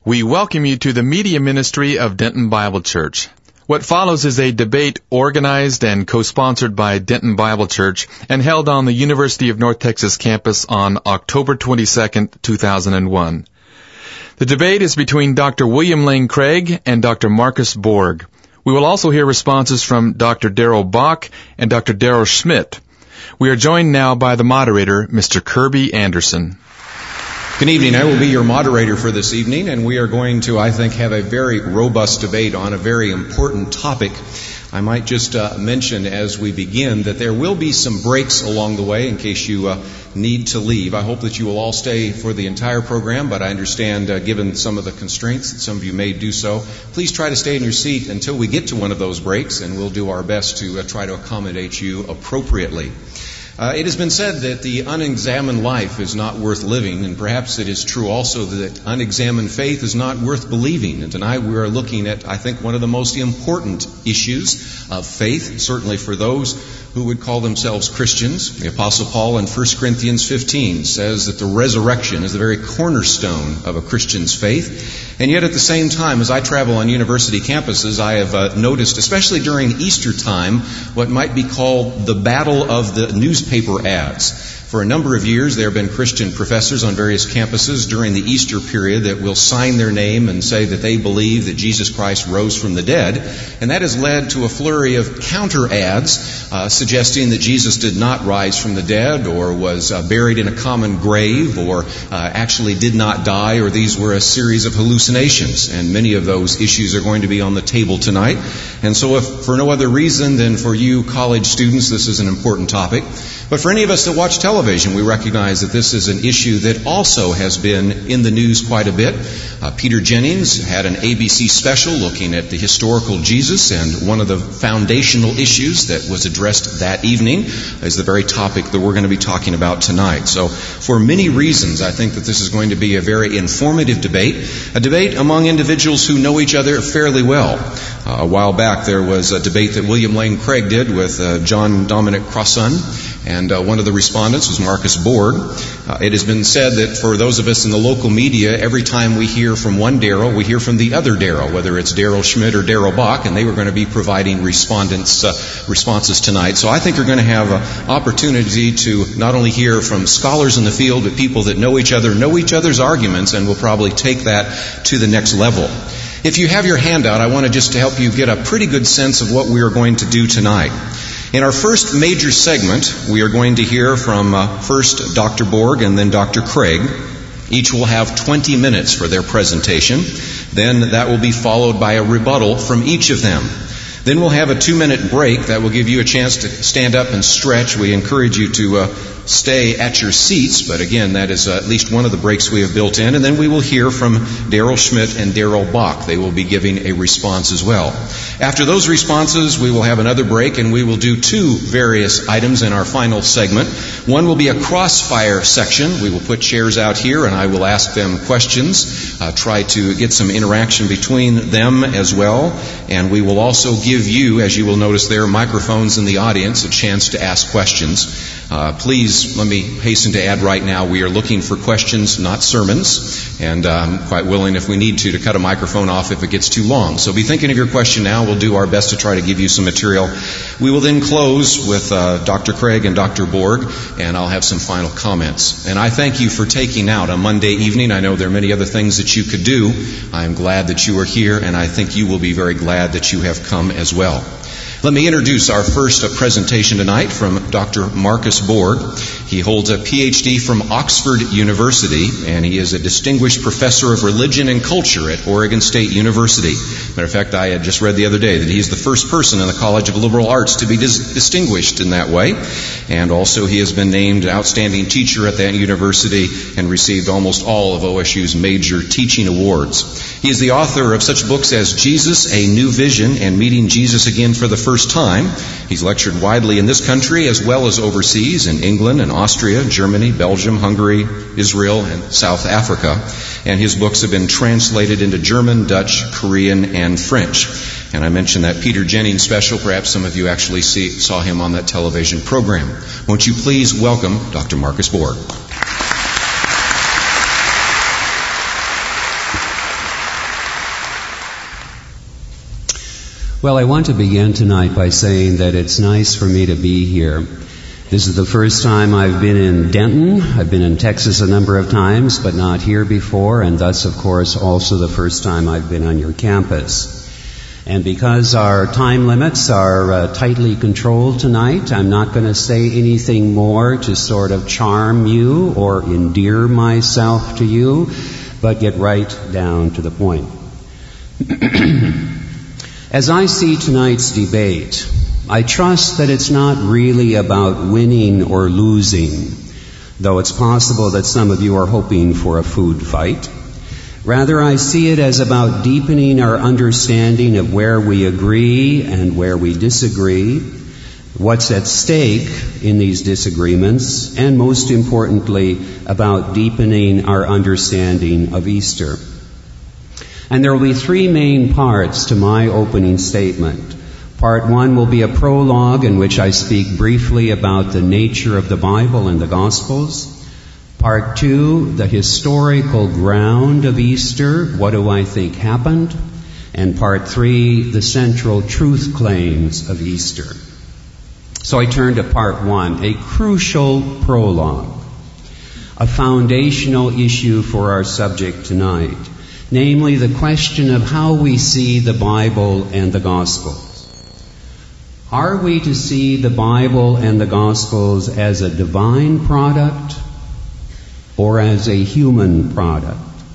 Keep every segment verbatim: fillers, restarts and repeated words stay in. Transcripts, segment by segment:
We welcome you to the media ministry of Denton Bible Church. What follows is a debate organized and co-sponsored by Denton Bible Church and held on the University of North Texas campus on October twenty-second, two thousand one. The debate is between Doctor William Lane Craig and Doctor Marcus Borg. We will also hear responses from Doctor Darrell Bock and Doctor Daryl Schmidt. We are joined now by the moderator, Mister Kirby Anderson. Good evening. I will be your moderator for this evening, and we are going to, I think, have a very robust debate on a very important topic. I might just uh, mention as we begin that there will be some breaks along the way in case you uh, need to leave. I hope that you will all stay for the entire program, but I understand uh, given some of the constraints that some of you may do so, please try to stay in your seat until we get to one of those breaks, and we'll do our best to uh, try to accommodate you appropriately. Uh, it has been said that the unexamined life is not worth living, and perhaps it is true also that unexamined faith is not worth believing. And tonight we are looking at, I think, one of the most important issues of faith, certainly for those who would call themselves Christians. The Apostle Paul in First Corinthians fifteen says that the resurrection is the very cornerstone of a Christian's faith. And yet at the same time, as I travel on university campuses, I have uh, noticed, especially during Easter time, what might be called the battle of the newspaper ads. For a number of years, there have been Christian professors on various campuses during the Easter period that will sign their name and say that they believe that Jesus Christ rose from the dead. And that has led to a flurry of counter ads uh, suggesting that Jesus did not rise from the dead or was uh, buried in a common grave or uh, actually did not die, or these were a series of hallucinations. And many of those issues are going to be on the table tonight. And so if for no other reason than for you college students, this is an important topic. But for any of us that watch television, we recognize that this is an issue that also has been in the news quite a bit. Uh, Peter Jennings had an A B C special looking at the historical Jesus, and one of the foundational issues that was addressed that evening is the very topic that we're going to be talking about tonight. So for many reasons, I think that this is going to be a very informative debate, a debate among individuals who know each other fairly well. Uh, a while back, there was a debate that William Lane Craig did with uh, John Dominic Crossan, and uh, one of the respondents was Marcus Borg. Uh, it has been said that for those of us in the local media, every time we hear from one Darrell, we hear from the other Darrell, whether it's Daryl Schmidt or Darrell Bock, and they were going to be providing respondents' uh, responses tonight. So I think you're going to have an opportunity to not only hear from scholars in the field, but people that know each other, know each other's arguments, and will probably take that to the next level. If you have your handout, I want to just to help you get a pretty good sense of what we are going to do tonight. In our first major segment, we are going to hear from uh, first Doctor Borg and then Doctor Craig. Each will have twenty minutes for their presentation. Then that will be followed by a rebuttal from each of them. Then we'll have a two-minute break that will give you a chance to stand up and stretch. We encourage you to uh, stay at your seats, but again, that is uh, at least one of the breaks we have built in. And then we will hear from Daryl Schmidt and Darrell Bock. They will be giving a response as well. After those responses, we will have another break, and we will do two various items in our final segment. One will be a crossfire section. We will put chairs out here, and I will ask them questions, uh, try to get some interaction between them as well. And we will also give you, as you will notice there, microphones in the audience, a chance to ask questions. Uh, please, let me hasten to add right now, we are looking for questions, not sermons, and uh, I'm quite willing, if we need to, to cut a microphone off if it gets too long. So be thinking of your question now. We'll do our best to try to give you some material. We will then close with uh, Doctor Craig and Doctor Borg, and I'll have some final comments. And I thank you for taking out a Monday evening. I know there are many other things that you could do. I am glad that you are here, and I think you will be very glad that you have come as well. Let me introduce our first presentation tonight from Doctor Marcus Borg. He holds a P H D from Oxford University, and he is a distinguished professor of religion and culture at Oregon State University. Matter of fact, I had just read the other day that he is the first person in the College of Liberal Arts to be dis- distinguished in that way. And also he has been named outstanding teacher at that university and received almost all of O S U's major teaching awards. He is the author of such books as Jesus, A New Vision, and Meeting Jesus Again for the First Time. He's lectured widely in this country as well as overseas in England and Austria, Germany, Belgium, Hungary, Israel, and South Africa. And his books have been translated into German, Dutch, Korean, and French. And I mentioned that Peter Jennings special. Perhaps some of you actually see, saw him on that television program. Won't you please welcome Doctor Marcus Borg. Well, I want to begin tonight by saying that it's nice for me to be here. This is the first time I've been in Denton. I've been in Texas a number of times, but not here before, and thus, of course, also the first time I've been on your campus. And because our time limits are uh, tightly controlled tonight, I'm not going to say anything more to sort of charm you or endear myself to you, but get right down to the point. As I see tonight's debate, I trust that it's not really about winning or losing, though it's possible that some of you are hoping for a food fight. Rather, I see it as about deepening our understanding of where we agree and where we disagree, what's at stake in these disagreements, and most importantly, about deepening our understanding of Easter. And there will be three main parts to my opening statement. Part one will be a prologue in which I speak briefly about the nature of the Bible and the Gospels. Part two, the historical ground of Easter, what do I think happened? And part three, the central truth claims of Easter. So I turn to part one, a crucial prologue, a foundational issue for our subject tonight. Namely, the question of how we see the Bible and the Gospels. Are we to see the Bible and the Gospels as a divine product or as a human product?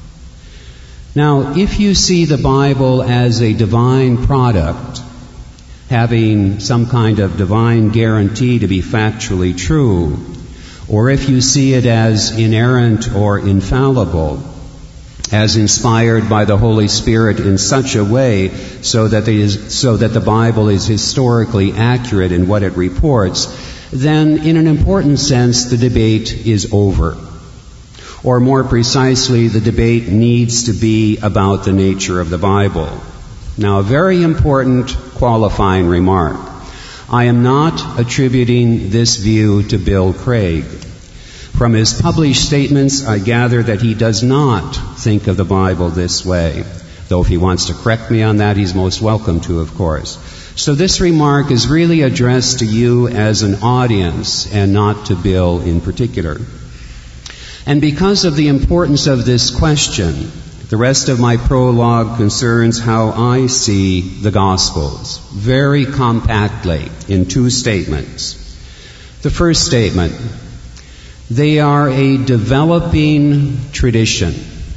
Now, if you see the Bible as a divine product, having some kind of divine guarantee to be factually true, or if you see it as inerrant or infallible, as inspired by the Holy Spirit in such a way so that, is, so that the Bible is historically accurate in what it reports, then in an important sense the debate is over. Or more precisely, the debate needs to be about the nature of the Bible. Now, a very important qualifying remark. I am not attributing this view to Bill Craig. From his published statements, I gather that he does not think of the Bible this way. Though if he wants to correct me on that, he's most welcome to, of course. So this remark is really addressed to you as an audience and not to Bill in particular. And because of the importance of this question, the rest of my prologue concerns how I see the Gospels, very compactly in two statements. The first statement, they are a developing tradition.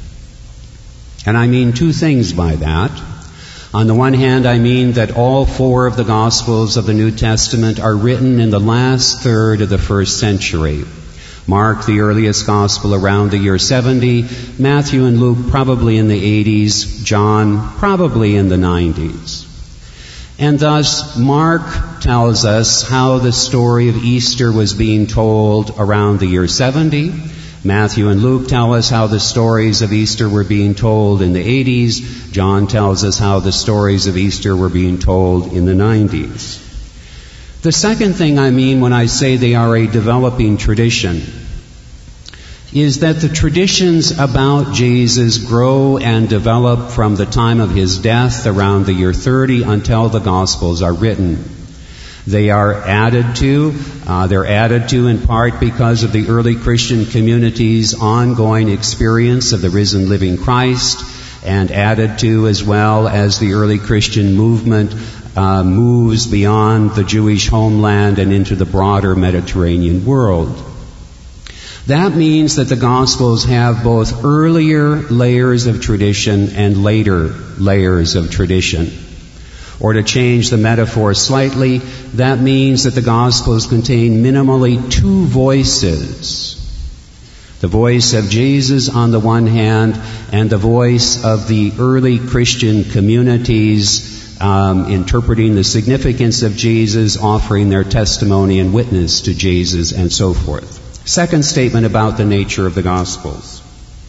And I mean two things by that. On the one hand, I mean that all four of the Gospels of the New Testament are written in the last third of the first century. Mark, the earliest Gospel, around the year seventy. Matthew and Luke probably in the eighties. John probably in the nineties. And thus, Mark tells us how the story of Easter was being told around the year seventy. Matthew and Luke tell us how the stories of Easter were being told in the eighties. John tells us how the stories of Easter were being told in the nineties. The second thing I mean when I say they are a developing tradition is that the traditions about Jesus grow and develop from the time of his death around the year thirty until the Gospels are written. They are added to, uh, they're added to in part because of the early Christian community's ongoing experience of the risen living Christ, and added to as well as the early Christian movement uh, moves beyond the Jewish homeland and into the broader Mediterranean world. That means that the Gospels have both earlier layers of tradition and later layers of tradition. Or to change the metaphor slightly, that means that the Gospels contain minimally two voices. The voice of Jesus on the one hand, and the voice of the early Christian communities um, interpreting the significance of Jesus, offering their testimony and witness to Jesus, and so forth. Second statement about the nature of the Gospels.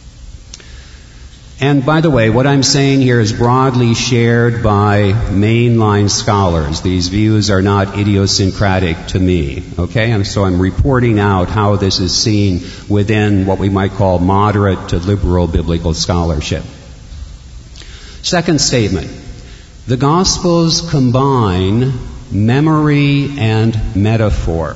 And by the way, what I'm saying here is broadly shared by mainline scholars. These views are not idiosyncratic to me, okay? And so I'm reporting out how this is seen within what we might call moderate to liberal biblical scholarship. Second statement. The Gospels combine memory and metaphor,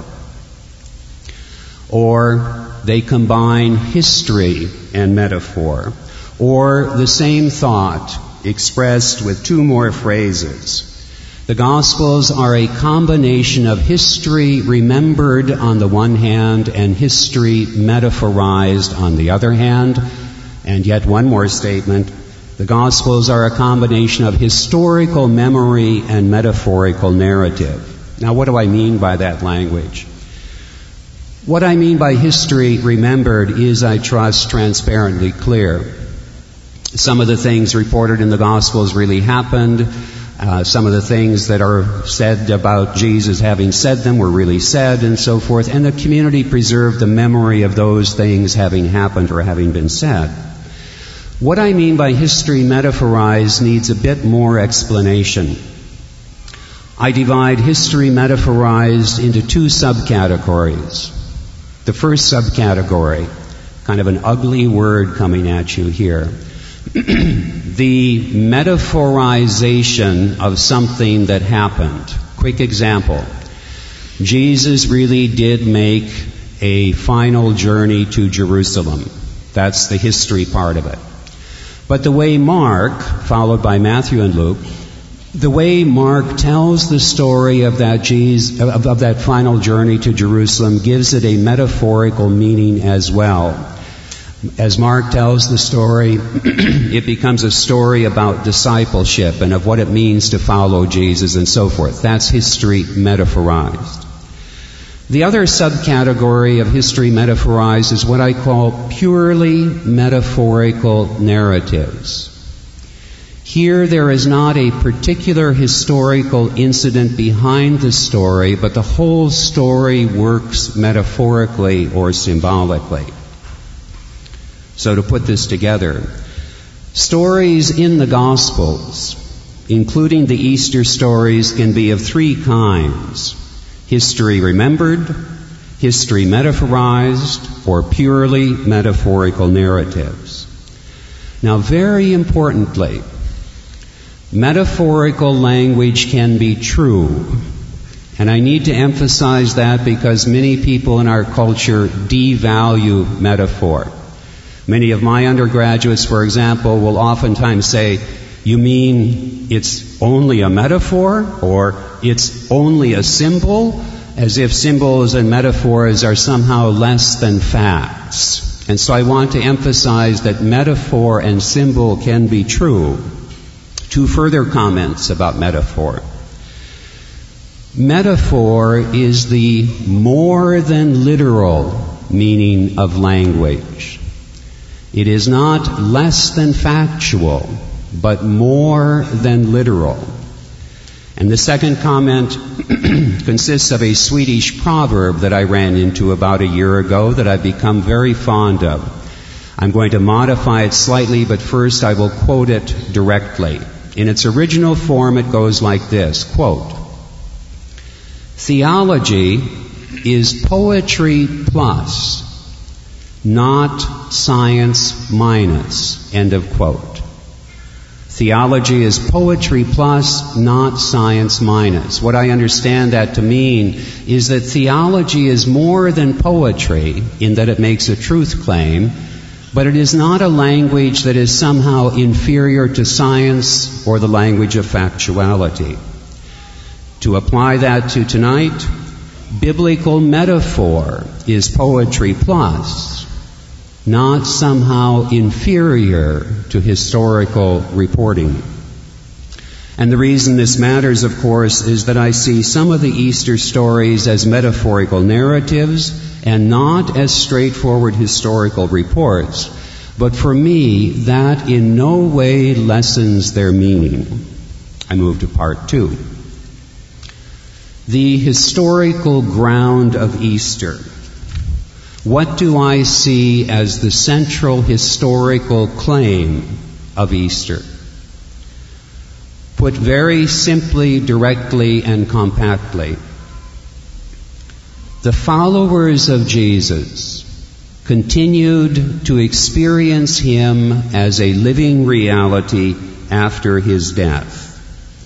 or they combine history and metaphor, or the same thought expressed with two more phrases. The Gospels are a combination of history remembered on the one hand and history metaphorized on the other hand. And yet one more statement. The Gospels are a combination of historical memory and metaphorical narrative. Now, what do I mean by that language? What I mean by history remembered is, I trust, transparently clear. Some of the things reported in the Gospels really happened. Uh, some of the things that are said about Jesus having said them were really said, and so forth. And the community preserved the memory of those things having happened or having been said. What I mean by history metaphorized needs a bit more explanation. I divide history metaphorized into two subcategories. The first subcategory, kind of an ugly word coming at you here, the metaphorization of something that happened. Quick example. Jesus really did make a final journey to Jerusalem. That's the history part of it. But the way Mark, followed by Matthew and Luke, the way Mark tells the story of that Jesus, of, of that final journey to Jerusalem gives it a metaphorical meaning as well. As Mark tells the story, it becomes a story about discipleship and of what it means to follow Jesus and so forth. That's history metaphorized. The other subcategory of history metaphorized is what I call purely metaphorical narratives. Here there is not a particular historical incident behind the story, but the whole story works metaphorically or symbolically. So to put this together, stories in the Gospels, including the Easter stories, can be of three kinds: history remembered, history metaphorized, or purely metaphorical narratives. Now, very importantly, metaphorical language can be true. And I need to emphasize that because many people in our culture devalue metaphor. Many of my undergraduates, for example, will oftentimes say, "You mean it's only a metaphor?" or "It's only a symbol?" as if symbols and metaphors are somehow less than facts. And so I want to emphasize that metaphor and symbol can be true. Two further comments about metaphor. Metaphor is the more than literal meaning of language. It is not less than factual, but more than literal. And the second comment consists of a Swedish proverb that I ran into about a year ago that I've become very fond of. I'm going to modify it slightly, but first I will quote it directly. In its original form, it goes like this, quote, "Theology is poetry plus, not science minus," end of quote. Theology is poetry plus, not science minus. What I understand that to mean is that theology is more than poetry in that it makes a truth claim, but it is not a language that is somehow inferior to science or the language of factuality. To apply that to tonight, biblical metaphor is poetry plus, not somehow inferior to historical reporting. And the reason this matters, of course, is that I see some of the Easter stories as metaphorical narratives and not as straightforward historical reports. But for me, that in no way lessens their meaning. I move to part two. The historical ground of Easter. What do I see as the central historical claim of Easter? Put very simply, directly, and compactly, the followers of Jesus continued to experience Him as a living reality after His death.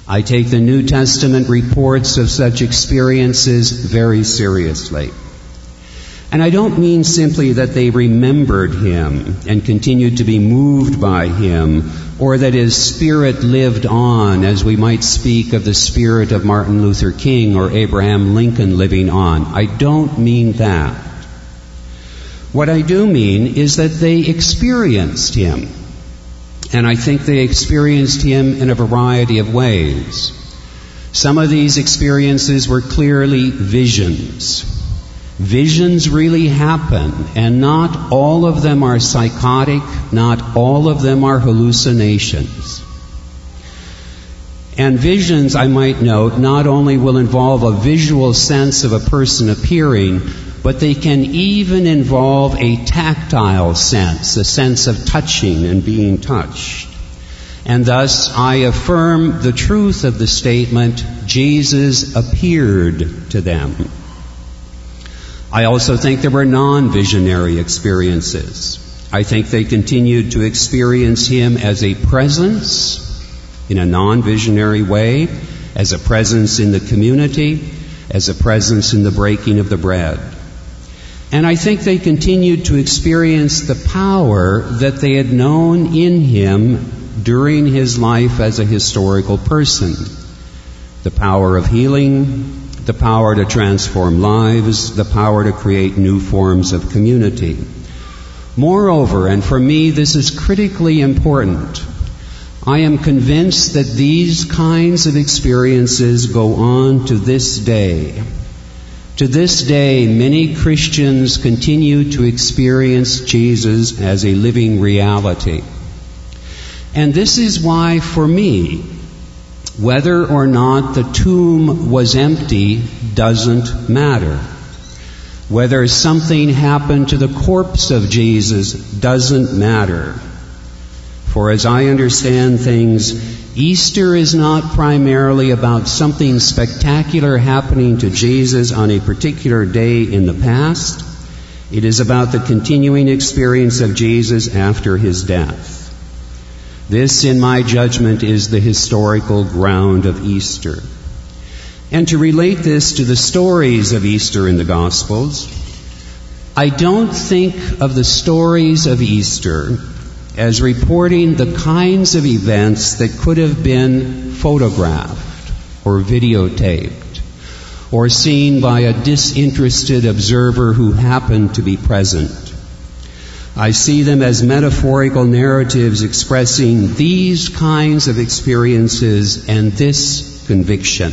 I take the New Testament reports of such experiences very seriously. And I don't mean simply that they remembered him and continued to be moved by him, or that his spirit lived on, as we might speak of the spirit of Martin Luther King or Abraham Lincoln living on. I don't mean that. What I do mean is that they experienced him. And I think they experienced him in a variety of ways. Some of these experiences were clearly visions. Visions really happen, and not all of them are psychotic, not all of them are hallucinations. And visions, I might note, not only will involve a visual sense of a person appearing, but they can even involve a tactile sense, a sense of touching and being touched. And thus, I affirm the truth of the statement, Jesus appeared to them. I also think there were non-visionary experiences. I think they continued to experience him as a presence in a non-visionary way, as a presence in the community, as a presence in the breaking of the bread. And I think they continued to experience the power that they had known in him during his life as a historical person. The power of healing, the power to transform lives, the power to create new forms of community. Moreover, and for me this is critically important, I am convinced that these kinds of experiences go on to this day. To this day, many Christians continue to experience Jesus as a living reality. And this is why, for me, whether or not the tomb was empty doesn't matter. Whether something happened to the corpse of Jesus doesn't matter. For as I understand things, Easter is not primarily about something spectacular happening to Jesus on a particular day in the past. It is about the continuing experience of Jesus after his death. This, in my judgment, is the historical ground of Easter. And to relate this to the stories of Easter in the Gospels, I don't think of the stories of Easter as reporting the kinds of events that could have been photographed or videotaped or seen by a disinterested observer who happened to be present. I see them as metaphorical narratives expressing these kinds of experiences and this conviction.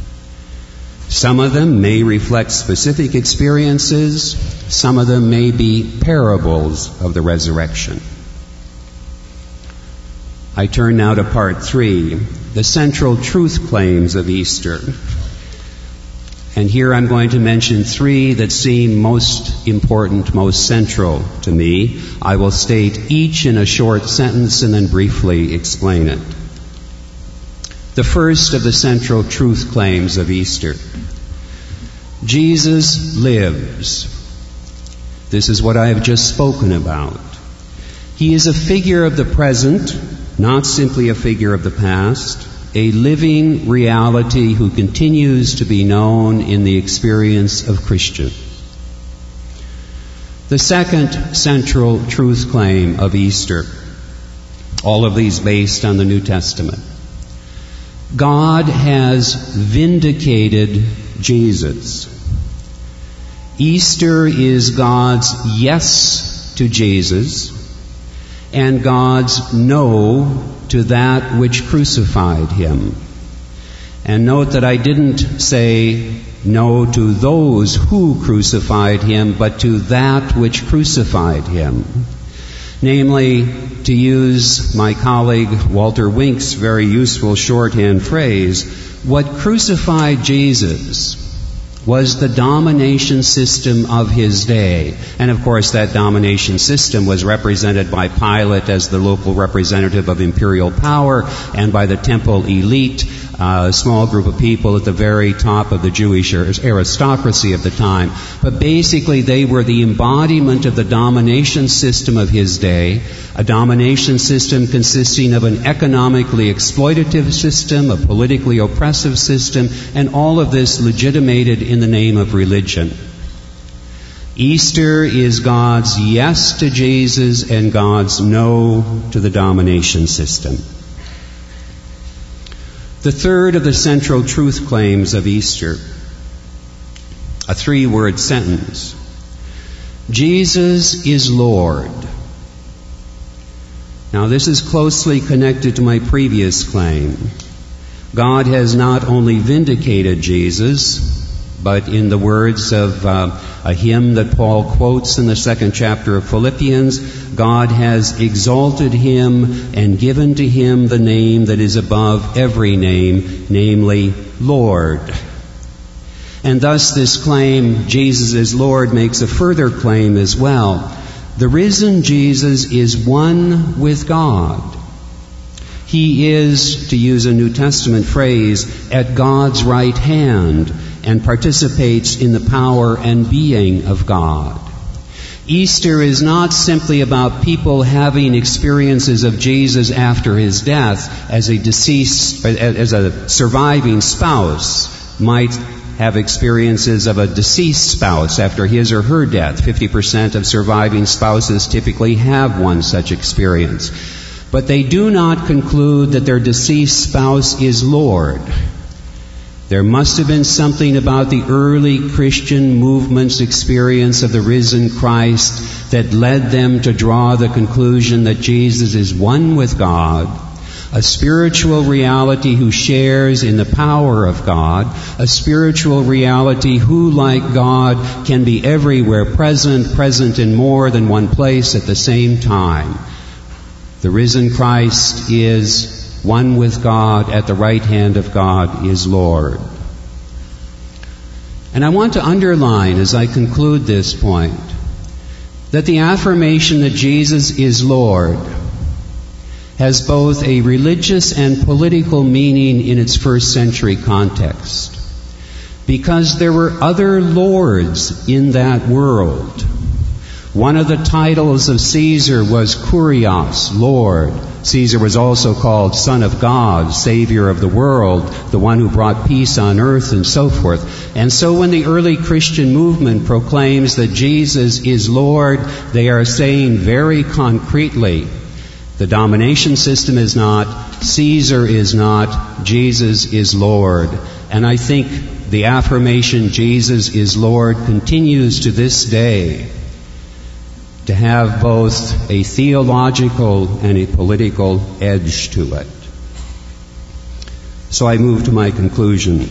Some of them may reflect specific experiences, some of them may be parables of the resurrection. I turn now to part three, the central truth claims of Easter. And here I'm going to mention three that seem most important, most central to me. I will state each in a short sentence and then briefly explain it. The first of the central truth claims of Easter. Jesus lives. This is what I have just spoken about. He is a figure of the present, not simply a figure of the past, a living reality who continues to be known in the experience of Christians. The second central truth claim of Easter, all of these based on the New Testament. God has vindicated Jesus. Easter is God's yes to Jesus and God's no to that which crucified him. And note that I didn't say no to those who crucified him, but to that which crucified him. Namely, to use my colleague Walter Wink's very useful shorthand phrase, what crucified Jesus was the domination system of his day. And of course that domination system was represented by Pilate as the local representative of imperial power and by the temple elite uh, a small group of people at the very top of the Jewish aristocracy of the time. But basically they were the embodiment of the domination system of his day, a domination system consisting of an economically exploitative system, a politically oppressive system, and all of this legitimated in the name of religion. Easter is God's yes to Jesus and God's no to the domination system. The third of the central truth claims of Easter, a three-word sentence. Jesus is Lord. Now this is closely connected to my previous claim. God has not only vindicated Jesus, but in the words of uh, a hymn that Paul quotes in the second chapter of Philippians, God has exalted him and given to him the name that is above every name, namely Lord. And thus this claim, Jesus is Lord, makes a further claim as well. The risen Jesus is one with God. He is, to use a New Testament phrase, at God's right hand, and participates in the power and being of God. Easter is not simply about people having experiences of Jesus after his death, as a deceased, as a surviving spouse might have experiences of a deceased spouse after his or her death. fifty percent of surviving spouses typically have one such experience. But they do not conclude that their deceased spouse is Lord. There must have been something about the early Christian movement's experience of the risen Christ that led them to draw the conclusion that Jesus is one with God, a spiritual reality who shares in the power of God, a spiritual reality who, like God, can be everywhere present, present in more than one place at the same time. The risen Christ is one with God, at the right hand of God is Lord. And I want to underline, as I conclude this point, that the affirmation that Jesus is Lord has both a religious and political meaning in its first century context, because there were other lords in that world. One of the titles of Caesar was Kurios, Lord. Caesar was also called Son of God, Savior of the world, the one who brought peace on earth, and so forth. And so when the early Christian movement proclaims that Jesus is Lord, they are saying very concretely, the domination system is not, Caesar is not, Jesus is Lord. And I think the affirmation Jesus is Lord continues to this day to have both a theological and a political edge to it. So I move to my conclusion.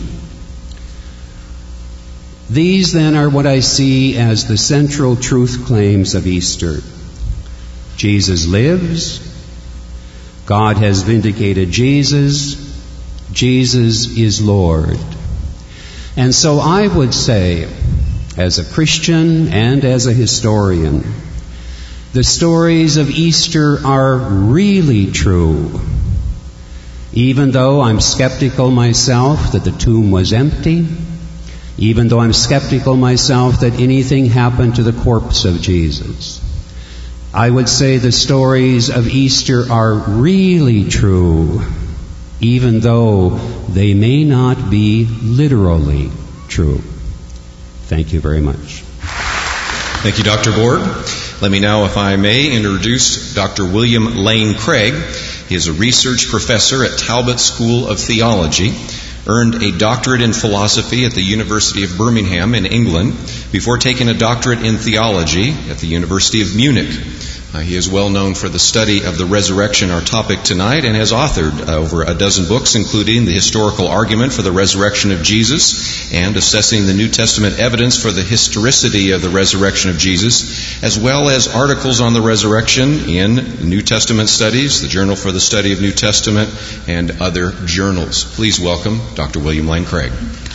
These then are what I see as the central truth claims of Easter. Jesus lives. God has vindicated Jesus. Jesus is Lord. And so I would say, as a Christian and as a historian, the stories of Easter are really true. Even though I'm skeptical myself that the tomb was empty, even though I'm skeptical myself that anything happened to the corpse of Jesus, I would say the stories of Easter are really true, even though they may not be literally true. Thank you very much. Thank you, Doctor Board. Let me now, if I may, introduce Doctor William Lane Craig. He is a research professor at Talbot School of Theology, earned a doctorate in philosophy at the University of Birmingham in England before taking a doctorate in theology at the University of Munich. Uh, he is well known for the study of the resurrection, our topic tonight, and has authored uh, over a dozen books, including The Historical Argument for the Resurrection of Jesus and Assessing the New Testament Evidence for the Historicity of the Resurrection of Jesus, as well as articles on the resurrection in New Testament Studies, the Journal for the Study of New Testament, and other journals. Please welcome Doctor William Lane Craig.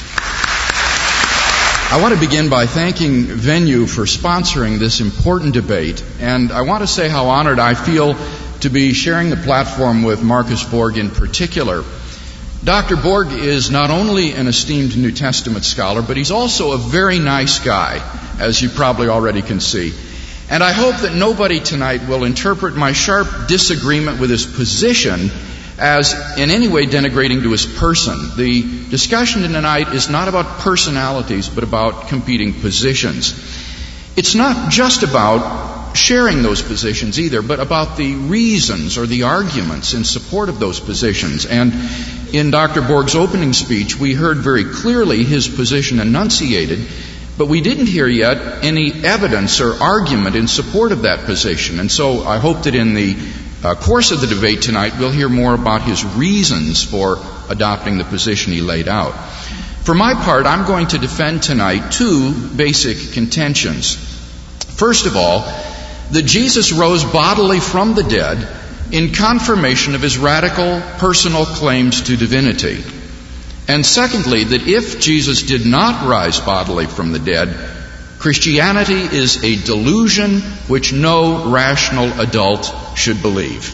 I want to begin by thanking Venue for sponsoring this important debate, and I want to say how honored I feel to be sharing the platform with Marcus Borg in particular. Doctor Borg is not only an esteemed New Testament scholar, but he's also a very nice guy, as you probably already can see. And I hope that nobody tonight will interpret my sharp disagreement with his position as in any way denigrating to his person. The discussion tonight is not about personalities, but about competing positions. It's not just about sharing those positions either, but about the reasons or the arguments in support of those positions. And in Doctor Borg's opening speech, we heard very clearly his position enunciated, but we didn't hear yet any evidence or argument in support of that position. And so I hope that in the uh, course of the debate tonight, we'll hear more about his reasons for adopting the position he laid out. For my part, I'm going to defend tonight two basic contentions. First of all, that Jesus rose bodily from the dead in confirmation of his radical personal claims to divinity. And secondly, that if Jesus did not rise bodily from the dead, Christianity is a delusion which no rational adult should believe.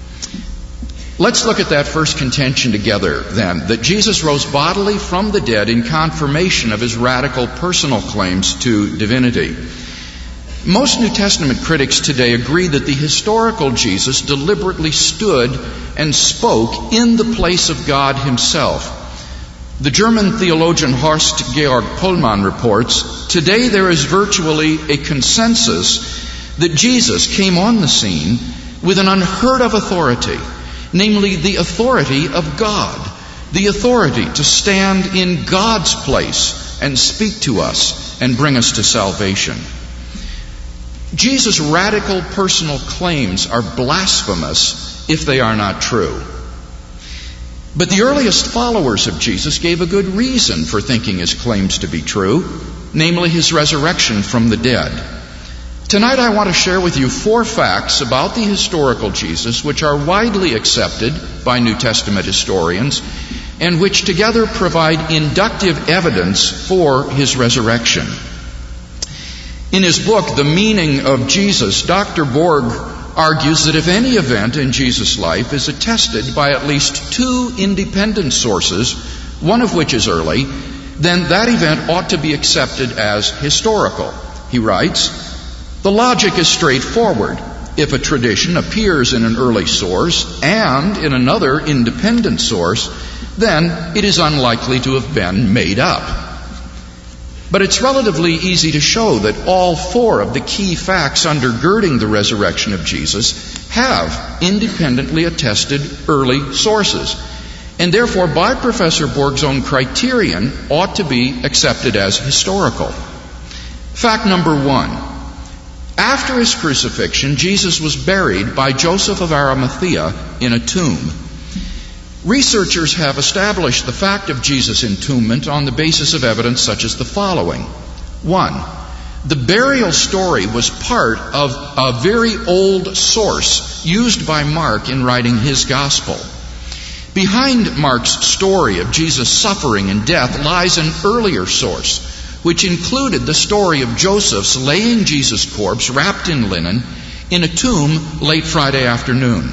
Let's look at that first contention together then, that Jesus rose bodily from the dead in confirmation of his radical personal claims to divinity. Most New Testament critics today agree that the historical Jesus deliberately stood and spoke in the place of God himself. The German theologian Horst Georg Pullmann reports, today there is virtually a consensus that Jesus came on the scene with an unheard of authority, namely the authority of God, the authority to stand in God's place and speak to us and bring us to salvation. Jesus' radical personal claims are blasphemous if they are not true. But the earliest followers of Jesus gave a good reason for thinking his claims to be true, namely his resurrection from the dead. Tonight I want to share with you four facts about the historical Jesus which are widely accepted by New Testament historians and which together provide inductive evidence for his resurrection. In his book, The Meaning of Jesus, Doctor Borg argues that if any event in Jesus' life is attested by at least two independent sources, one of which is early, then that event ought to be accepted as historical. He writes, the logic is straightforward. If a tradition appears in an early source and in another independent source, then it is unlikely to have been made up. But it's relatively easy to show that all four of the key facts undergirding the resurrection of Jesus have independently attested early sources, and therefore by Professor Borg's own criterion ought to be accepted as historical. Fact number one. After his crucifixion, Jesus was buried by Joseph of Arimathea in a tomb. Researchers have established the fact of Jesus' entombment on the basis of evidence such as the following. One, the burial story was part of a very old source used by Mark in writing his gospel. Behind Mark's story of Jesus' suffering and death lies an earlier source, which included the story of Joseph's laying Jesus' corpse wrapped in linen in a tomb late Friday afternoon.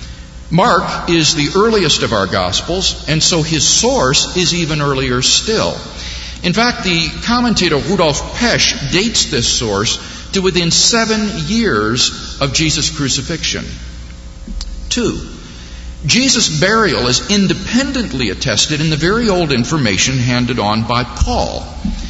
Mark is the earliest of our Gospels, and so his source is even earlier still. In fact, the commentator Rudolf Pesch dates this source to within seven years of Jesus' crucifixion. Two, Jesus' burial is independently attested in the very old information handed on by Paul.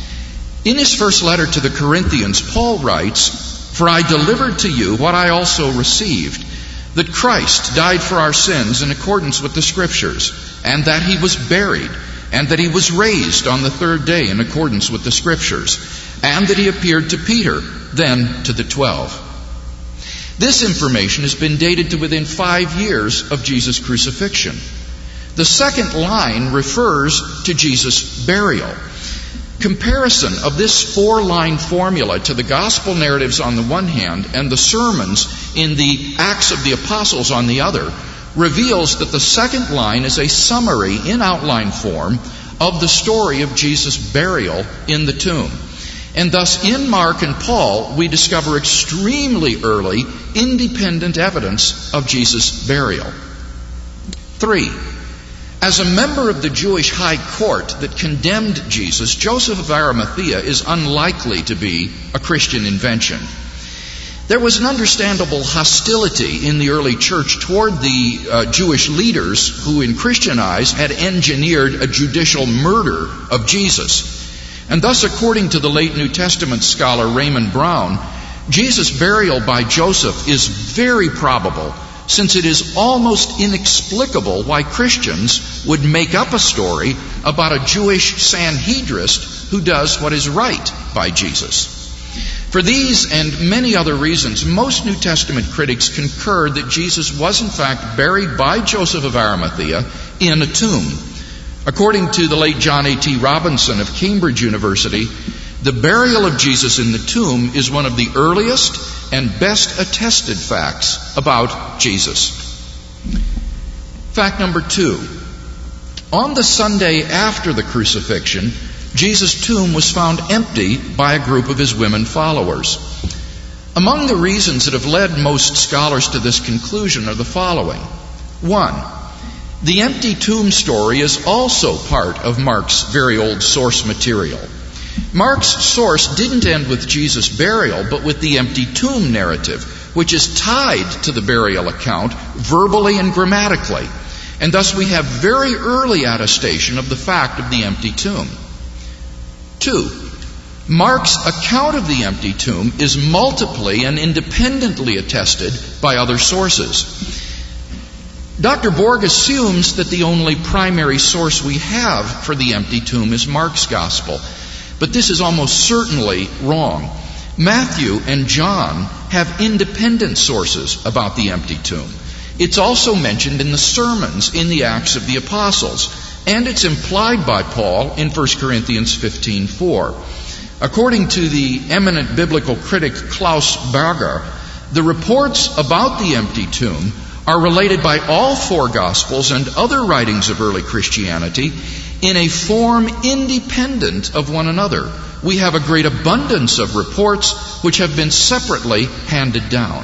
In his first letter to the Corinthians, Paul writes, "For I delivered to you what I also received, that Christ died for our sins in accordance with the Scriptures, and that he was buried, and that he was raised on the third day in accordance with the Scriptures, and that he appeared to Peter, then to the twelve." This information has been dated to within five years of Jesus' crucifixion. The second line refers to Jesus' burial. Comparison of this four-line formula to the gospel narratives on the one hand and the sermons in the Acts of the Apostles on the other reveals that the second line is a summary in outline form of the story of Jesus' burial in the tomb. And thus in Mark and Paul we discover extremely early independent evidence of Jesus' burial. Three, As a member of the Jewish high court that condemned Jesus, Joseph of Arimathea is unlikely to be a Christian invention. There was an understandable hostility in the early church toward the uh, Jewish leaders who, in Christian eyes, had engineered a judicial murder of Jesus. And thus, according to the late New Testament scholar Raymond Brown, Jesus' burial by Joseph is very probable, since it is almost inexplicable why Christians would make up a story about a Jewish Sanhedrist who does what is right by Jesus. For these and many other reasons, most New Testament critics concur that Jesus was in fact buried by Joseph of Arimathea in a tomb. According to the late John A T Robinson of Cambridge University, the burial of Jesus in the tomb is one of the earliest and best attested facts about Jesus. Fact number two. On the Sunday after the crucifixion, Jesus' tomb was found empty by a group of his women followers. Among the reasons that have led most scholars to this conclusion are the following. One, the empty tomb story is also part of Mark's very old source material. Mark's source didn't end with Jesus' burial, but with the empty tomb narrative, which is tied to the burial account verbally and grammatically. And thus we have very early attestation of the fact of the empty tomb. Two, Mark's account of the empty tomb is multiply and independently attested by other sources. Doctor Borg assumes that the only primary source we have for the empty tomb is Mark's gospel. But this is almost certainly wrong. Matthew and John have independent sources about the empty tomb. It's also mentioned in the sermons in the Acts of the Apostles, and it's implied by Paul in First Corinthians fifteen four. According to the eminent biblical critic Klaus Berger, the reports about the empty tomb are related by all four Gospels and other writings of early Christianity in a form independent of one another. We have a great abundance of reports which have been separately handed down.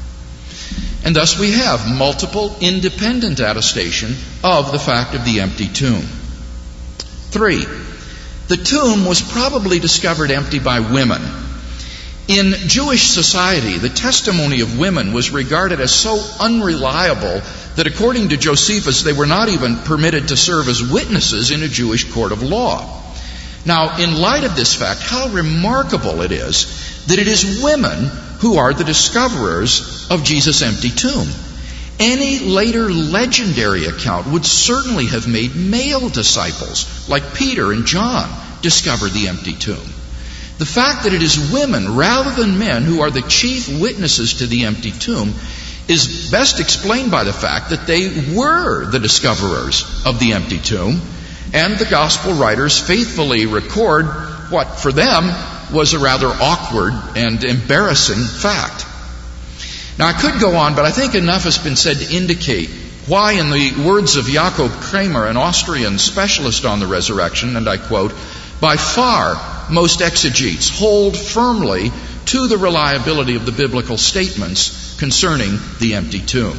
And thus we have multiple independent attestation of the fact of the empty tomb. Three, the tomb was probably discovered empty by women. In Jewish society, the testimony of women was regarded as so unreliable that according to Josephus, they were not even permitted to serve as witnesses in a Jewish court of law. Now, in light of this fact, how remarkable it is that it is women who are the discoverers of Jesus' empty tomb. Any later legendary account would certainly have made male disciples, like Peter and John, discover the empty tomb. The fact that it is women rather than men who are the chief witnesses to the empty tomb is best explained by the fact that they were the discoverers of the empty tomb, and the gospel writers faithfully record what for them was a rather awkward and embarrassing fact. Now I could go on, but I think enough has been said to indicate why, in the words of Jakob Kramer, an Austrian specialist on the resurrection, and I quote, by far most exegetes hold firmly to the reliability of the biblical statements concerning the empty tomb.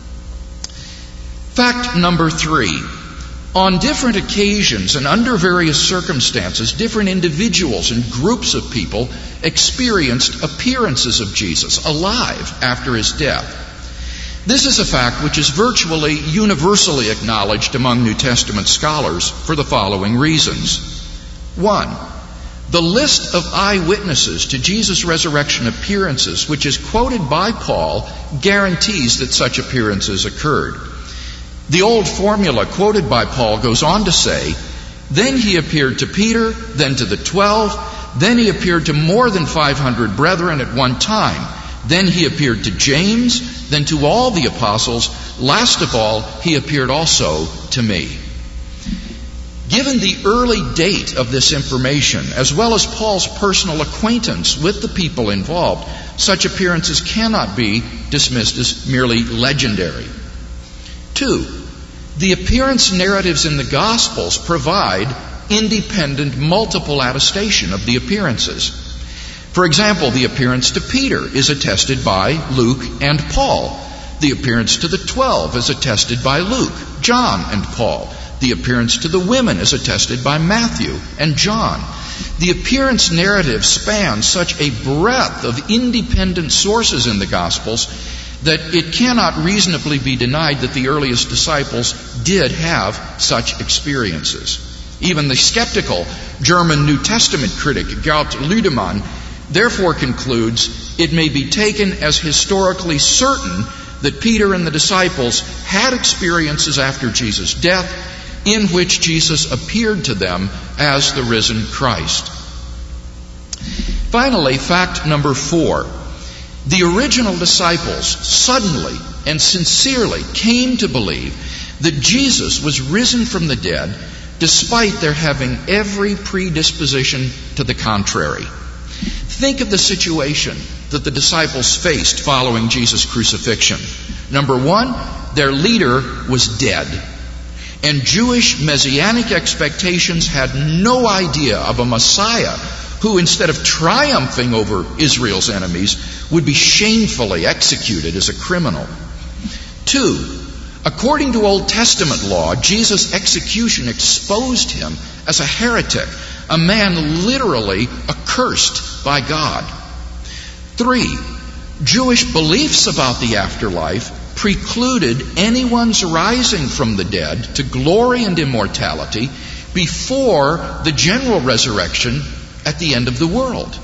Fact number three. On different occasions and under various circumstances, different individuals and groups of people experienced appearances of Jesus alive after his death. This is a fact which is virtually universally acknowledged among New Testament scholars for the following reasons. One, the list of eyewitnesses to Jesus' resurrection appearances, which is quoted by Paul, guarantees that such appearances occurred. The old formula quoted by Paul goes on to say, then he appeared to Peter, then to the twelve, then he appeared to more than five hundred brethren at one time. Then he appeared to James, then to all the apostles. Last of all, he appeared also to me. Given the early date of this information, as well as Paul's personal acquaintance with the people involved, such appearances cannot be dismissed as merely legendary. Two, the appearance narratives in the Gospels provide independent, multiple attestation of the appearances. For example, the appearance to Peter is attested by Luke and Paul. The appearance to the twelve is attested by Luke, John, and Paul. The appearance to the women is attested by Matthew and John. The appearance narrative spans such a breadth of independent sources in the Gospels that it cannot reasonably be denied that the earliest disciples did have such experiences. Even the skeptical German New Testament critic Gerd Lüdemann therefore concludes it may be taken as historically certain that Peter and the disciples had experiences after Jesus' death in which Jesus appeared to them as the risen Christ. Finally, fact number four. The original disciples suddenly and sincerely came to believe that Jesus was risen from the dead despite their having every predisposition to the contrary. Think of the situation that the disciples faced following Jesus' crucifixion. Number one, their leader was dead. And Jewish messianic expectations had no idea of a Messiah who, instead of triumphing over Israel's enemies, would be shamefully executed as a criminal. Two, according to Old Testament law, Jesus' execution exposed him as a heretic, a man literally accursed by God. Three, Jewish beliefs about the afterlife precluded anyone's rising from the dead to glory and immortality before the general resurrection at the end of the world.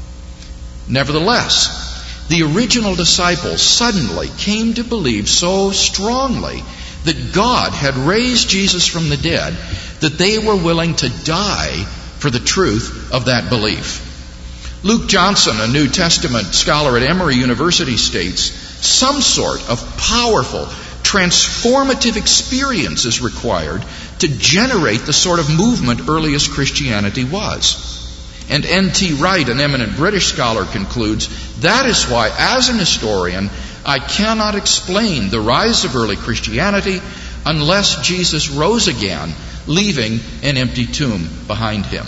Nevertheless, the original disciples suddenly came to believe so strongly that God had raised Jesus from the dead that they were willing to die for the truth of that belief. Luke Johnson, a New Testament scholar at Emory University, states, some sort of powerful, transformative experience is required to generate the sort of movement earliest Christianity was. And N T Wright, an eminent British scholar, concludes, that is why, as an historian, I cannot explain the rise of early Christianity unless Jesus rose again, leaving an empty tomb behind him.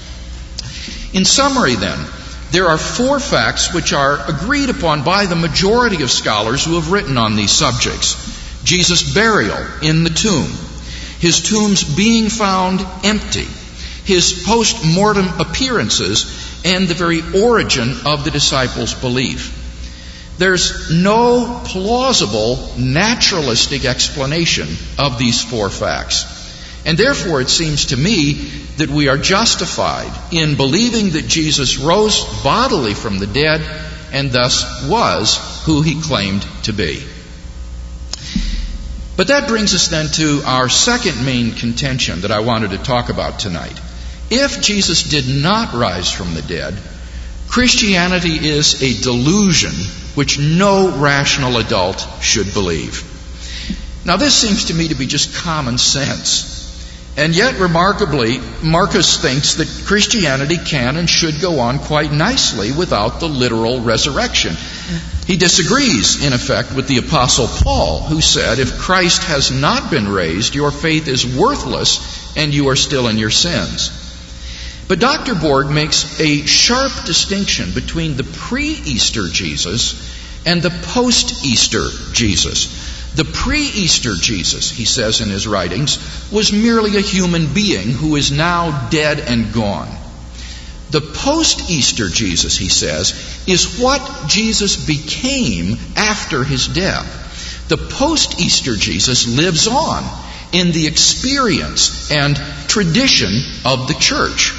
In summary, then, there are four facts which are agreed upon by the majority of scholars who have written on these subjects. Jesus' burial in the tomb, his tombs being found empty, his post-mortem appearances, and the very origin of the disciples' belief. There's no plausible naturalistic explanation of these four facts. And therefore, it seems to me that we are justified in believing that Jesus rose bodily from the dead and thus was who he claimed to be. But that brings us then to our second main contention that I wanted to talk about tonight. If Jesus did not rise from the dead, Christianity is a delusion which no rational adult should believe. Now, this seems to me to be just common sense. And yet, remarkably, Marcus thinks that Christianity can and should go on quite nicely without the literal resurrection. He disagrees, in effect, with the Apostle Paul, who said, if Christ has not been raised, your faith is worthless and you are still in your sins. But Doctor Borg makes a sharp distinction between the pre-Easter Jesus and the post-Easter Jesus. The pre-Easter Jesus, he says in his writings, was merely a human being who is now dead and gone. The post-Easter Jesus, he says, is what Jesus became after his death. The post-Easter Jesus lives on in the experience and tradition of the church.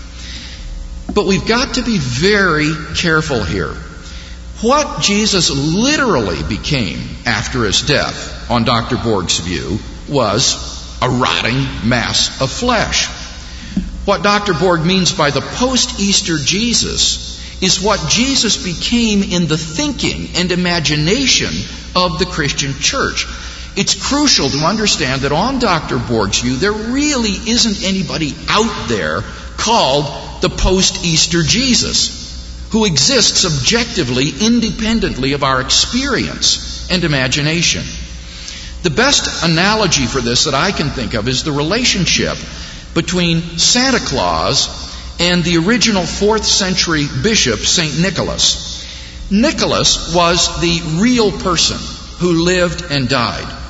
But we've got to be very careful here. What Jesus literally became after his death, on Doctor Borg's view, was a rotting mass of flesh. What Doctor Borg means by the post-Easter Jesus is what Jesus became in the thinking and imagination of the Christian church. It's crucial to understand that on Doctor Borg's view, there really isn't anybody out there called the post-Easter Jesus, who exists objectively, independently of our experience and imagination. The best analogy for this that I can think of is the relationship between Santa Claus and the original fourth century bishop, Saint Nicholas. Nicholas was the real person who lived and died.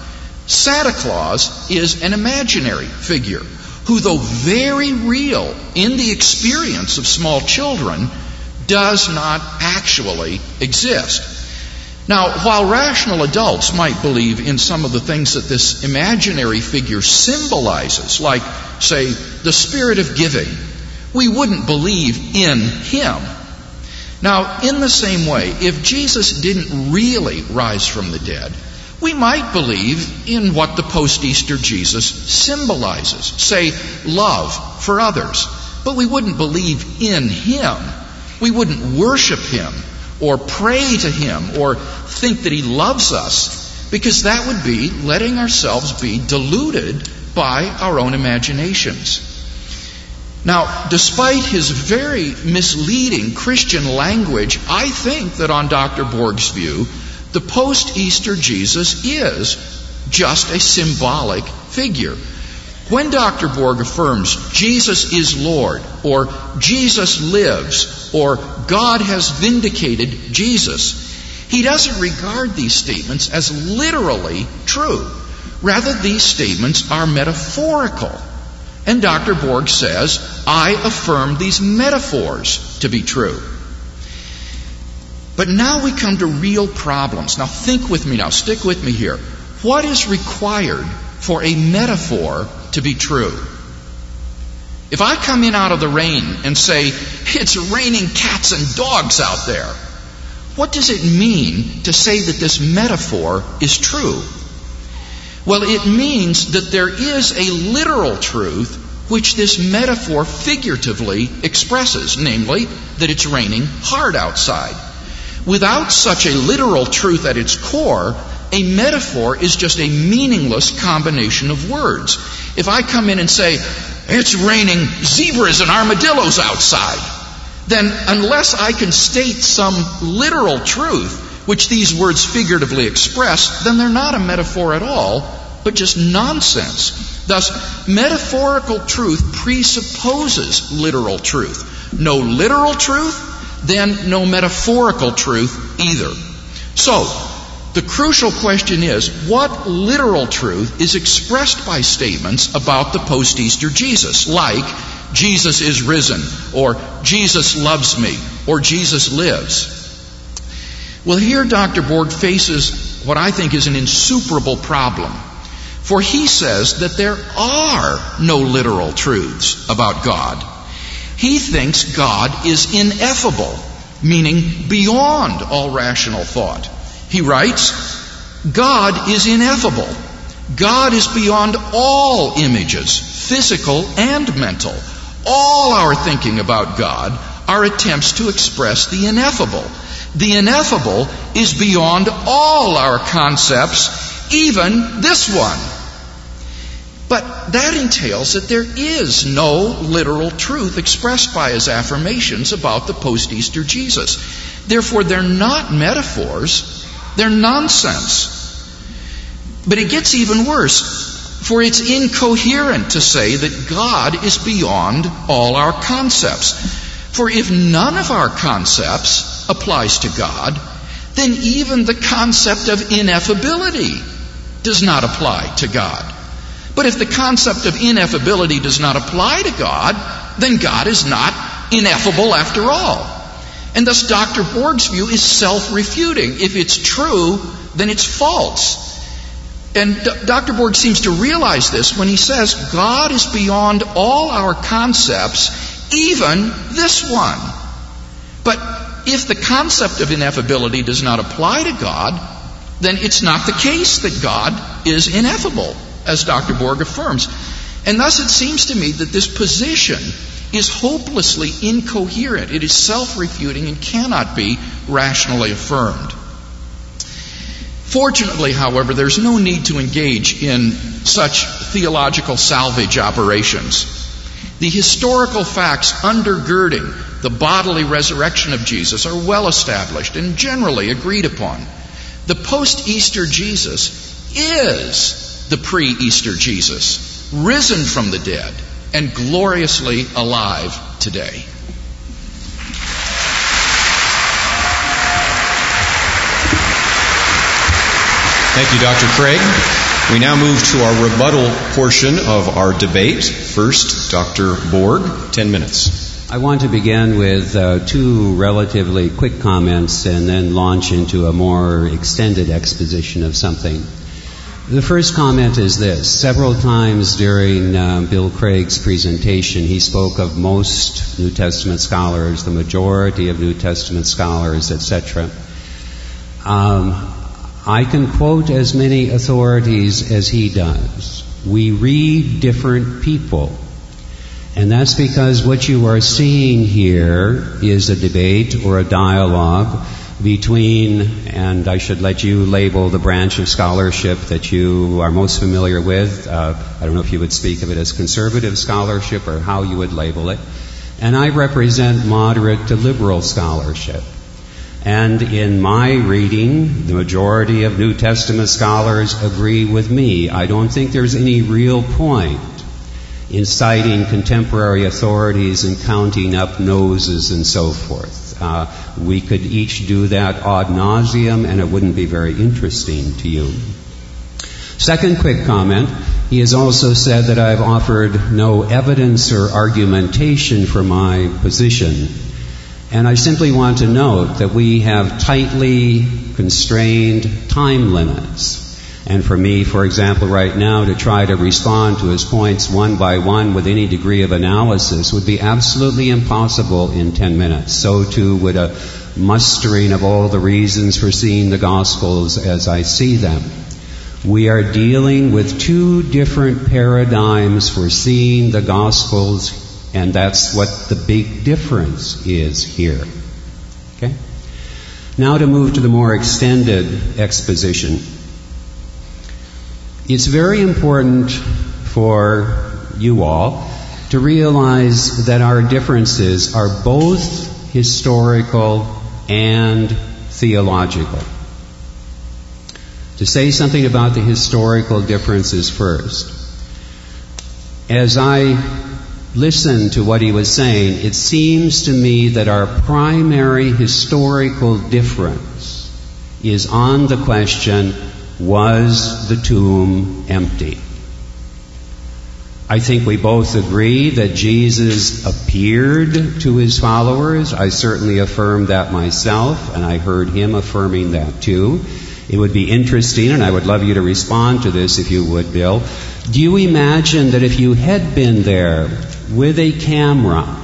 Santa Claus is an imaginary figure who, though very real in the experience of small children, does not actually exist. Now, while rational adults might believe in some of the things that this imaginary figure symbolizes, like, say, the spirit of giving, we wouldn't believe in him. Now, in the same way, if Jesus didn't really rise from the dead, we might believe in what the post-Easter Jesus symbolizes, say, love for others, but we wouldn't believe in him. We wouldn't worship him or pray to him or think that he loves us, because that would be letting ourselves be deluded by our own imaginations. Now, despite his very misleading Christian language, I think that on Doctor Borg's view, the post-Easter Jesus is just a symbolic figure. When Doctor Borg affirms Jesus is Lord, or Jesus lives, or God has vindicated Jesus, he doesn't regard these statements as literally true. Rather, these statements are metaphorical. And Doctor Borg says, I affirm these metaphors to be true. But now we come to real problems. Now think with me now, stick with me here. What is required for a metaphor to be true? If I come in out of the rain and say, it's raining cats and dogs out there, what does it mean to say that this metaphor is true? Well, it means that there is a literal truth which this metaphor figuratively expresses, namely, that it's raining hard outside. Without such a literal truth at its core, a metaphor is just a meaningless combination of words. If I come in and say, it's raining zebras and armadillos outside, then unless I can state some literal truth which these words figuratively express, then they're not a metaphor at all, but just nonsense. Thus, metaphorical truth presupposes literal truth. No literal truth, then no metaphorical truth either. So, the crucial question is, what literal truth is expressed by statements about the post-Easter Jesus, like Jesus is risen, or Jesus loves me, or Jesus lives? Well, here Doctor Borg faces what I think is an insuperable problem. For he says that there are no literal truths about God. He thinks God is ineffable, meaning beyond all rational thought. He writes, God is ineffable. God is beyond all images, physical and mental. All our thinking about God are attempts to express the ineffable. The ineffable is beyond all our concepts, even this one. But that entails that there is no literal truth expressed by his affirmations about the post-Easter Jesus. Therefore, they're not metaphors. They're nonsense. But it gets even worse, for it's incoherent to say that God is beyond all our concepts. For if none of our concepts applies to God, then even the concept of ineffability does not apply to God. But if the concept of ineffability does not apply to God, then God is not ineffable after all. And thus Doctor Borg's view is self-refuting. If it's true, then it's false. And D- Doctor Borg seems to realize this when he says God is beyond all our concepts, even this one. But if the concept of ineffability does not apply to God, then it's not the case that God is ineffable, as Doctor Borg affirms. And thus it seems to me that this position is hopelessly incoherent. It is self-refuting and cannot be rationally affirmed. Fortunately, however, there's no need to engage in such theological salvage operations. The historical facts undergirding the bodily resurrection of Jesus are well established and generally agreed upon. The post-Easter Jesus is the pre-Easter Jesus, risen from the dead and gloriously alive today. Thank you, Doctor Craig. We now move to our rebuttal portion of our debate. First, Doctor Borg, ten minutes. I want to begin with uh, two relatively quick comments and then launch into a more extended exposition of something. The first comment is this. Several times during uh, Bill Craig's presentation, he spoke of most New Testament scholars, the majority of New Testament scholars, et cetera. Um, I can quote as many authorities as he does. We read different people. And that's because what you are seeing here is a debate or a dialogue between, and I should let you label the branch of scholarship that you are most familiar with. Uh, I don't know if you would speak of it as conservative scholarship or how you would label it. And I represent moderate to liberal scholarship. And in my reading, the majority of New Testament scholars agree with me. I don't think there's any real point in citing contemporary authorities and counting up noses and so forth. Uh, we could each do that ad nauseum, and it wouldn't be very interesting to you. Second quick comment. He has also said that I've offered no evidence or argumentation for my position. And I simply want to note that we have tightly constrained time limits. And for me, for example, right now, to try to respond to his points one by one with any degree of analysis would be absolutely impossible in ten minutes. So too would a mustering of all the reasons for seeing the Gospels as I see them. We are dealing with two different paradigms for seeing the Gospels, and that's what the big difference is here. Okay? Now to move to the more extended exposition. It's very important for you all to realize that our differences are both historical and theological. To say something about the historical differences first. As I listened to what he was saying, it seems to me that our primary historical difference is on the question, was the tomb empty? I think we both agree that Jesus appeared to his followers. I certainly affirm that myself, and I heard him affirming that too. It would be interesting, and I would love you to respond to this if you would, Bill. Do you imagine that if you had been there with a camera,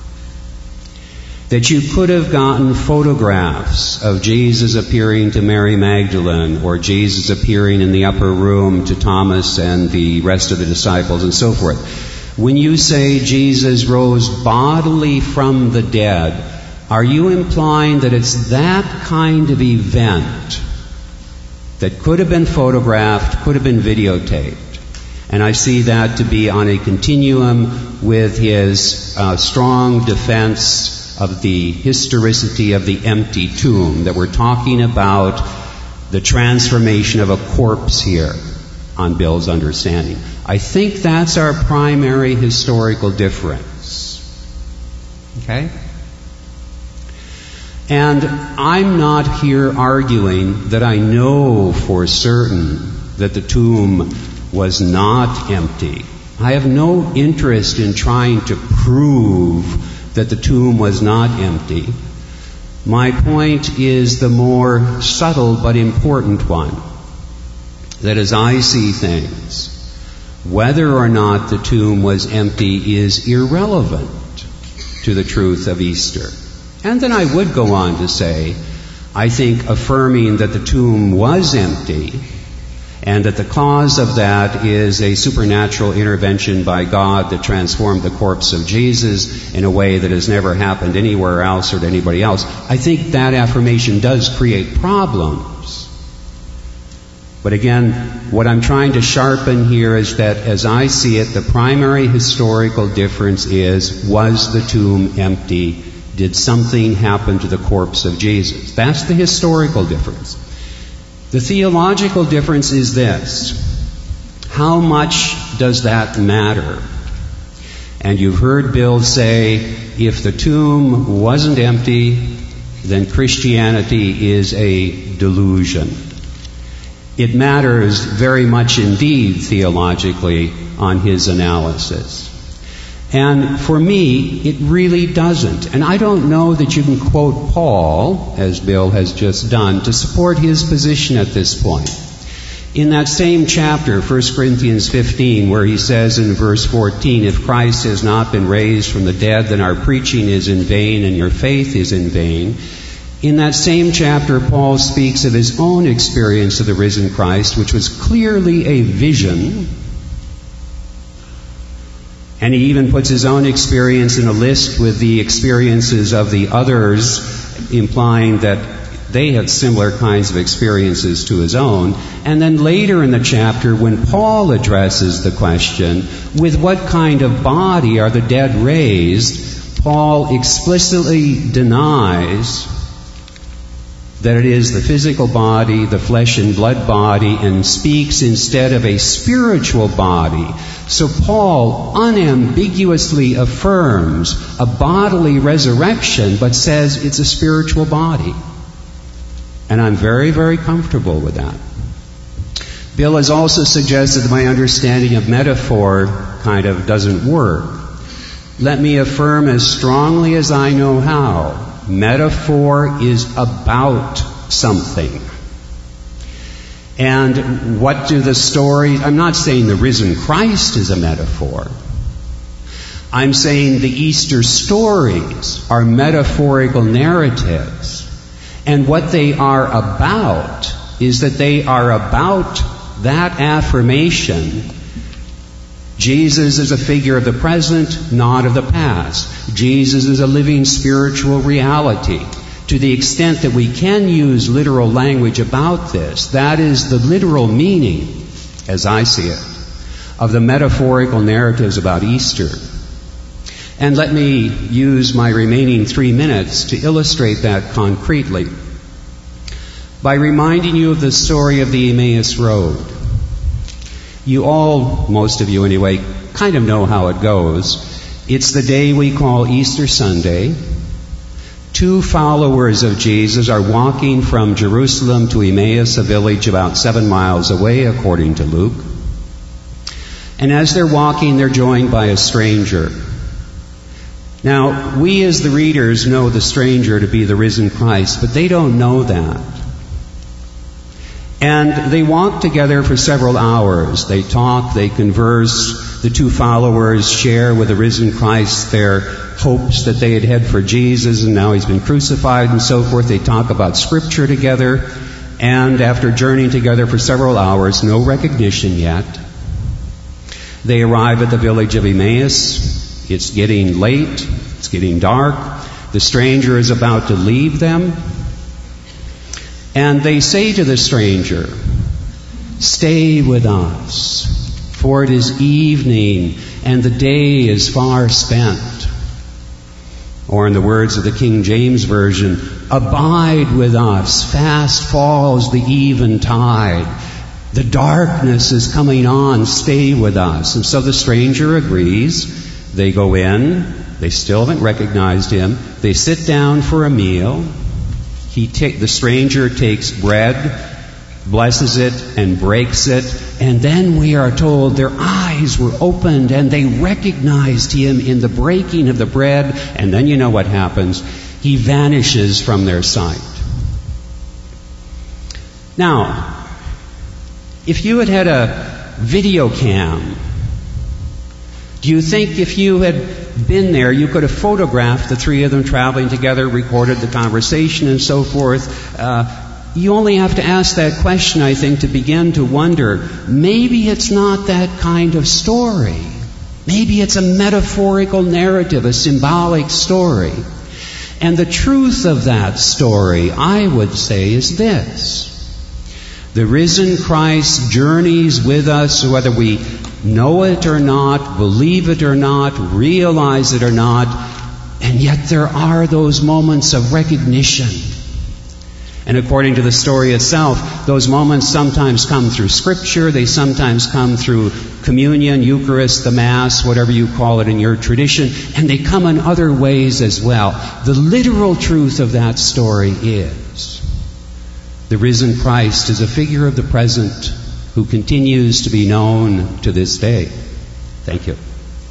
that you could have gotten photographs of Jesus appearing to Mary Magdalene or Jesus appearing in the upper room to Thomas and the rest of the disciples and so forth? When you say Jesus rose bodily from the dead, are you implying that it's that kind of event that could have been photographed, could have been videotaped? And I see that to be on a continuum with his uh, strong defense of the historicity of the empty tomb, that we're talking about the transformation of a corpse here on Bill's understanding. I think that's our primary historical difference. Okay? And I'm not here arguing that I know for certain that the tomb was not empty. I have no interest in trying to prove that the tomb was not empty. My point is the more subtle but important one. That as I see things, whether or not the tomb was empty is irrelevant to the truth of Easter. And then I would go on to say, I think affirming that the tomb was empty and that the cause of that is a supernatural intervention by God that transformed the corpse of Jesus in a way that has never happened anywhere else or to anybody else. I think that affirmation does create problems. But again, what I'm trying to sharpen here is that as I see it, the primary historical difference is, was the tomb empty? Did something happen to the corpse of Jesus? That's the historical difference. The theological difference is this. How much does that matter? And you've heard Bill say, if the tomb wasn't empty, then Christianity is a delusion. It matters very much indeed theologically on his analysis. And for me, it really doesn't. And I don't know that you can quote Paul, as Bill has just done, to support his position at this point. In that same chapter, First Corinthians fifteen, where he says in verse fourteen, if Christ has not been raised from the dead, then our preaching is in vain and your faith is in vain. In that same chapter, Paul speaks of his own experience of the risen Christ, which was clearly a vision. And he even puts his own experience in a list with the experiences of the others, implying that they had similar kinds of experiences to his own. And then later in the chapter, when Paul addresses the question, with what kind of body are the dead raised, Paul explicitly denies that it is the physical body, the flesh and blood body, and speaks instead of a spiritual body. So Paul unambiguously affirms a bodily resurrection, but says it's a spiritual body. And I'm very, very comfortable with that. Bill has also suggested that my understanding of metaphor kind of doesn't work. Let me affirm as strongly as I know how. Metaphor is about something. And what do the stories... I'm not saying the risen Christ is a metaphor. I'm saying the Easter stories are metaphorical narratives. And what they are about is that they are about that affirmation. Jesus is a figure of the present, not of the past. Jesus is a living spiritual reality. To the extent that we can use literal language about this, that is the literal meaning, as I see it, of the metaphorical narratives about Easter. And let me use my remaining three minutes to illustrate that concretely by reminding you of the story of the Emmaus Road. You all, most of you anyway, kind of know how it goes. It's the day we call Easter Sunday. Two followers of Jesus are walking from Jerusalem to Emmaus, a village about seven miles away, according to Luke. And as they're walking, they're joined by a stranger. Now, we as the readers know the stranger to be the risen Christ, but they don't know that. And they walk together for several hours. They talk, they converse. The two followers share with the risen Christ their hopes that they had had for Jesus, and now he's been crucified and so forth. They talk about Scripture together. And after journeying together for several hours, no recognition yet, they arrive at the village of Emmaus. It's getting late. It's getting dark. The stranger is about to leave them. And they say to the stranger, "Stay with us, for it is evening, and the day is far spent." Or in the words of the King James Version, "Abide with us, fast falls the eventide. The darkness is coming on, stay with us." And so the stranger agrees. They go in. They still haven't recognized him. They sit down for a meal. He take, the stranger takes bread, blesses it, and breaks it. And then we are told their eyes were opened and they recognized him in the breaking of the bread. And then you know what happens. He vanishes from their sight. Now, if you had had a video cam, do you think if you had been there, you could have photographed the three of them traveling together, recorded the conversation and so forth? Uh, you only have to ask that question, I think, to begin to wonder, maybe it's not that kind of story. Maybe it's a metaphorical narrative, a symbolic story. And the truth of that story, I would say, is this. The risen Christ journeys with us, whether we know it or not, believe it or not, realize it or not, and yet there are those moments of recognition. And according to the story itself, those moments sometimes come through Scripture, they sometimes come through communion, Eucharist, the Mass, whatever you call it in your tradition, and they come in other ways as well. The literal truth of that story is The risen Christ is a figure of the present who continues to be known to this day. Thank you.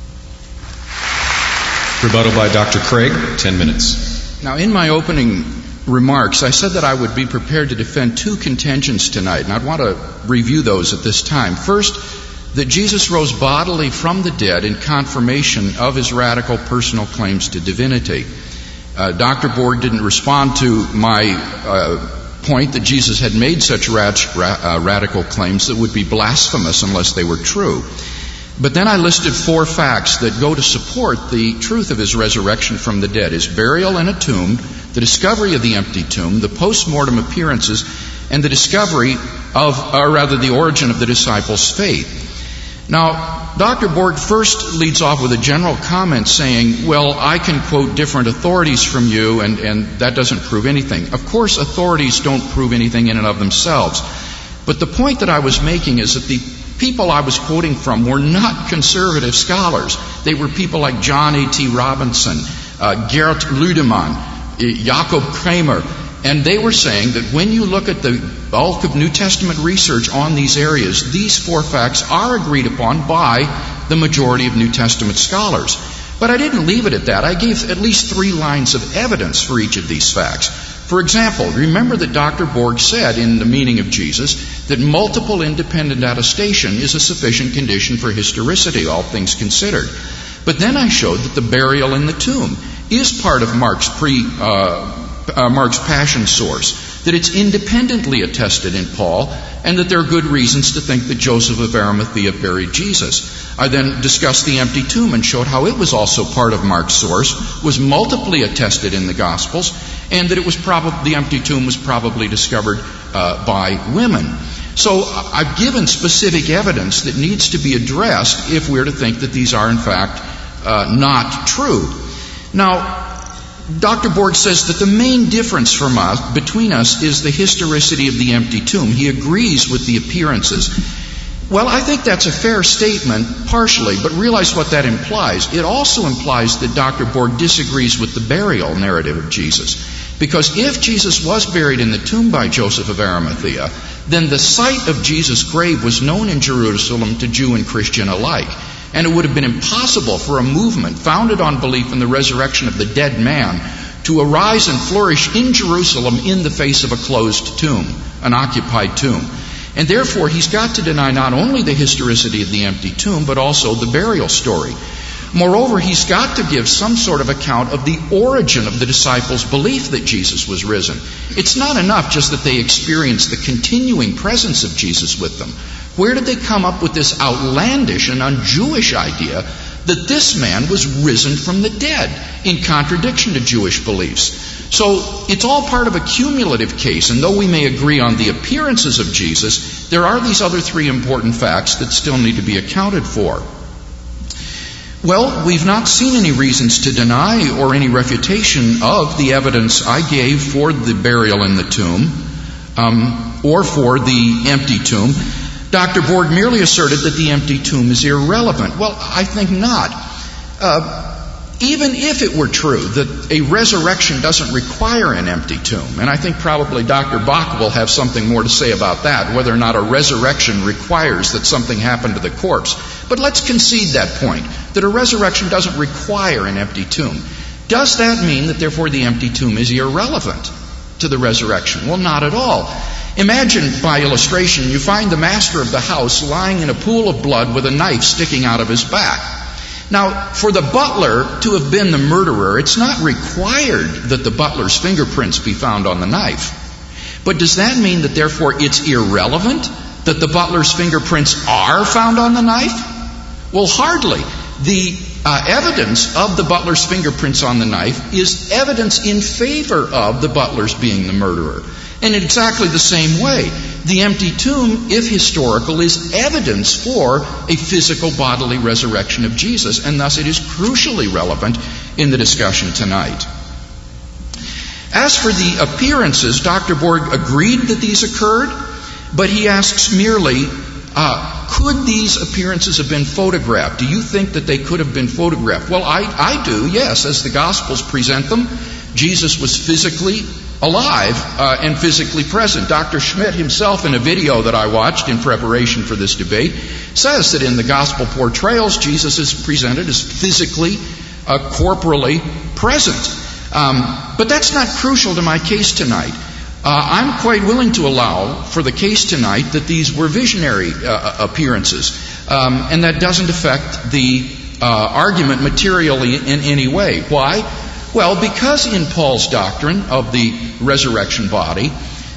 Rebuttal by Doctor Craig, ten minutes. Now, in my opening remarks, I said that I would be prepared to defend two contentions tonight, and I'd want to review those at this time. First, that Jesus rose bodily from the dead in confirmation of his radical personal claims to divinity. Uh, Doctor Borg didn't respond to my uh, point that Jesus had made such rad- ra- uh, radical claims that would be blasphemous unless they were true. But then I listed four facts that go to support the truth of his resurrection from the dead: his burial in a tomb, the discovery of the empty tomb, the post-mortem appearances, and the discovery of, or rather the origin of the disciples' faith. Now, Doctor Borg first leads off with a general comment saying, well, I can quote different authorities from you, and, and that doesn't prove anything. Of course, authorities don't prove anything in and of themselves. But the point that I was making is that the people I was quoting from were not conservative scholars. They were people like John A T Robinson, uh, Gerhard Ludemann, Jakob Kramer, and they were saying that when you look at the bulk of New Testament research on these areas, these four facts are agreed upon by the majority of New Testament scholars. But I didn't leave it at that. I gave at least three lines of evidence for each of these facts. For example, remember that Doctor Borg said in The Meaning of Jesus that multiple independent attestation is a sufficient condition for historicity, all things considered. But then I showed that the burial in the tomb is part of Mark's pre uh, uh, Mark's passion source, that it's independently attested in Paul, and that there are good reasons to think that Joseph of Arimathea buried Jesus. I then discussed the empty tomb and showed how it was also part of Mark's source, was multiply attested in the Gospels, and that it was probably the empty tomb was probably discovered uh, by women. So I've given specific evidence that needs to be addressed if we're to think that these are in fact uh, not true. Now, Doctor Borg says that the main difference from us, between us is the historicity of the empty tomb. He agrees with the appearances. Well, I think that's a fair statement, partially, but realize what that implies. It also implies that Doctor Borg disagrees with the burial narrative of Jesus. Because if Jesus was buried in the tomb by Joseph of Arimathea, then the site of Jesus' grave was known in Jerusalem to Jew and Christian alike. And it would have been impossible for a movement founded on belief in the resurrection of the dead man to arise and flourish in Jerusalem in the face of a closed tomb, an occupied tomb. And therefore, he's got to deny not only the historicity of the empty tomb, but also the burial story. Moreover, he's got to give some sort of account of the origin of the disciples' belief that Jesus was risen. It's not enough just that they experienced the continuing presence of Jesus with them. Where did they come up with this outlandish and un-Jewish idea that this man was risen from the dead, in contradiction to Jewish beliefs? So it's all part of a cumulative case, and though we may agree on the appearances of Jesus, there are these other three important facts that still need to be accounted for. Well, we've not seen any reasons to deny or any refutation of the evidence I gave for the burial in the tomb, um, or for the empty tomb. Doctor Borg merely asserted that the empty tomb is irrelevant. Well, I think not. Uh, even if it were true that a resurrection doesn't require an empty tomb, and I think probably Doctor Bach will have something more to say about that, whether or not a resurrection requires that something happen to the corpse. But let's concede that point, that a resurrection doesn't require an empty tomb. Does that mean that therefore the empty tomb is irrelevant to the resurrection? Well, not at all. Imagine, by illustration, you find the master of the house lying in a pool of blood with a knife sticking out of his back. Now, for the butler to have been the murderer, it's not required that the butler's fingerprints be found on the knife. But does that mean that therefore it's irrelevant that the butler's fingerprints are found on the knife? Well, hardly. The uh, evidence of the butler's fingerprints on the knife is evidence in favor of the butler's being the murderer. And in exactly the same way, the empty tomb, if historical, is evidence for a physical bodily resurrection of Jesus, and thus it is crucially relevant in the discussion tonight. As for the appearances, Doctor Borg agreed that these occurred, but he asks merely, uh, could these appearances have been photographed? Do you think that they could have been photographed? Well, I, I do, yes, as the Gospels present them. Jesus was physically alive uh, and physically present. Doctor Schmidt himself, in a video that I watched in preparation for this debate, says that in the gospel portrayals, Jesus is presented as physically, uh, corporally present. Um, but that's not crucial to my case tonight. Uh, I'm quite willing to allow for the case tonight that these were visionary uh, appearances, um, and that doesn't affect the uh, argument materially in any way. Why? Well, because in Paul's doctrine of the resurrection body,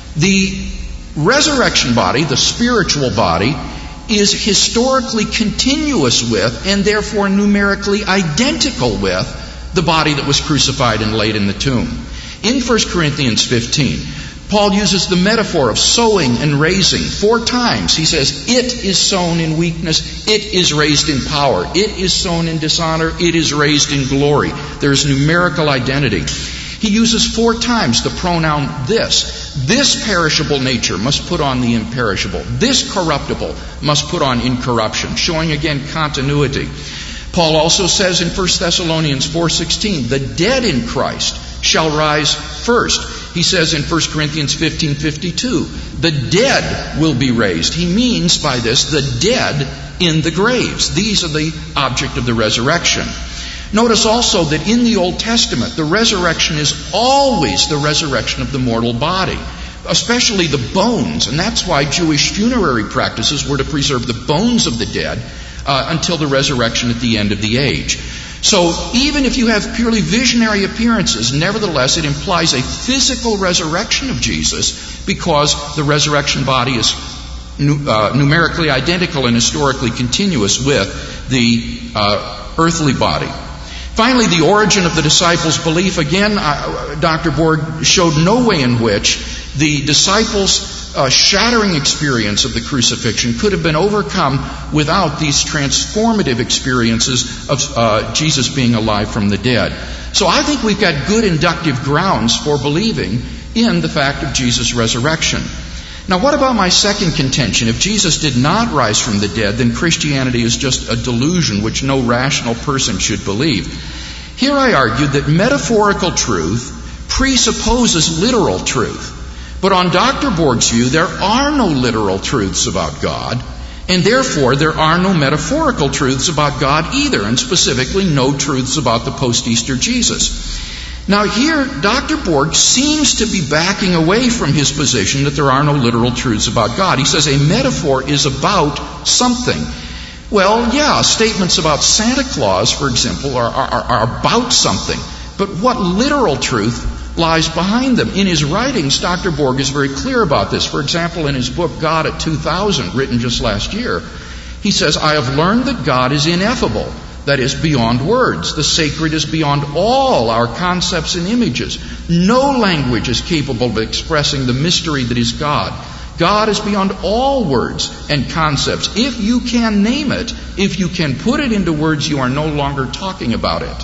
the resurrection body, the spiritual body, is historically continuous with and therefore numerically identical with the body that was crucified and laid in the tomb. In First Corinthians fifteen, Paul uses the metaphor of sowing and raising four times. He says, it is sown in weakness, it is raised in power, it is sown in dishonor, it is raised in glory. There is numerical identity. He uses four times the pronoun this. This perishable nature must put on the imperishable. This corruptible must put on incorruption, showing again continuity. Paul also says in First Thessalonians four sixteen, the dead in Christ shall rise first. He says in First Corinthians fifteen fifty-two, the dead will be raised. He means by this the dead in the graves. These are the object of the resurrection. Notice also that in the Old Testament, the resurrection is always the resurrection of the mortal body, especially the bones. And that's why Jewish funerary practices were to preserve the bones of the dead uh, until the resurrection at the end of the age. So even if you have purely visionary appearances, nevertheless it implies a physical resurrection of Jesus because the resurrection body is nu- uh, numerically identical and historically continuous with the uh, earthly body. Finally, the origin of the disciples' belief. Again, uh, Doctor Borg showed no way in which the disciples' uh, shattering experience of the crucifixion could have been overcome without these transformative experiences of uh, Jesus being alive from the dead. So I think we've got good inductive grounds for believing in the fact of Jesus' resurrection. Now, what about my second contention? If Jesus did not rise from the dead, then Christianity is just a delusion which no rational person should believe. Here I argue that metaphorical truth presupposes literal truth. But on Doctor Borg's view, there are no literal truths about God, and therefore there are no metaphorical truths about God either, and specifically no truths about the post-Easter Jesus. Now here, Doctor Borg seems to be backing away from his position that there are no literal truths about God. He says a metaphor is about something. Well, yeah, statements about Santa Claus, for example, are, are, are about something. But what literal truth lies behind them? In his writings, Doctor Borg is very clear about this. For example, in his book, God at two thousand, written just last year, he says, I have learned that God is ineffable. That is beyond words. The sacred is beyond all our concepts and images. No language is capable of expressing the mystery that is God. God is beyond all words and concepts. If you can name it, if you can put it into words, you are no longer talking about it.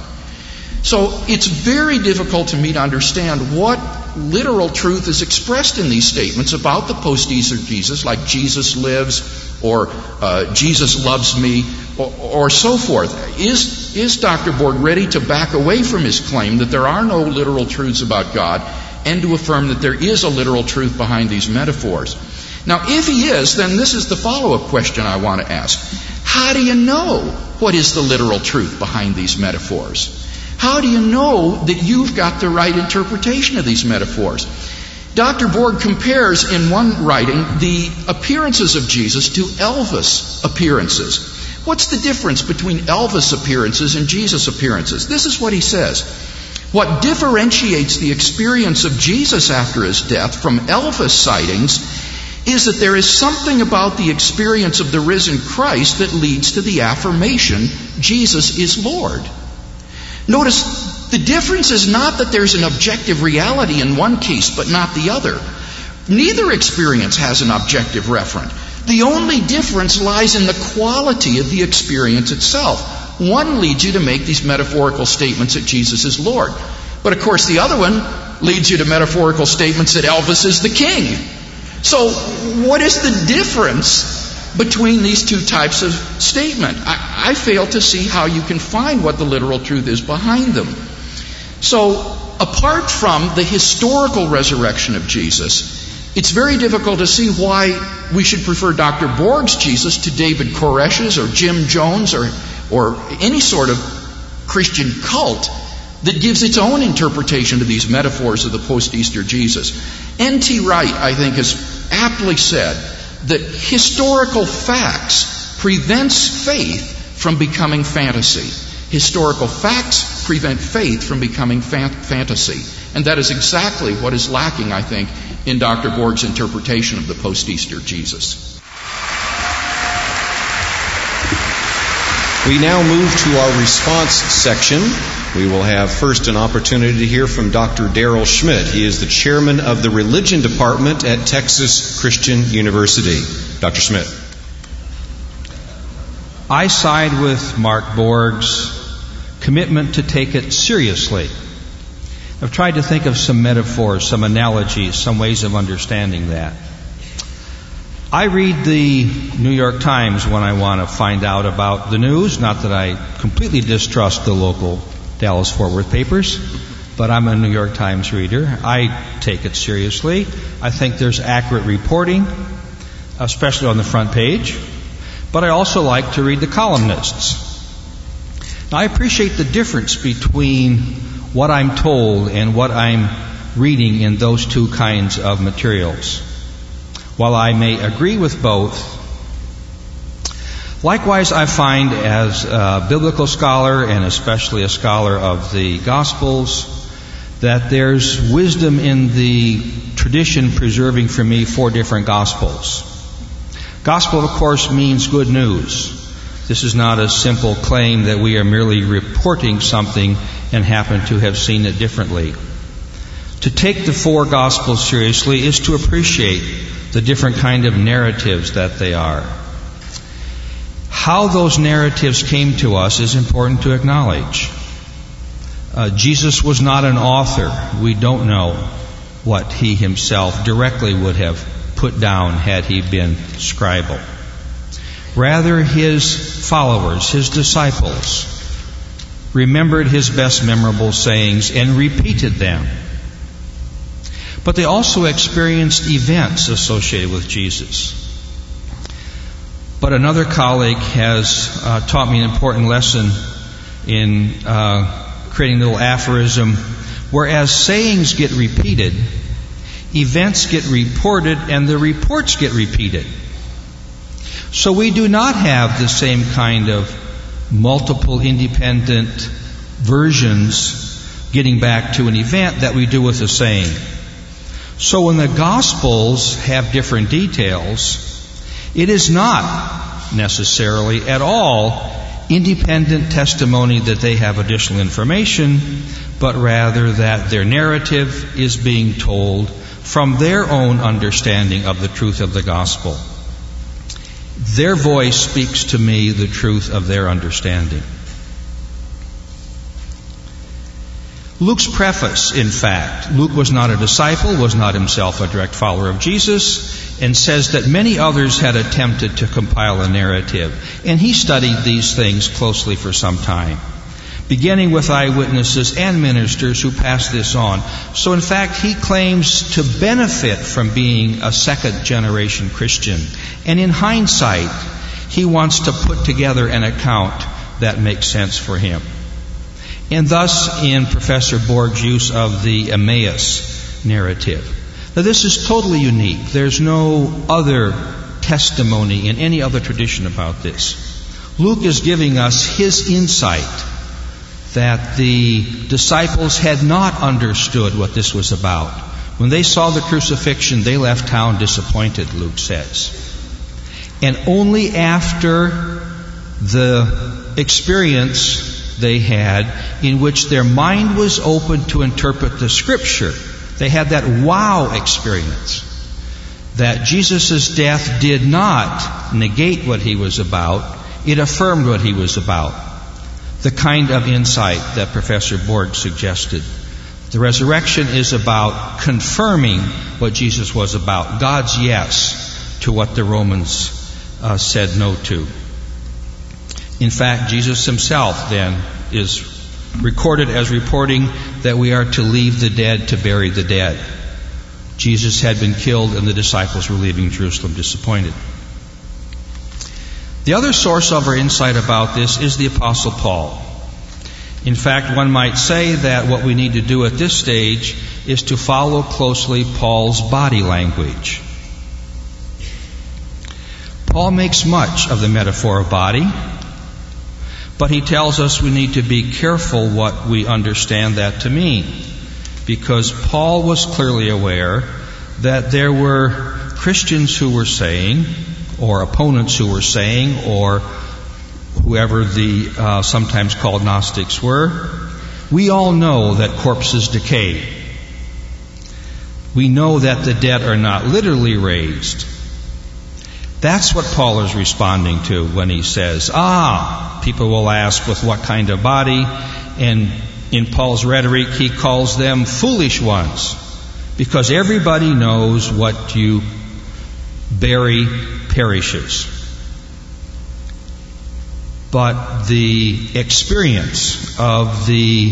So it's very difficult to me to understand what literal truth is expressed in these statements about the post-Easter Jesus, like Jesus lives, or uh, Jesus loves me, or, or so forth. Is, is Doctor Borg ready to back away from his claim that there are no literal truths about God and to affirm that there is a literal truth behind these metaphors? Now, if he is, then this is the follow-up question I want to ask. How do you know what is the literal truth behind these metaphors? How do you know that you've got the right interpretation of these metaphors? Doctor Borg compares in one writing the appearances of Jesus to Elvis appearances. What's the difference between Elvis appearances and Jesus appearances? This is what he says. What differentiates the experience of Jesus after his death from Elvis sightings is that there is something about the experience of the risen Christ that leads to the affirmation, Jesus is Lord. Notice, the difference is not that there's an objective reality in one case but not the other. Neither experience has an objective referent. The only difference lies in the quality of the experience itself. One leads you to make these metaphorical statements that Jesus is Lord. But of course the other one leads you to metaphorical statements that Elvis is the king. So what is the difference between these two types of statement? I, I fail to see how you can find what the literal truth is behind them. So apart from the historical resurrection of Jesus, it's very difficult to see why we should prefer Doctor Borg's Jesus to David Koresh's or Jim Jones or, or any sort of Christian cult that gives its own interpretation of these metaphors of the post-Easter Jesus. N T Wright, I think, has aptly said that historical facts prevents faith from becoming fantasy. Historical facts prevent faith from becoming fa- fantasy. And that is exactly what is lacking, I think, in Doctor Borg's interpretation of the post-Easter Jesus. We now move to our response section. We will have first an opportunity to hear from Doctor Daryl Schmidt. He is the chairman of the Religion Department at Texas Christian University. Doctor Schmidt. I side with Mark Borg's commitment to take it seriously. I've tried to think of some metaphors, some analogies, some ways of understanding that. I read the New York Times when I want to find out about the news. Not that I completely distrust the local Dallas-Fort Worth papers, but I'm a New York Times reader. I take it seriously. I think there's accurate reporting, especially on the front page. But I also like to read the columnists. Now, I appreciate the difference between what I'm told and what I'm reading in those two kinds of materials. While I may agree with both, likewise I find as a biblical scholar and especially a scholar of the Gospels that there's wisdom in the tradition preserving for me four different Gospels. Gospel, of course, means good news. This is not a simple claim that we are merely reporting something and happen to have seen it differently. To take the four Gospels seriously is to appreciate the different kind of narratives that they are. How those narratives came to us is important to acknowledge. Uh, Jesus was not an author. We don't know what he himself directly would have put down had he been scribal. Rather, his followers, his disciples, remembered his best memorable sayings and repeated them. But they also experienced events associated with Jesus. But another colleague has uh, taught me an important lesson in uh, creating a little aphorism. Whereas sayings get repeated, events get reported, and the reports get repeated. So we do not have the same kind of multiple independent versions getting back to an event that we do with a saying. So when the Gospels have different details, it is not necessarily at all independent testimony that they have additional information, but rather that their narrative is being told from their own understanding of the truth of the Gospel. Their voice speaks to me the truth of their understanding. Luke's preface, in fact, Luke was not a disciple, was not himself a direct follower of Jesus, and says that many others had attempted to compile a narrative. And he studied these things closely for some time, beginning with eyewitnesses and ministers who passed this on. So in fact, he claims to benefit from being a second-generation Christian. And in hindsight, he wants to put together an account that makes sense for him. And thus, in Professor Borg's use of the Emmaus narrative. Now, this is totally unique. There's no other testimony in any other tradition about this. Luke is giving us his insight that the disciples had not understood what this was about. When they saw the crucifixion, they left town disappointed, Luke says. And only after the experience they had in which their mind was open to interpret the Scripture, they had that wow experience that Jesus' death did not negate what he was about, it affirmed what he was about. The kind of insight that Professor Borg suggested. The resurrection is about confirming what Jesus was about. God's yes to what the Romans uh, said no to. In fact, Jesus himself then is recorded as reporting that we are to leave the dead to bury the dead. Jesus had been killed and the disciples were leaving Jerusalem disappointed. The other source of our insight about this is the Apostle Paul. In fact, one might say that what we need to do at this stage is to follow closely Paul's body language. Paul makes much of the metaphor of body, but he tells us we need to be careful what we understand that to mean, because Paul was clearly aware that there were Christians who were saying, or opponents who were saying, or whoever the uh, sometimes called Gnostics were, we all know that corpses decay. We know that the dead are not literally raised. That's what Paul is responding to when he says, ah, people will ask, with what kind of body? And in Paul's rhetoric, he calls them foolish ones, because everybody knows what you bury perishes. But the experience of the,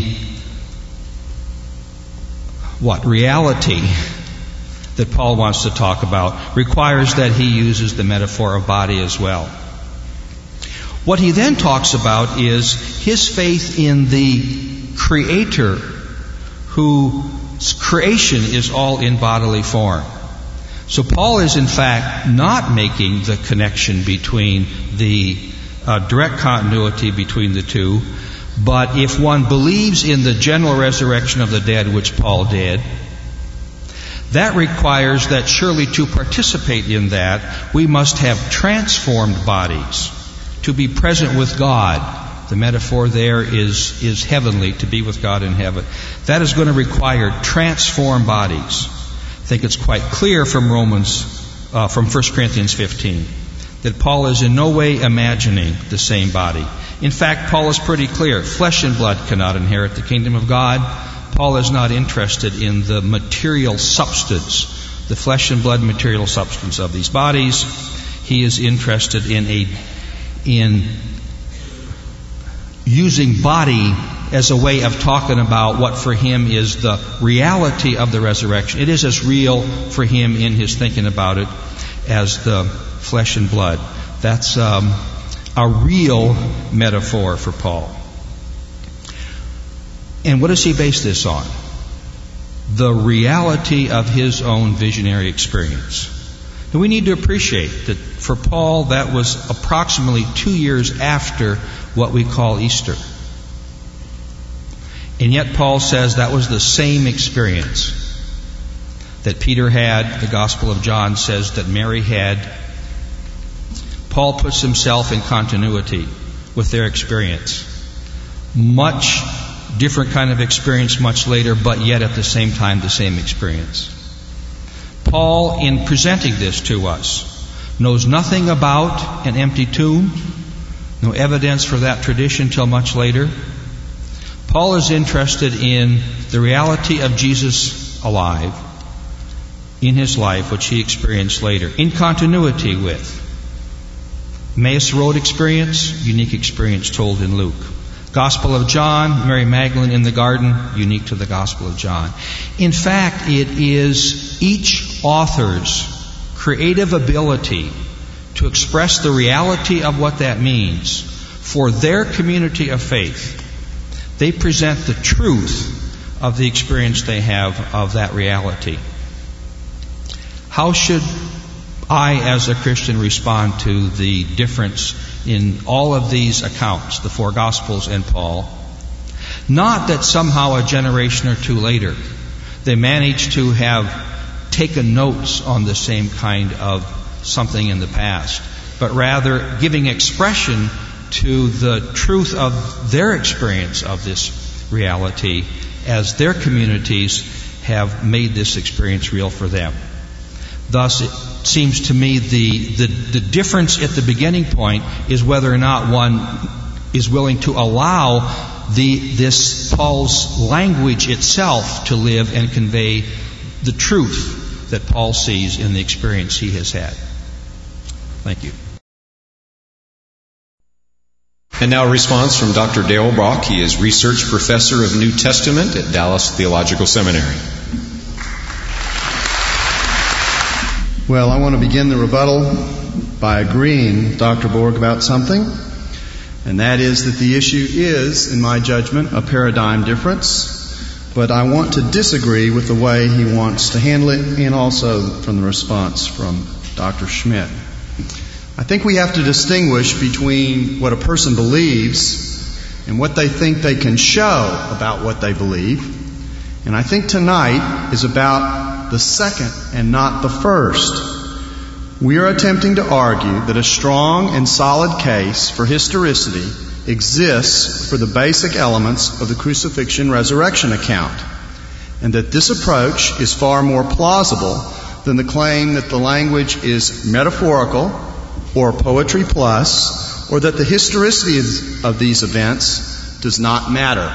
what, reality that Paul wants to talk about requires that he uses the metaphor of body as well. What he then talks about is his faith in the Creator, whose creation is all in bodily form. So Paul is in fact not making the connection between the uh, direct continuity between the two, but if one believes in the general resurrection of the dead, which Paul did, that requires that surely to participate in that, we must have transformed bodies to be present with God. The metaphor there is, is heavenly, to be with God in heaven. That is going to require transformed bodies. I think it's quite clear from Romans, uh, from First Corinthians fifteen, that Paul is in no way imagining the same body. In fact, Paul is pretty clear. Flesh and blood cannot inherit the kingdom of God. Paul is not interested in the material substance, the flesh and blood material substance of these bodies. He is interested in a in using body as a way of talking about what for him is the reality of the resurrection. It is as real for him in his thinking about it as the flesh and blood. That's um, a real metaphor for Paul. And what does he base this on? The reality of his own visionary experience. And we need to appreciate that for Paul, that was approximately two years after what we call Easter. And yet Paul says that was the same experience that Peter had, the Gospel of John says that Mary had. Paul puts himself in continuity with their experience. Much different kind of experience much later, but yet at the same time the same experience. Paul, in presenting this to us, knows nothing about an empty tomb, no evidence for that tradition till much later. Paul is interested in the reality of Jesus alive in his life, which he experienced later, in continuity with Emmaus Road experience, unique experience told in Luke. Gospel of John, Mary Magdalene in the garden, unique to the Gospel of John. In fact, it is each author's creative ability to express the reality of what that means for their community of faith. They present the truth of the experience they have of that reality. How should I, as a Christian, respond to the difference in all of these accounts, the four Gospels and Paul? Not that somehow a generation or two later they managed to have taken notes on the same kind of something in the past, but rather giving expression to the truth of their experience of this reality as their communities have made this experience real for them. Thus, it seems to me the, the, the difference at the beginning point is whether or not one is willing to allow the, this Paul's language itself to live and convey the truth that Paul sees in the experience he has had. Thank you. And now a response from Doctor Dale Brock. He is Research Professor of New Testament at Dallas Theological Seminary. Well, I want to begin the rebuttal by agreeing with Doctor Borg about something, and that is that the issue is, in my judgment, a paradigm difference, but I want to disagree with the way he wants to handle it and also from the response from Doctor Schmidt. I think we have to distinguish between what a person believes and what they think they can show about what they believe. And I think tonight is about the second and not the first. We are attempting to argue that a strong and solid case for historicity exists for the basic elements of the crucifixion resurrection account, and that this approach is far more plausible than the claim that the language is metaphorical or poetry plus, or that the historicity of these events does not matter.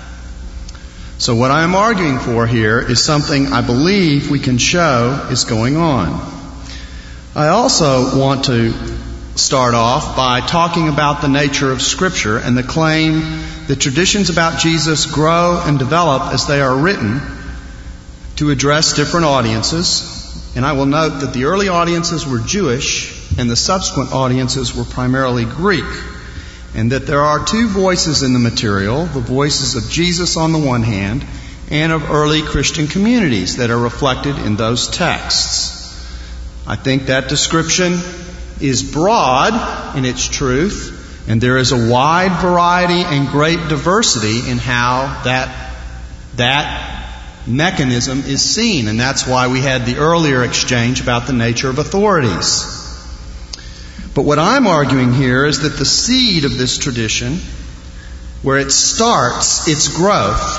So what I am arguing for here is something I believe we can show is going on. I also want to start off by talking about the nature of Scripture and the claim that traditions about Jesus grow and develop as they are written to address different audiences. And I will note that the early audiences were Jewish and the subsequent audiences were primarily Greek, and that there are two voices in the material, the voices of Jesus on the one hand and of early Christian communities that are reflected in those texts. I think that description is broad in its truth, and there is a wide variety and great diversity in how that that mechanism is seen, and that's why we had the earlier exchange about the nature of authorities. But what I'm arguing here is that the seed of this tradition, where it starts its growth,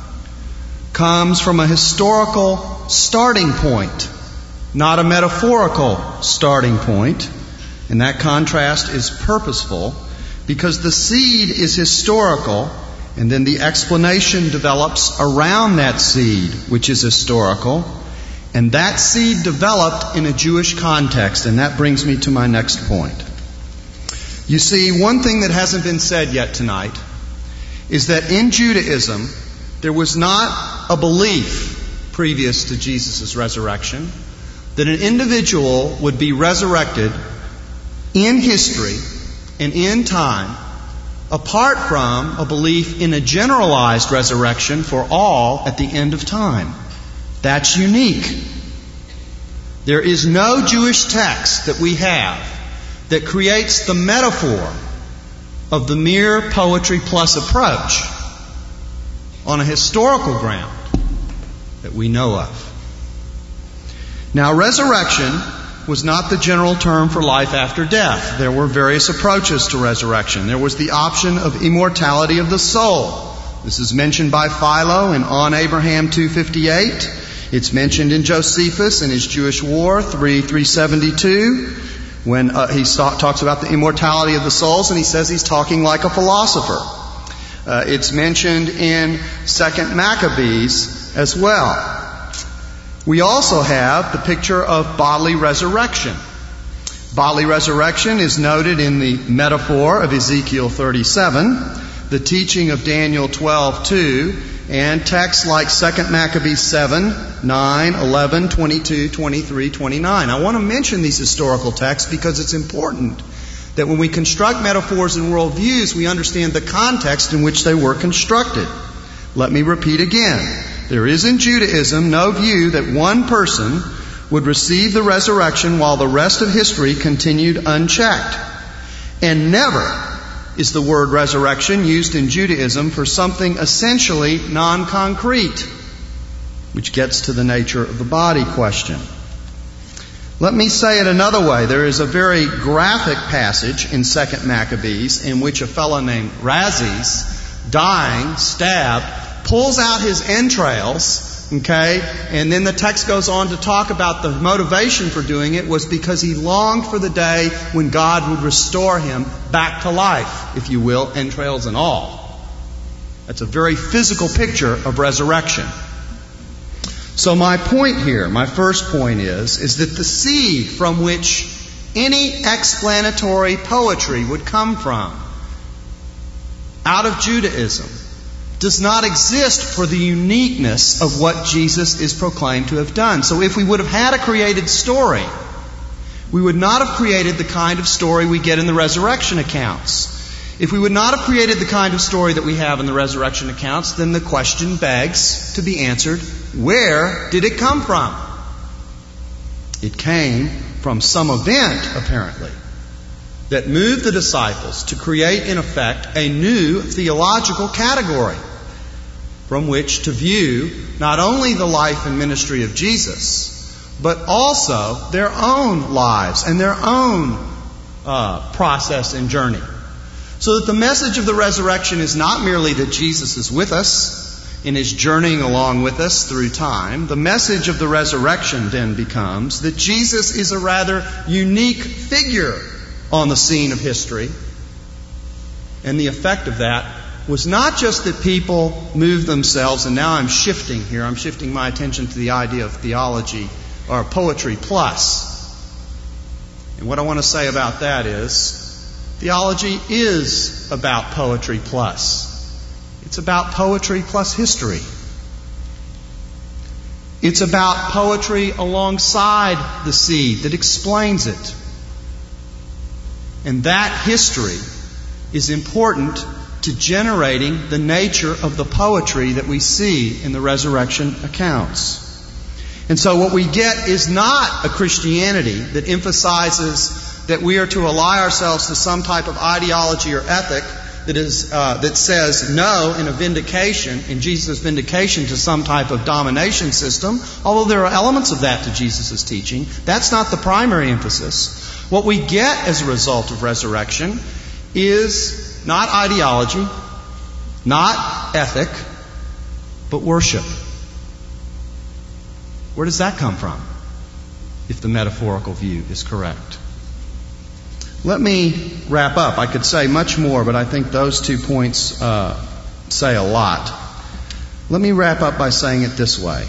comes from a historical starting point, not a metaphorical starting point. And that contrast is purposeful because the seed is historical, and then the explanation develops around that seed, which is historical. And that seed developed in a Jewish context, and that brings me to my next point. You see, one thing that hasn't been said yet tonight is that in Judaism, there was not a belief previous to Jesus' resurrection that an individual would be resurrected in history and in time apart from a belief in a generalized resurrection for all at the end of time. That's unique. There is no Jewish text that we have that creates the metaphor of the mere poetry plus approach on a historical ground that we know of. Now, resurrection was not the general term for life after death. There were various approaches to resurrection. There was the option of immortality of the soul. This is mentioned by Philo in On Abraham two fifty-eight. It's mentioned in Josephus in his Jewish War three seventy-two, when uh, he talks about the immortality of the souls, and he says he's talking like a philosopher. Uh, it's mentioned in Second Maccabees as well. We also have the picture of bodily resurrection. Bodily resurrection is noted in the metaphor of Ezekiel thirty-seven, the teaching of Daniel twelve two, and texts like Second Maccabees seven, nine, eleven, twenty-two, twenty-three, twenty-nine. I want to mention these historical texts because it's important that when we construct metaphors and worldviews, we understand the context in which they were constructed. Let me repeat again. There is in Judaism no view that one person would receive the resurrection while the rest of history continued unchecked. And never is the word resurrection used in Judaism for something essentially non-concrete, which gets to the nature of the body question. Let me say it another way. There is a very graphic passage in Second Maccabees in which a fellow named Razes, dying, stabbed, pulls out his entrails, okay, and then the text goes on to talk about the motivation for doing it was because he longed for the day when God would restore him back to life, if you will, entrails and all. That's a very physical picture of resurrection. So my point here, my first point is, is that the seed from which any explanatory poetry would come from out of Judaism does not exist for the uniqueness of what Jesus is proclaimed to have done. So if we would have had a created story, we would not have created the kind of story we get in the resurrection accounts. If we would not have created the kind of story that we have in the resurrection accounts, then the question begs to be answered, where did it come from? It came from some event, apparently, that moved the disciples to create, in effect, a new theological category from which to view not only the life and ministry of Jesus, but also their own lives and their own uh, process and journey. So that the message of the resurrection is not merely that Jesus is with us in His journeying along with us through time. The message of the resurrection then becomes that Jesus is a rather unique figure on the scene of history. And the effect of that was not just that people moved themselves, and now I'm shifting here, I'm shifting my attention to the idea of theology or poetry plus. And what I want to say about that is, theology is about poetry plus. It's about poetry plus history. It's about poetry alongside the seed that explains it. And that history is important to generating the nature of the poetry that we see in the resurrection accounts. And so what we get is not a Christianity that emphasizes that we are to ally ourselves to some type of ideology or ethic that is uh, that says no in a vindication, in Jesus' vindication, to some type of domination system, although there are elements of that to Jesus' teaching. That's not the primary emphasis. What we get as a result of resurrection is not ideology, not ethic, but worship. Where does that come from, if the metaphorical view is correct? Let me wrap up. I could say much more, but I think those two points uh, say a lot. Let me wrap up by saying it this way.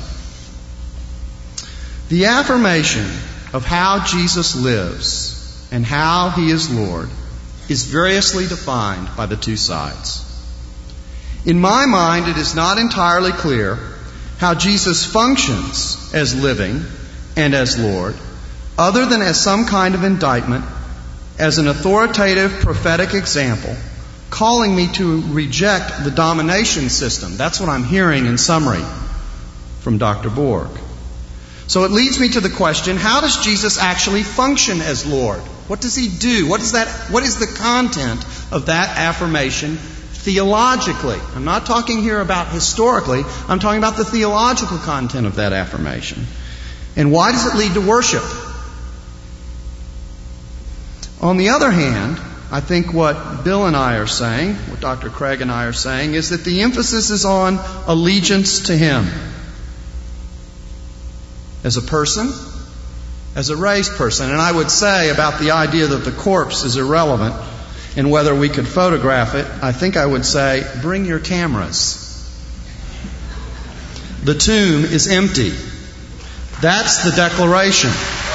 The affirmation of how Jesus lives and how He is Lord is variously defined by the two sides. In my mind, it is not entirely clear how Jesus functions as living and as Lord, other than as some kind of indictment, as an authoritative prophetic example, calling me to reject the domination system. That's what I'm hearing in summary from Doctor Borg. So it leads me to the question, how does Jesus actually function as Lord? What does He do? What is that? What is the content of that affirmation theologically? I'm not talking here about historically. I'm talking about the theological content of that affirmation. And why does it lead to worship? On the other hand, I think what Bill and I are saying, what Doctor Craig and I are saying, is that the emphasis is on allegiance to Him. As a person, as a raised person. And I would say about the idea that the corpse is irrelevant and whether we could photograph it, I think I would say, bring your cameras. The tomb is empty. That's the declaration.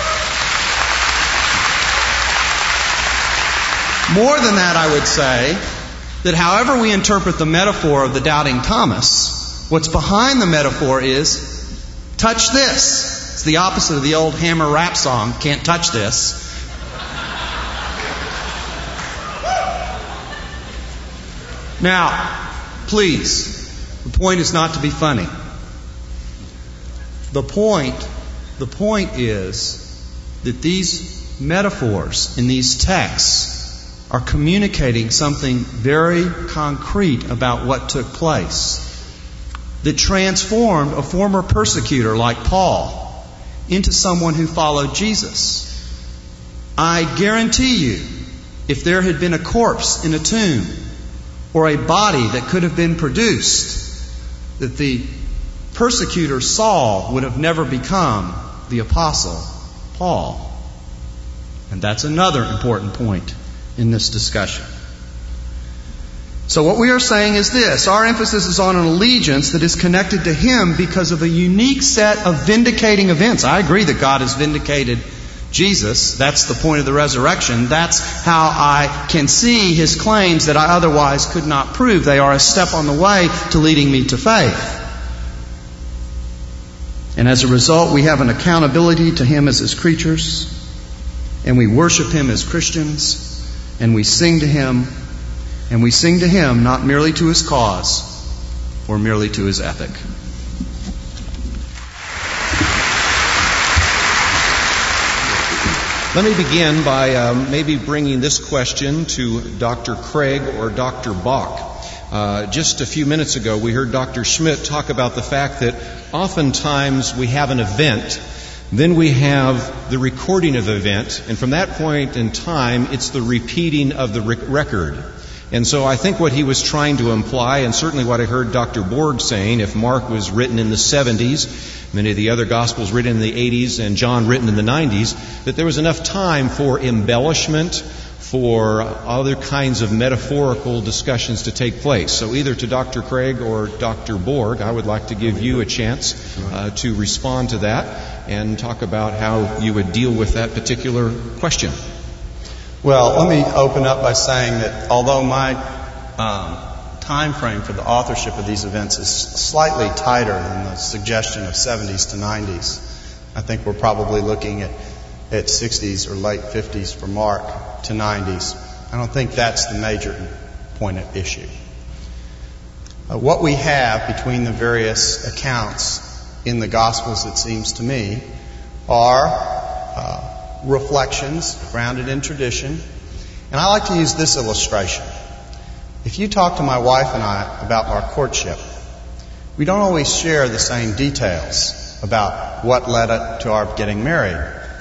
More than that, I would say that however we interpret the metaphor of the doubting Thomas, what's behind the metaphor is, touch this. It's the opposite of the old Hammer rap song, can't touch this. Now, please, the point is not to be funny. The point, the point is that these metaphors in these texts are communicating something very concrete about what took place that transformed a former persecutor like Paul into someone who followed Jesus. I guarantee you, if there had been a corpse in a tomb or a body that could have been produced, that the persecutor Saul would have never become the apostle Paul. And that's another important point in this discussion. So what we are saying is this. Our emphasis is on an allegiance that is connected to Him because of a unique set of vindicating events. I agree that God has vindicated Jesus. That's the point of the resurrection. That's how I can see his claims that I otherwise could not prove. They are a step on the way to leading me to faith. And as a result, we have an accountability to him as his creatures, and we worship him as Christians, and we sing to him, and we sing to him not merely to his cause or merely to his ethic. Let me begin by um, maybe bringing this question to Doctor Craig or Doctor Bach. Uh, just a few minutes ago, we heard Doctor Schmidt talk about the fact that oftentimes we have an event, then we have the recording of the event, and from that point in time, it's the repeating of the rec- record. And so I think what he was trying to imply, and certainly what I heard Doctor Borg saying, if Mark was written in the seventies, many of the other Gospels written in the eighties, and John written in the nineties, that there was enough time for embellishment, for other kinds of metaphorical discussions to take place. So either to Doctor Craig or Doctor Borg, I would like to give you a chance uh, to respond to that and talk about how you would deal with that particular question. Well, let me open up by saying that although my um, time frame for the authorship of these events is slightly tighter than the suggestion of seventies to nineties, I think we're probably looking at, at sixties or late fifties for Mark to nineties. I don't think that's the major point of issue. Uh, what we have between the various accounts in the Gospels, it seems to me, are uh, reflections grounded in tradition. And I like to use this illustration. If you talk to my wife and I about our courtship, we don't always share the same details about what led up to our getting married.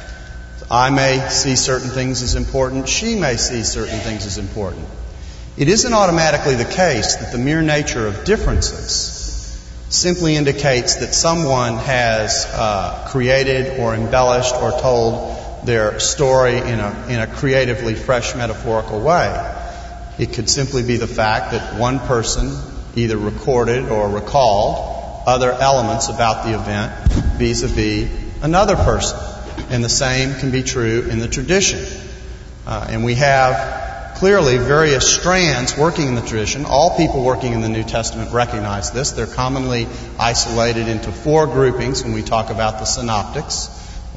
I may see certain things as important. She may see certain things as important. It isn't automatically the case that the mere nature of differences simply indicates that someone has uh, created or embellished or told their story in a, in a creatively fresh metaphorical way. It could simply be the fact that one person either recorded or recalled other elements about the event vis-a-vis another person. And the same can be true in the tradition. Uh, and we have clearly various strands working in the tradition. All people working in the New Testament recognize this. They're commonly isolated into four groupings when we talk about the synoptics.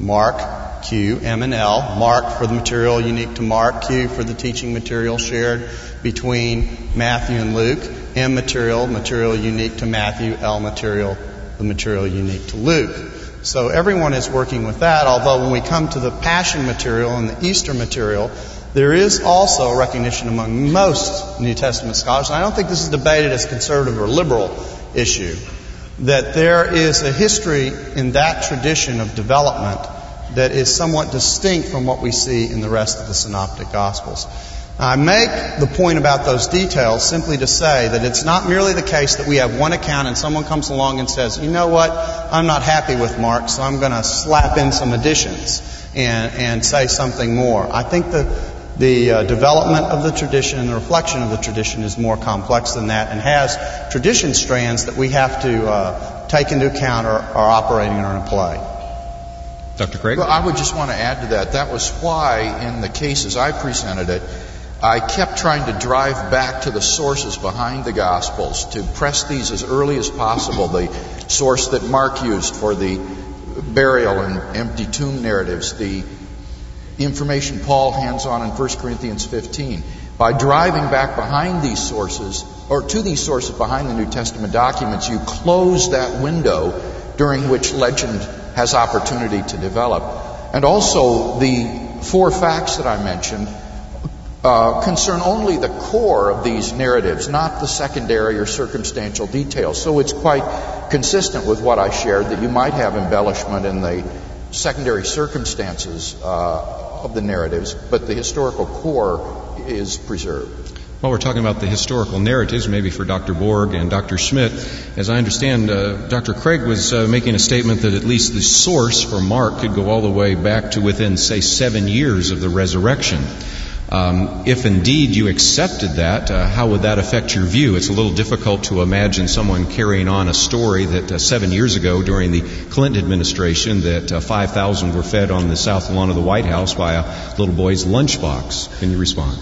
Mark, Q, M, and L. Mark for the material unique to Mark. Q for the teaching material shared between Matthew and Luke. M material, material unique to Matthew. L material, the material unique to Luke. So everyone is working with that, although when we come to the Passion material and the Easter material, there is also recognition among most New Testament scholars, and I don't think this is debated as conservative or liberal issue, that there is a history in that tradition of development that is somewhat distinct from what we see in the rest of the Synoptic Gospels. I make the point about those details simply to say that it's not merely the case that we have one account and someone comes along and says, you know what, I'm not happy with Mark, so I'm going to slap in some additions and, and say something more. I think the, the uh, development of the tradition and the reflection of the tradition is more complex than that and has tradition strands that we have to uh, take into account or are operating or in play. Doctor Craig? Well, I would just want to add to that. That was why in the cases I presented it, I kept trying to drive back to the sources behind the Gospels, to press these as early as possible. The source that Mark used for the burial and empty tomb narratives, the information Paul hands on in First Corinthians fifteen. By driving back behind these sources, or to these sources behind the New Testament documents, you close that window during which legend has opportunity to develop. And also, the four facts that I mentioned Uh, concern only the core of these narratives, not the secondary or circumstantial details. So it's quite consistent with what I shared, that you might have embellishment in the secondary circumstances uh, of the narratives, but the historical core is preserved. While we're talking about the historical narratives, maybe for Doctor Borg and Doctor Schmidt, as I understand, uh, Doctor Craig was uh, making a statement that at least the source for Mark could go all the way back to within, say, seven years of the resurrection. Um, if indeed you accepted that, uh, how would that affect your view? It's a little difficult to imagine someone carrying on a story that uh, seven years ago during the Clinton administration that uh, five thousand were fed on the south lawn of the White House by a little boy's lunchbox. Can you respond?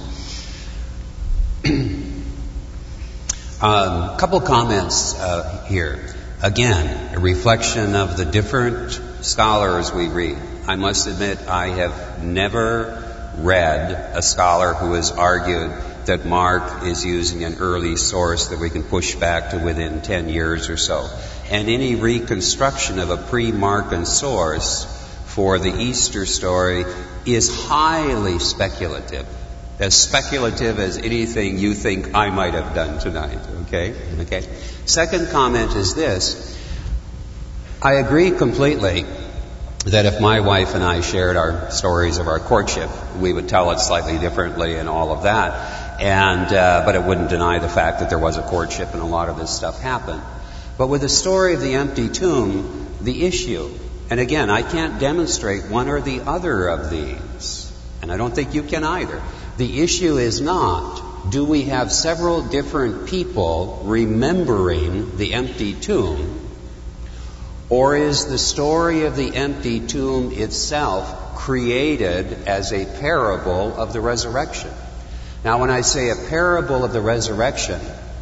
A um, couple comments uh, here. Again, a reflection of the different scholars we read. I must admit I have never read a scholar who has argued that Mark is using an early source that we can push back to within ten years or so. And any reconstruction of a pre-Markan source for the Easter story is highly speculative. As speculative as anything you think I might have done tonight, okay? Okay. Second comment is this. I agree completely that if my wife and I shared our stories of our courtship, we would tell it slightly differently and all of that. And, uh, but it wouldn't deny the fact that there was a courtship and a lot of this stuff happened. But with the story of the empty tomb, the issue, and again, I can't demonstrate one or the other of these, and I don't think you can either. The issue is not, do we have several different people remembering the empty tomb, or is the story of the empty tomb itself created as a parable of the resurrection? Now, when I say a parable of the resurrection,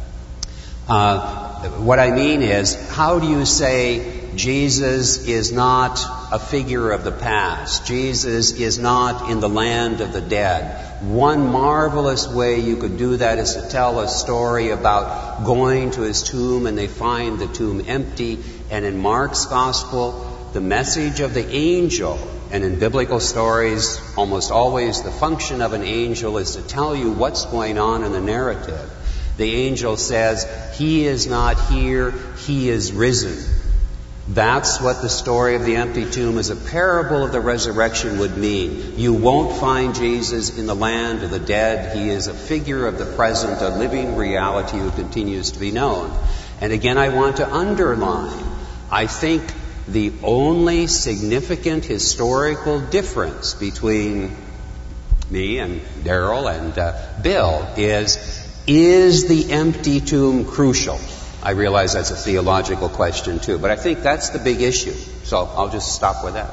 uh, what I mean is, how do you say Jesus is not a figure of the past? Jesus is not in the land of the dead. One marvelous way you could do that is to tell a story about going to his tomb and they find the tomb empty. And in Mark's gospel, the message of the angel, and in biblical stories, almost always the function of an angel is to tell you what's going on in the narrative. The angel says, he is not here, he is risen. That's what the story of the empty tomb as a parable of the resurrection would mean. You won't find Jesus in the land of the dead. He is a figure of the present, a living reality who continues to be known. And again, I want to underline, I think the only significant historical difference between me and Darrell and uh, Bill is, is the empty tomb crucial? I realize that's a theological question too, but I think that's the big issue. So I'll just stop with that.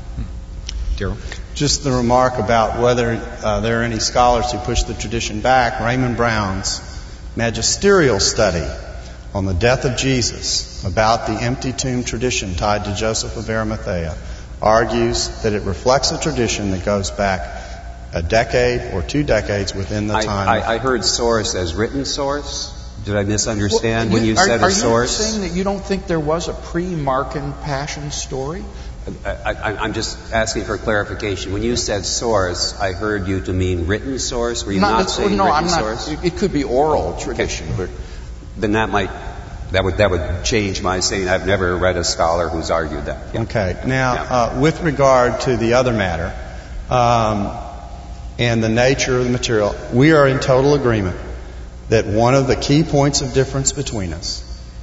Darrell? Just the remark about whether uh, there are any scholars who push the tradition back. Raymond Brown's magisterial study on the death of Jesus about the empty tomb tradition tied to Joseph of Arimathea argues that it reflects a tradition that goes back a decade or two decades within the I, time. I, I heard source as written source. Did I misunderstand well, when you are, said are a source? Are you saying that you don't think there was a pre-Markan passion story? I, I, I'm just asking for clarification. When you said source, I heard you to mean written source. Were you not, not saying no, written I'm not, source? It could be oral tradition. Okay. But then that might that would that would change my saying I've never read a scholar who's argued that. Yeah. Okay. Now, yeah. uh, with regard to the other matter um, and the nature of the material, we are in total agreement that one of the key points of difference between us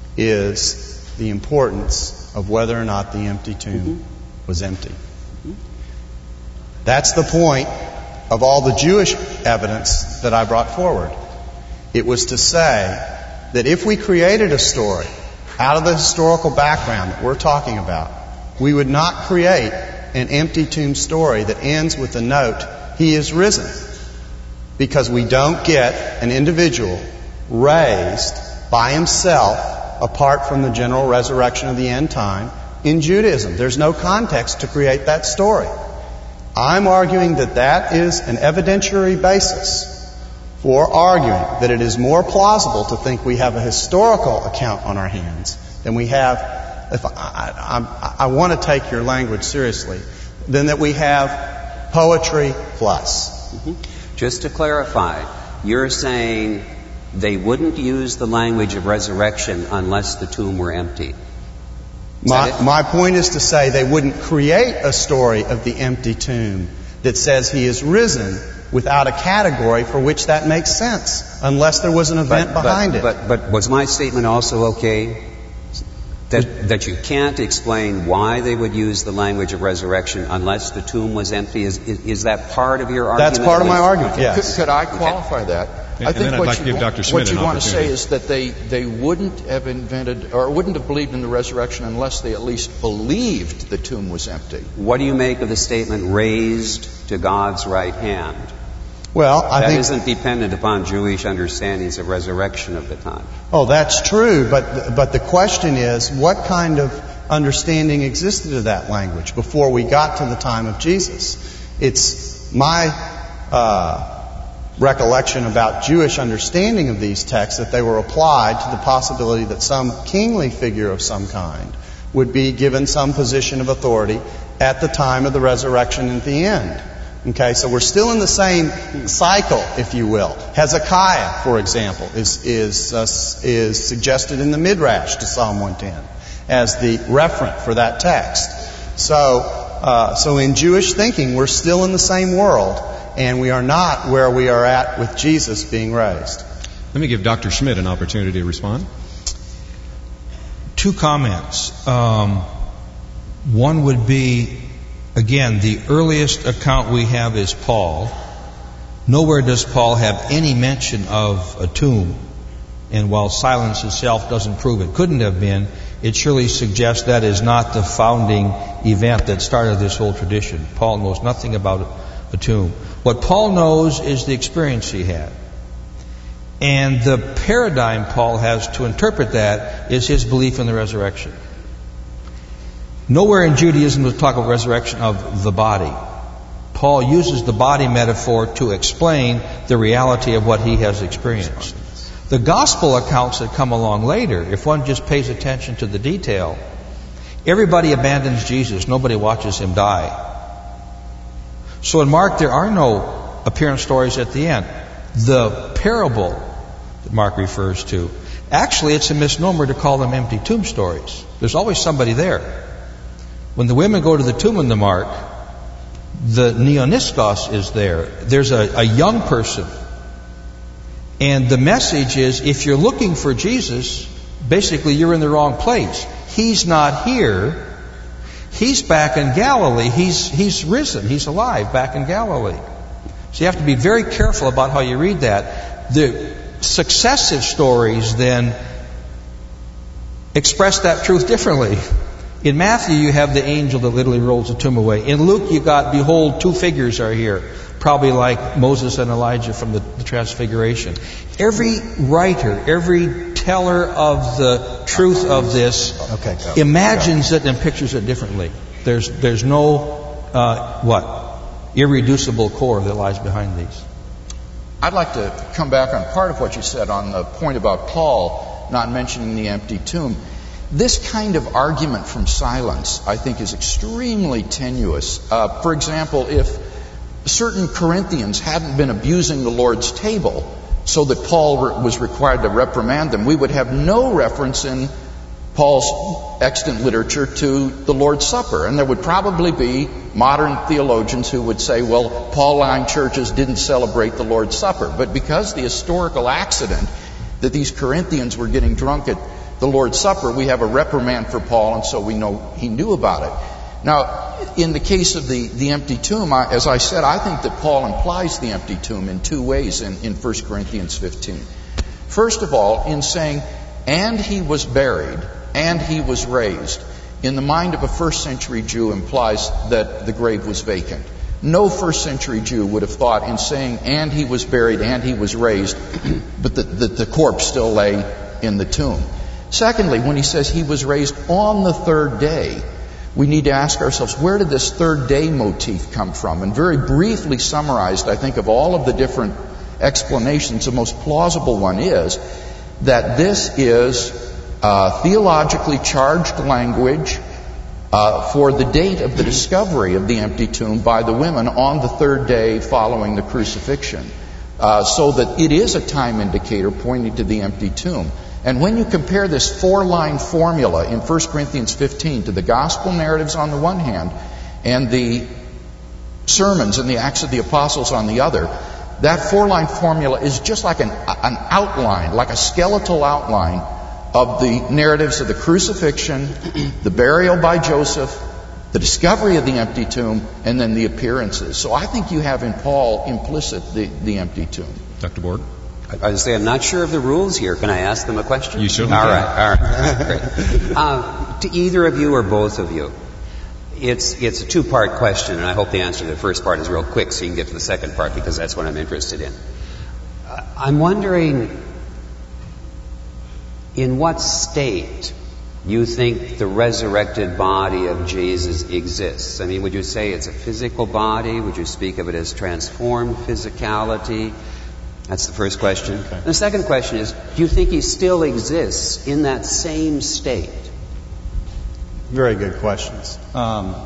is the importance of whether or not the empty tomb mm-hmm. was empty. Mm-hmm. That's the point of all the Jewish evidence that I brought forward. It was to say that if we created a story out of the historical background that we're talking about, we would not create an empty tomb story that ends with the note, he is risen. Because we don't get an individual raised by himself apart from the general resurrection of the end time in Judaism. There's no context to create that story. I'm arguing that that is an evidentiary basis for arguing that it is more plausible to think we have a historical account on our hands than we have, if I, I, I, I want to take your language seriously, than that we have poetry plus. Mm-hmm. Just to clarify, you're saying they wouldn't use the language of resurrection unless the tomb were empty. My, my point is to say they wouldn't create a story of the empty tomb that says he is risen without a category for which that makes sense, unless there was an event but, behind but, it. But, but was my statement also okay? That, that you can't explain why they would use the language of resurrection unless the tomb was empty? Is, is, is that part of your argument? That's part of my argument, yes. Could, could I qualify okay. that? And, I think and then I'd what like you, to give Doctor Schmidt what you an want to say opportunity. is that they, they wouldn't have invented or wouldn't have believed in the resurrection unless they at least believed the tomb was empty. What do you make of the statement raised to God's right hand? Well, I that think isn't dependent upon Jewish understandings of resurrection of the time. Oh, that's true, but but the question is, what kind of understanding existed of that language before we got to the time of Jesus? It's my uh, recollection about Jewish understanding of these texts that they were applied to the possibility that some kingly figure of some kind would be given some position of authority at the time of the resurrection and at the end. Okay, so we're still in the same cycle, if you will. Hezekiah, for example, is is uh, is suggested in the Midrash to Psalm one ten as the referent for that text. So, uh, so in Jewish thinking, we're still in the same world, and we are not where we are at with Jesus being raised. Let me give Doctor Schmidt an opportunity to respond. Two comments. Um, one would be, again, the earliest account we have is Paul. Nowhere does Paul have any mention of a tomb. And while silence itself doesn't prove it couldn't have been, it surely suggests that is not the founding event that started this whole tradition. Paul knows nothing about a tomb. What Paul knows is the experience he had. And the paradigm Paul has to interpret that is his belief in the resurrection. Nowhere in Judaism does it talk about resurrection of the body. Paul uses the body metaphor to explain the reality of what he has experienced. The gospel accounts that come along later, if one just pays attention to the detail, everybody abandons Jesus. Nobody watches him die. So in Mark, there are no appearance stories at the end. The parable that Mark refers to, actually it's a misnomer to call them empty tomb stories. There's always somebody there. When the women go to the tomb in the Mark, the neoniskos is there. There's a, a young person. And the message is, if you're looking for Jesus, basically you're in the wrong place. He's not here. He's back in Galilee. He's, he's risen. He's alive back in Galilee. So you have to be very careful about how you read that. The successive stories then express that truth differently. In Matthew, you have the angel that literally rolls the tomb away. In Luke, you got, behold, two figures are here. Probably like Moses and Elijah from the, the Transfiguration. Every writer, every teller of the truth of this okay, go. imagines go. it and pictures it differently. There's, there's no, uh, what? Irreducible core that lies behind these. I'd like to come back on part of what you said on the point about Paul not mentioning the empty tomb. This kind of argument from silence, I think, is extremely tenuous. Uh, for example, if certain Corinthians hadn't been abusing the Lord's table so that Paul re- was required to reprimand them, we would have no reference in Paul's extant literature to the Lord's Supper. And there would probably be modern theologians who would say, well, Pauline churches didn't celebrate the Lord's Supper. But because the historical accident that these Corinthians were getting drunk at the Lord's Supper, we have a reprimand for Paul, and so we know he knew about it. Now, in the case of the, the empty tomb, I, as I said, I think that Paul implies the empty tomb in two ways in, in First Corinthians fifteen. First of all, in saying, and he was buried, and he was raised, in the mind of a first century Jew implies that the grave was vacant. No first century Jew would have thought in saying, and he was buried, and he was raised, but that the, the corpse still lay in the tomb. Secondly, when he says he was raised on the third day, we need to ask ourselves, where did this third day motif come from? And very briefly summarized, I think, of all of the different explanations, the most plausible one is that this is uh, theologically charged language uh, for the date of the discovery of the empty tomb by the women on the third day following the crucifixion, uh, so that it is a time indicator pointing to the empty tomb. And when you compare this four-line formula in First Corinthians fifteen to the gospel narratives on the one hand and the sermons and the Acts of the Apostles on the other, that four-line formula is just like an, an outline, like a skeletal outline of the narratives of the crucifixion, the burial by Joseph, the discovery of the empty tomb, and then the appearances. So I think you have in Paul implicit the, the empty tomb. Doctor Borg? I was saying, I'm not sure of the rules here. Can I ask them a question? You certainly all can. Right, all right. Great. Uh, to either of you or both of you, it's it's a two-part question, and I hope the answer to the first part is real quick so you can get to the second part, because that's what I'm interested in. Uh, I'm wondering in what state you think the resurrected body of Jesus exists. I mean, would you say it's a physical body? Would you speak of it as transformed physicality? That's the first question. Okay. The second question is, do you think he still exists in that same state? Very good questions. Um,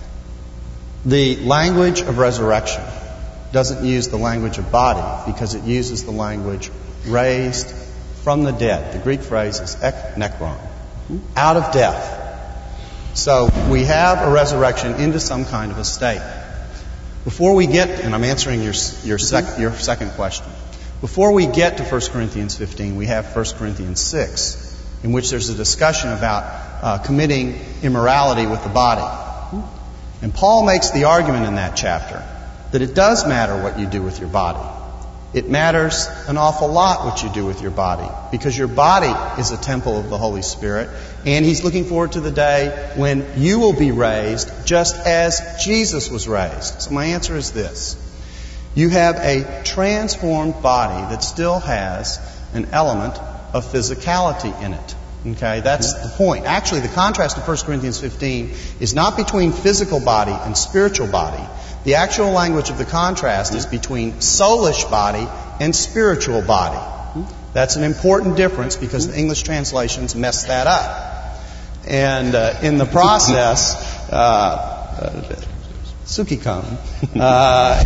the language of resurrection doesn't use the language of body because it uses the language raised from the dead. The Greek phrase is ek nekron, out of death. So we have a resurrection into some kind of a state. Before we get, and I'm answering your your, sec, your second question, before we get to First Corinthians fifteen, we have First Corinthians six, in which there's a discussion about uh, committing immorality with the body. And Paul makes the argument in that chapter that it does matter what you do with your body. It matters an awful lot what you do with your body, because your body is a temple of the Holy Spirit, and he's looking forward to the day when you will be raised just as Jesus was raised. So my answer is this. You have a transformed body that still has an element of physicality in it. Okay, that's the point. Actually, the contrast in First Corinthians fifteen is not between physical body and spiritual body. The actual language of the contrast is between soulish body and spiritual body. That's an important difference because the English translations mess that up. And uh, in the process, uh, uh, Sukikon, uh,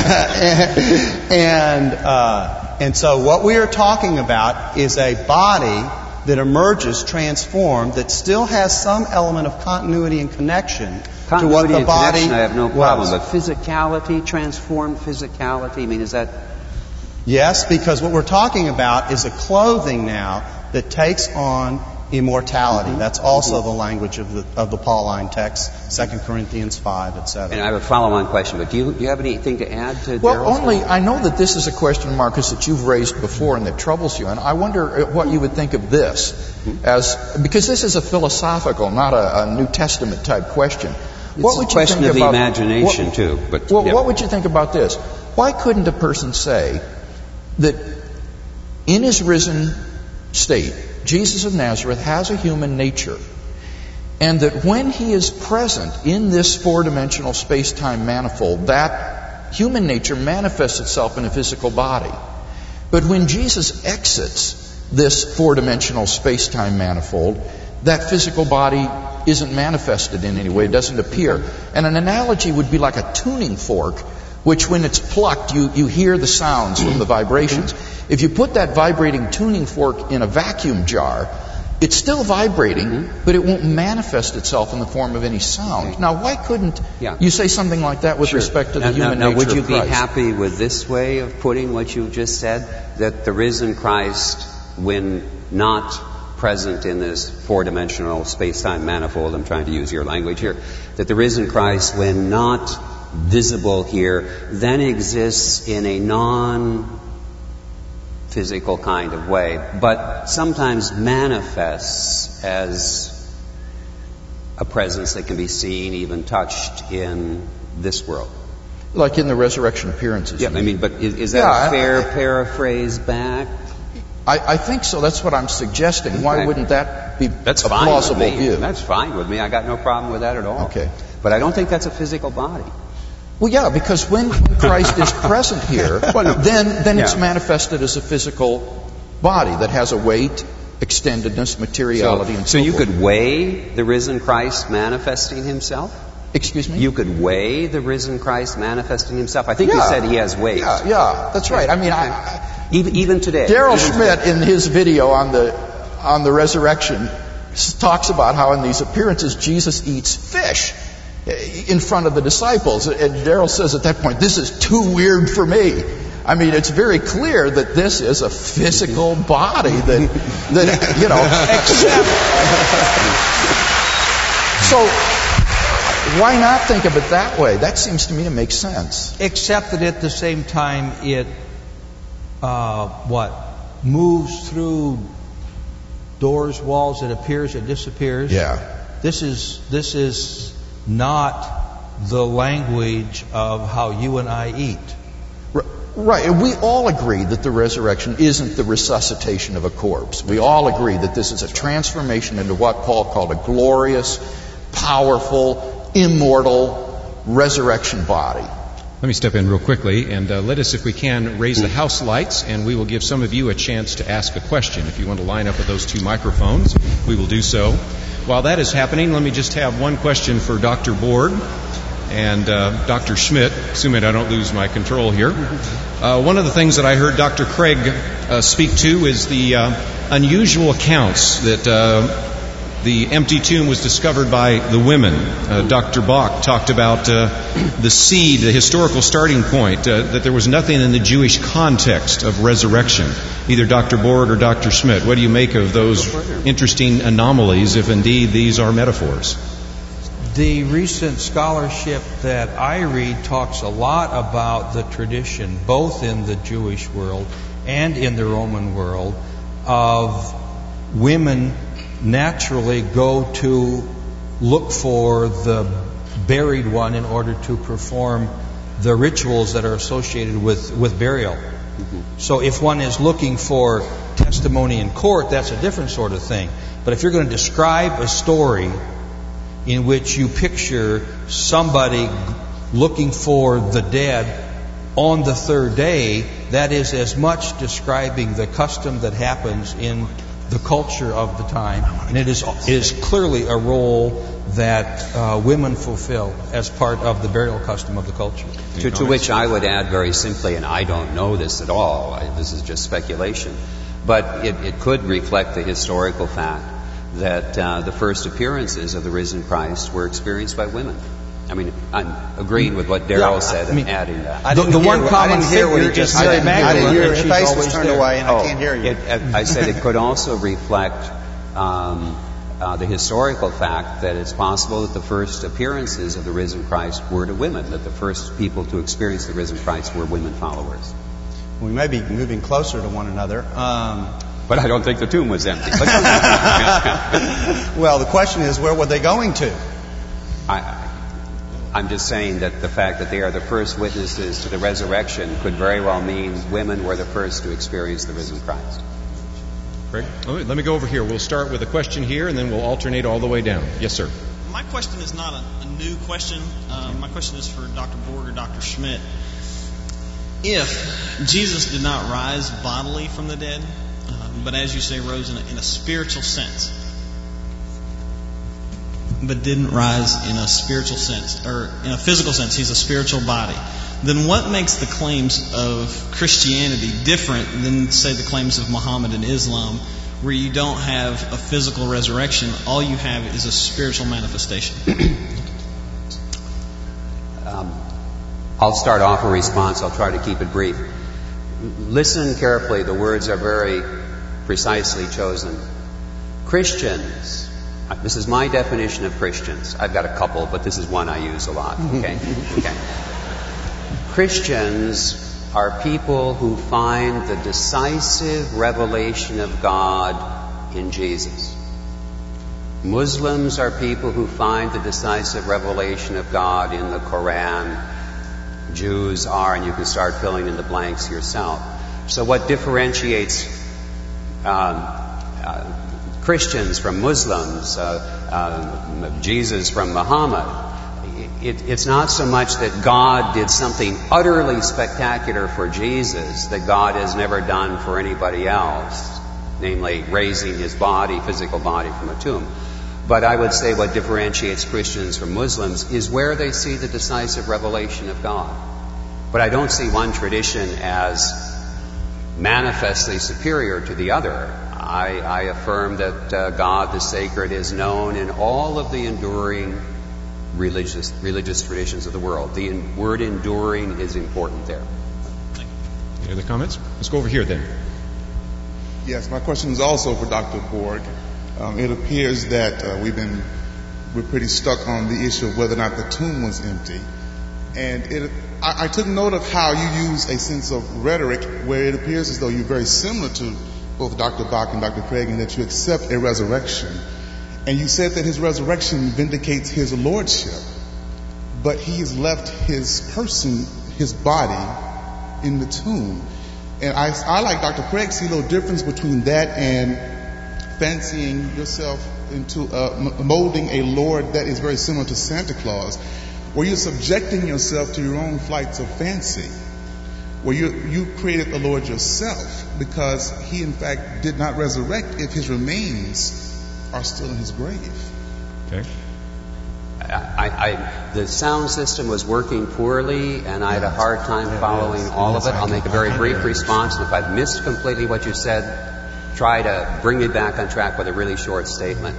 and and, uh, and so what we are talking about is a body that emerges transformed, that still has some element of continuity and connection Continuity to what the and body connection, I have no problem. was. But physicality, transformed physicality, I mean, is that... Yes, because what we're talking about is a clothing now that takes on immortality. Mm-hmm. That's also mm-hmm. the language of the of the Pauline text, Second Corinthians five, et cetera. And I have a follow-on question, but do you, do you have anything to add to Well, Daryl's only, point? I know that this is a question, Marcus, that you've raised before and that troubles you, and I wonder what you would think of this, mm-hmm. as because this is a philosophical, not a, a New Testament type question. It's what would a question you think of about, the imagination, what, too. But well, yeah. what would you think about this? Why couldn't a person say that in his risen state, Jesus of Nazareth has a human nature, and that when he is present in this four-dimensional space-time manifold, that human nature manifests itself in a physical body. But when Jesus exits this four-dimensional space-time manifold, that physical body isn't manifested in any way. It doesn't appear. And an analogy would be like a tuning fork, which when it's plucked, you, you hear the sounds from the vibrations. If you put that vibrating tuning fork in a vacuum jar, it's still vibrating, but it won't manifest itself in the form of any sound. Now, why couldn't yeah. you say something like that with sure. respect to the now, human now, nature would you of Christ? be happy with this way of putting what you just said? That the risen Christ, when not present in this four-dimensional space-time manifold, I'm trying to use your language here, that the risen Christ, when not visible here, then exists in a non-physical kind of way, but sometimes manifests as a presence that can be seen, even touched in this world. Like in the resurrection appearances. Yeah, I mean, but is, is that yeah, a fair I, I, paraphrase back? I, I think so. That's what I'm suggesting. Why Okay. wouldn't that be That's a fine plausible with me. view? That's fine with me. I got no problem with that at all. Okay. But I don't think that's a physical body. Well, yeah, because when Christ is present here, Well, no. then then it's Yeah. manifested as a physical body that has a weight, extendedness, materiality, So, and so so you forth. could weigh the risen Christ manifesting himself? Excuse me? You could weigh the risen Christ manifesting himself? I think yeah. you said he has weight. Yeah, yeah, that's right. I mean, I, I, Even, even today. Daryl even Schmidt, today. in his video on the on the resurrection, talks about how in these appearances Jesus eats fish in front of the disciples. And Daryl says at that point, "This is too weird for me." I mean, it's very clear that this is a physical body that, that you know, except... So, why not think of it that way? That seems to me to make sense. Except that at the same time it, uh, what, moves through doors, walls, it appears, it disappears. Yeah. This is, this is not the language of how you and I eat. Right, and we all agree that the resurrection isn't the resuscitation of a corpse. We all agree that this is a transformation into what Paul called a glorious, powerful, immortal resurrection body. Let me step in real quickly and uh, let us, if we can, raise the house lights, and we will give some of you a chance to ask a question. If you want to line up with those two microphones, we will do so. While that is happening, let me just have one question for Doctor Borg and uh, Doctor Schmidt, assuming I don't lose my control here. Uh, one of the things that I heard Doctor Craig uh, speak to is the uh, unusual accounts that uh, the empty tomb was discovered by the women. Uh, Doctor Bach talked about uh, the seed, the historical starting point, uh, that there was nothing in the Jewish context of resurrection. Either Doctor Borg or Doctor Schmidt, what do you make of those interesting anomalies, if indeed these are metaphors? The recent scholarship that I read talks a lot about the tradition, both in the Jewish world and in the Roman world, of women naturally go to look for the buried one in order to perform the rituals that are associated with, with burial. Mm-hmm. So if one is looking for testimony in court, that's a different sort of thing. But if you're going to describe a story in which you picture somebody looking for the dead on the third day, that is as much describing the custom that happens in the culture of the time, and it is it is clearly a role that uh, women fulfill as part of the burial custom of the culture. To, to which I would add very simply, and I don't know this at all, I, this is just speculation, but it, it could reflect the historical fact that uh, the first appearances of the risen Christ were experienced by women. I mean, I'm agreeing with what Darrell yeah, said I mean, and adding that. I the, the one what, common I didn't hear what he figure just is Mary said. Magdalene, I didn't hear. and His she's face was always turned there. away, and oh, I can't hear you. It, I said it could also reflect um, uh, the historical fact that it's possible that the first appearances of the risen Christ were to women, that the first people to experience the risen Christ were women followers. We may be moving closer to one another. Um, But I don't think the tomb was empty. well, the question is, where were they going to? I, I'm just saying that the fact that they are the first witnesses to the resurrection could very well mean women were the first to experience the risen Christ. Craig? Let me go over here. We'll start with a question here, and then we'll alternate all the way down. Yes, sir. My question is not a, a new question. Um, my question is for Doctor Borg or Doctor Schmidt. If Jesus did not rise bodily from the dead, uh, but as you say, rose in a, in a spiritual sense, but didn't rise in a spiritual sense, or in a physical sense, he's a spiritual body, then what makes the claims of Christianity different than, say, the claims of Muhammad and Islam, where you don't have a physical resurrection, all you have is a spiritual manifestation? um, I'll start off a response. I'll try to keep it brief. Listen carefully. The words are very precisely chosen. Christians, this is my definition of Christians. I've got a couple, but this is one I use a lot. Okay? Okay. Christians are people who find the decisive revelation of God in Jesus. Muslims are people who find the decisive revelation of God in the Quran. Jews are, and you can start filling in the blanks yourself. So what differentiates um, uh, Christians from Muslims, uh, uh, Jesus from Muhammad, It, it's not so much that God did something utterly spectacular for Jesus that God has never done for anybody else, namely raising his body, physical body from a tomb. But I would say what differentiates Christians from Muslims is where they see the decisive revelation of God. But I don't see one tradition as manifestly superior to the other. I, I affirm that uh, God, the sacred, is known in all of the enduring religious religious traditions of the world. The in, word enduring is important there. Any other comments? Let's go over here then. Yes, my question is also for Doctor Borg. Um, it appears that uh, we've been we're pretty stuck on the issue of whether or not the tomb was empty, and it, I, I took note of how you use a sense of rhetoric where it appears as though you're very similar to both Doctor Bach and Doctor Craig, in that you accept a resurrection, and you said that his resurrection vindicates his lordship, but he has left his person, his body, in the tomb. And I, I like Doctor Craig, see a little difference between that and fancying yourself into uh, molding a Lord that is very similar to Santa Claus, where you're subjecting yourself to your own flights of fancy, where you you created the Lord yourself, because he in fact did not resurrect if his remains are still in his grave. Okay. I, I, the sound system was working poorly, and I had a hard time following all of it. I'll make a very brief response, and if I've missed completely what you said, try to bring me back on track with a really short statement.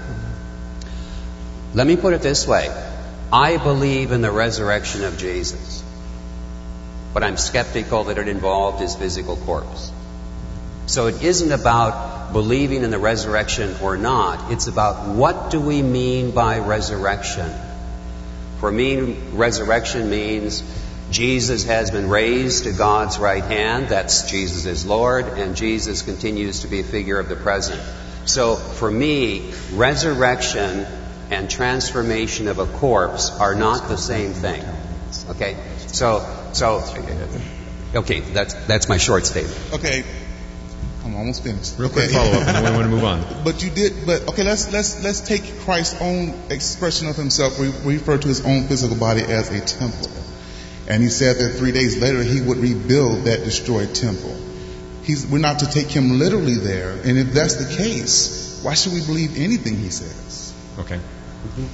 Let me put it this way. I believe in the resurrection of Jesus, but I'm skeptical that it involved his physical corpse. So it isn't about believing in the resurrection or not. It's about what do we mean by resurrection. For me, resurrection means Jesus has been raised to God's right hand. That's Jesus is Lord, and Jesus continues to be a figure of the present. So for me, resurrection and transformation of a corpse are not the same thing. Okay? So, so, okay, that's that's my short statement. Okay. I'm almost finished. Real okay. quick follow up, and then we want to move on. But you did. But okay, let's let's let's take Christ's own expression of himself. We refer to his own physical body as a temple, and he said that three days later he would rebuild that destroyed temple. He's, we're not to take him literally there, and if that's the case, why should we believe anything he says? Okay. Mm-hmm.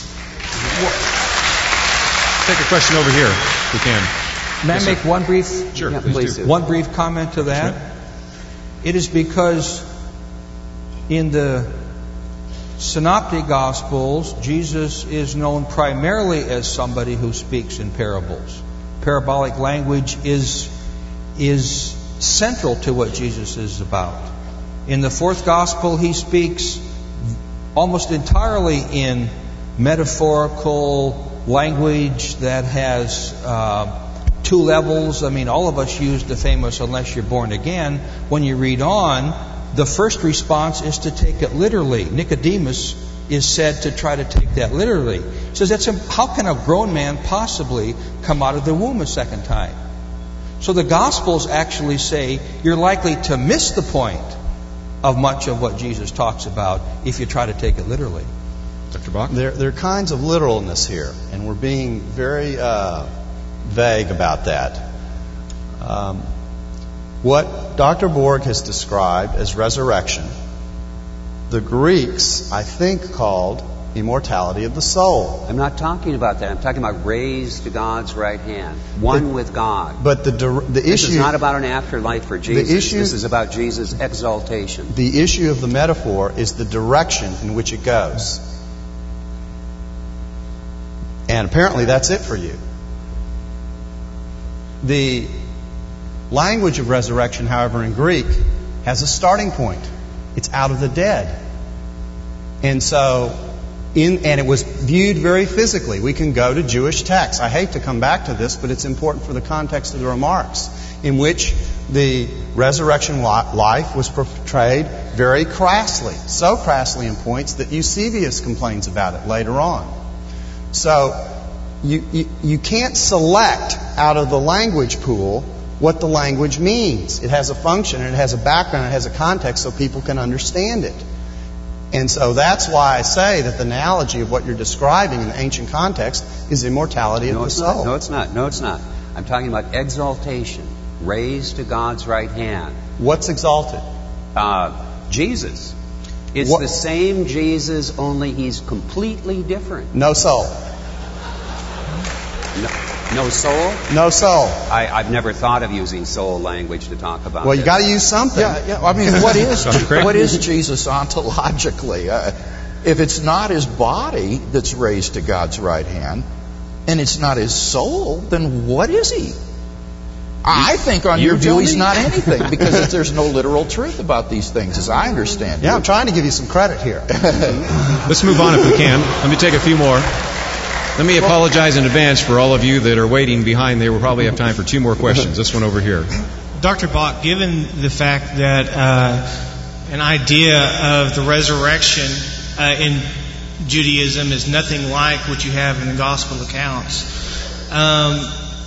Well, take a question over here, if we can. May yes, I make sir. one brief? Sure, yeah, please, please do. do. One brief comment to that. Sure. It is because in the Synoptic Gospels, Jesus is known primarily as somebody who speaks in parables. Parabolic language is, is central to what Jesus is about. In the fourth Gospel, he speaks almost entirely in metaphorical language that has uh, two levels. I mean, all of us use the famous "unless you're born again." When you read on, the first response is to take it literally. Nicodemus is said to try to take that literally. He says, that's a, how can a grown man possibly come out of the womb a second time? So the Gospels actually say you're likely to miss the point of much of what Jesus talks about if you try to take it literally. Doctor Bach? There, there are kinds of literalness here, and we're being very uh, vague about that. Um, what Doctor Borg has described as resurrection, the Greeks, I think, called immortality of the soul. I'm not talking about that. I'm talking about raised to God's right hand, one but, with God. But the the this issue This is not about an afterlife for Jesus. The issue, this is about Jesus' exaltation. The issue of the metaphor is the direction in which it goes. And apparently that's it for you. The language of resurrection, however, in Greek, has a starting point. It's out of the dead. And so, in, and it was viewed very physically. We can go to Jewish texts. I hate to come back to this, but it's important for the context of the remarks, in which the resurrection life was portrayed very crassly. So crassly in points that Eusebius complains about it later on. So, you, you, you can't select out of the language pool what the language means. It has a function, and it has a background, it has a context so people can understand it. And so that's why I say that the analogy of what you're describing in the ancient context is immortality of no, the it's soul. Not. No, it's not. No, it's not. I'm talking about exaltation, raised to God's right hand. What's exalted? Uh, Jesus. It's what? The same Jesus, only he's completely different. No soul. No, no soul? No soul. I, I've never thought of using soul language to talk about. Well, you this. got to use something. Yeah, yeah. I mean, what is what is Jesus ontologically? Uh, if it's not his body that's raised to God's right hand, and it's not his soul, then what is he? I think on you your view tell he's me. not anything because there's no literal truth about these things, as I understand it. Yeah, I'm trying to give you some credit here. Let's move on if we can. Let me take a few more. Let me apologize in advance for all of you that are waiting behind there. We'll probably have time for two more questions. This one over here. Doctor Bach, given the fact that uh, an idea of the resurrection uh, in Judaism is nothing like what you have in the gospel accounts, um,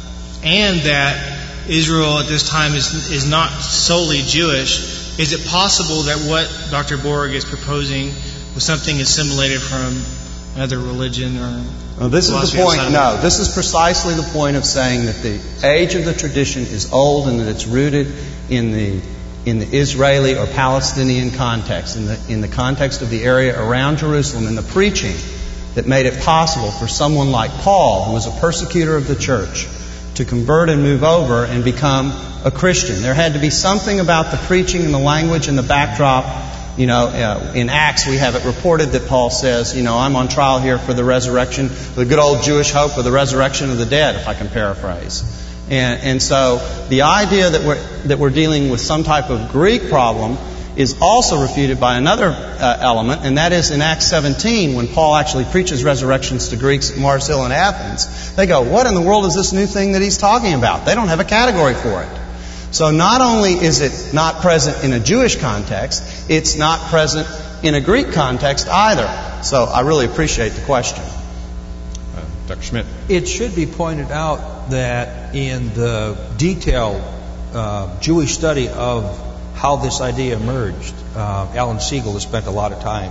and that Israel at this time is is not solely Jewish, is it possible that what Doctor Borg is proposing was something assimilated from another religion or Well, this is the point. No, this is precisely the point of saying that the age of the tradition is old and that it's rooted in the in the Israeli or Palestinian context, in the in the context of the area around Jerusalem, and the preaching that made it possible for someone like Paul, who was a persecutor of the church, to convert and move over and become a Christian. There had to be something about the preaching and the language and the backdrop. You know, uh, in Acts we have it reported that Paul says, you know, I'm on trial here for the resurrection, the good old Jewish hope for the resurrection of the dead, if I can paraphrase. And, and so the idea that we're that we're dealing with some type of Greek problem is also refuted by another uh, element, and that is in Acts seventeen, when Paul actually preaches resurrections to Greeks at Mars Hill in Athens. They go, what in the world is this new thing that he's talking about? They don't have a category for it. So not only is it not present in a Jewish context, it's not present in a Greek context either. So I really appreciate the question. Uh, Doctor Schmidt. It should be pointed out that in the detailed uh, Jewish study of how this idea emerged, uh, Alan Siegel has spent a lot of time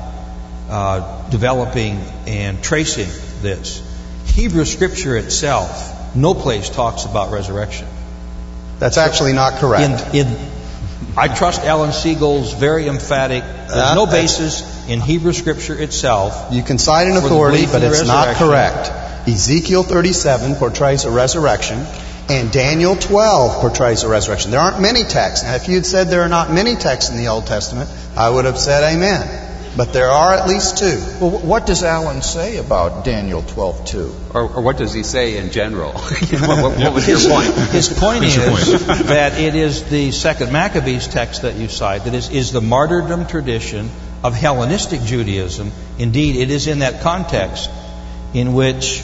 uh, developing and tracing this. Hebrew Scripture itself, no place talks about resurrection. That's actually not correct. In, in, I trust Alan Siegel's very emphatic. There's Uh, no basis in Hebrew Scripture itself. You can cite an for the authority, belief but in the it's not resurrection. correct. Ezekiel thirty-seven portrays a resurrection, and Daniel twelve portrays a resurrection. There aren't many texts. Now, if you had said there are not many texts in the Old Testament, I would have said amen. But there are at least two. Well, what does Alan say about Daniel twelve two? Or, or what does he say in general? what, what was your point? His point What's is your point? that it is the Second Maccabees text that you cite that is, is the martyrdom tradition of Hellenistic Judaism. Indeed, it is in that context in which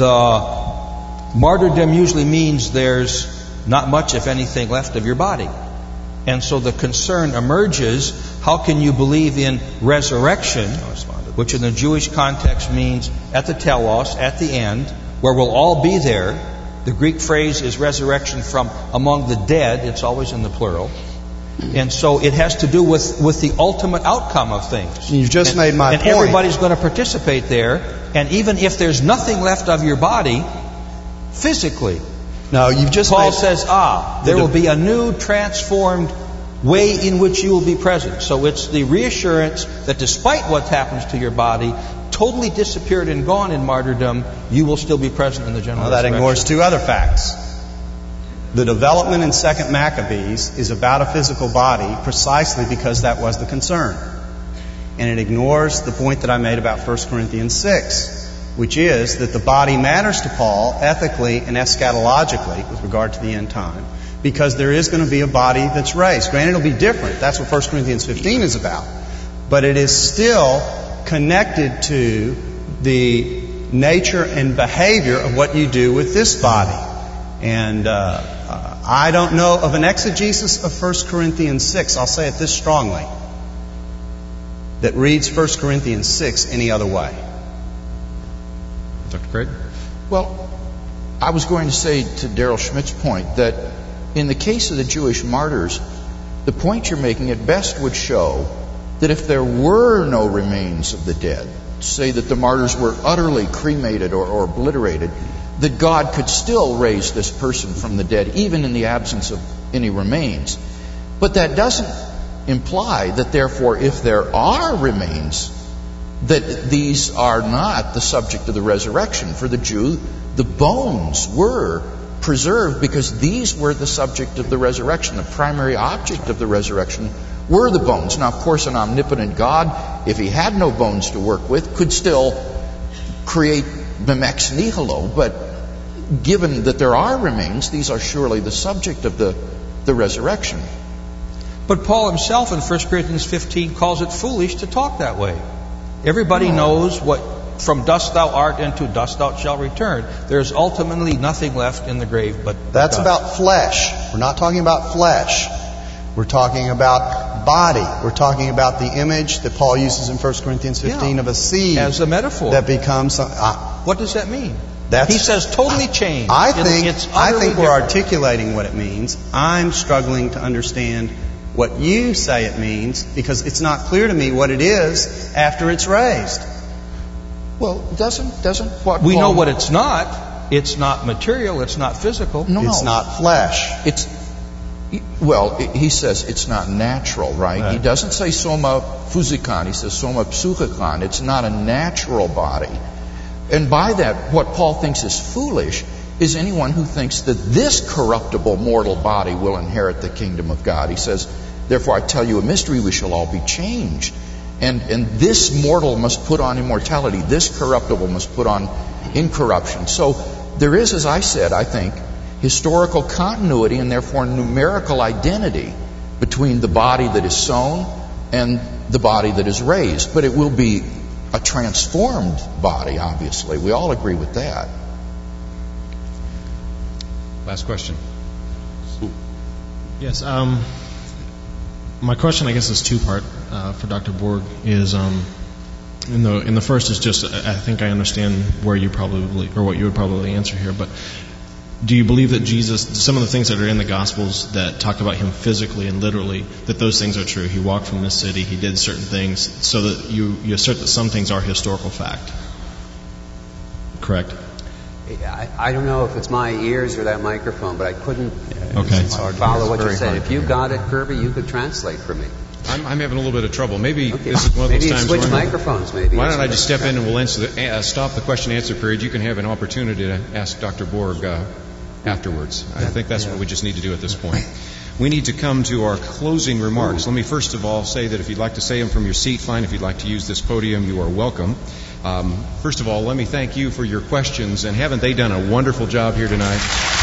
the martyrdom usually means there's not much, if anything, left of your body. And so the concern emerges, how can you believe in resurrection, which in the Jewish context means at the telos, at the end, where we'll all be there. The Greek phrase is resurrection from among the dead. It's always in the plural. And so it has to do with, with the ultimate outcome of things. You just and, made my and point. And everybody's going to participate there. And even if there's nothing left of your body, physically, No, you've just Paul made... says, ah, there will be a new transformed way in which you will be present. So it's the reassurance that despite what happens to your body, totally disappeared and gone in martyrdom, you will still be present in the general Well, that resurrection. ignores two other facts. The development in Second Maccabees is about a physical body precisely because that was the concern. And it ignores the point that I made about First Corinthians six, which is that the body matters to Paul ethically and eschatologically with regard to the end time, because there is going to be a body that's raised. Granted, it'll be different. That's what First Corinthians fifteen is about. But it is still connected to the nature and behavior of what you do with this body. And uh, I don't know of an exegesis of First Corinthians six, I'll say it this strongly, that reads First Corinthians six any other way. Doctor Craig? Well, I was going to say to Daryl Schmidt's point that in the case of the Jewish martyrs, the point you're making at best would show that if there were no remains of the dead, say that the martyrs were utterly cremated or, or obliterated, that God could still raise this person from the dead, even in the absence of any remains. But that doesn't imply that, therefore, if there are remains, that these are not the subject of the resurrection. For the Jew, the bones were preserved because these were the subject of the resurrection. The primary object of the resurrection were the bones. Now, of course, an omnipotent God, if he had no bones to work with, could still create mem ex nihilo, but given that there are remains, these are surely the subject of the, the resurrection. But Paul himself in First Corinthians fifteen calls it foolish to talk that way. Everybody knows what from dust thou art, and to dust thou shalt return. There's ultimately nothing left in the grave but That's dust. about flesh. We're not talking about flesh. We're talking about body. We're talking about the image that Paul uses in First Corinthians fifteen Yeah. of a seed As a metaphor. that becomes. Uh, What does that mean? That's, he says totally changed. I It- think it's I utterly think we're different. articulating what it means. I'm struggling to understand what you say it means because it's not clear to me what it is after it's raised. Well, doesn't doesn't what We Paul, know what it's not. It's not material. It's not physical. No, It's not flesh. It's well, he says it's not natural, right? Right. He doesn't say soma physikan. He says soma psychikon. It's not a natural body. And by that, what Paul thinks is foolish is anyone who thinks that this corruptible mortal body will inherit the kingdom of God. He says, therefore I tell you a mystery, we shall all be changed. And, and this mortal must put on immortality. This corruptible must put on incorruption. So there is, as I said, I think, historical continuity and therefore numerical identity between the body that is sown and the body that is raised. But it will be a transformed body, obviously. We all agree with that. Last question. Yes. Um, my question, I guess, is two-part uh, for Doctor Borg. Is um, in the in the first is just I think I understand where you probably or what you would probably answer here, but do you believe that Jesus, some of the things that are in the Gospels that talk about him physically and literally, that those things are true? He walked from this city, he did certain things, so that you, you assert that some things are historical fact. Correct? I, I don't know if it's my ears or that microphone, but I couldn't Okay. follow what you very said. hard If to you hear. got it, Kirby, you could translate for me. I'm, I'm having a little bit of trouble. Maybe Okay. this is one of Maybe those times switch when- microphones, maybe. Why don't I just step in and we'll answer the, uh, stop the question and answer period. You can have an opportunity to ask Doctor Borg uh, afterwards. I think that's what we just need to do at this point. We need to come to our closing remarks. Let me first of all say that if you'd like to say them from your seat, fine. If you'd like to use this podium, you are welcome. Um, first of all, let me thank you for your questions, and haven't they done a wonderful job here tonight?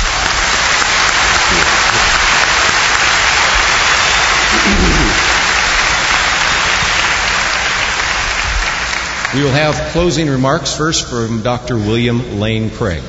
We will have closing remarks first from Doctor William Lane Craig.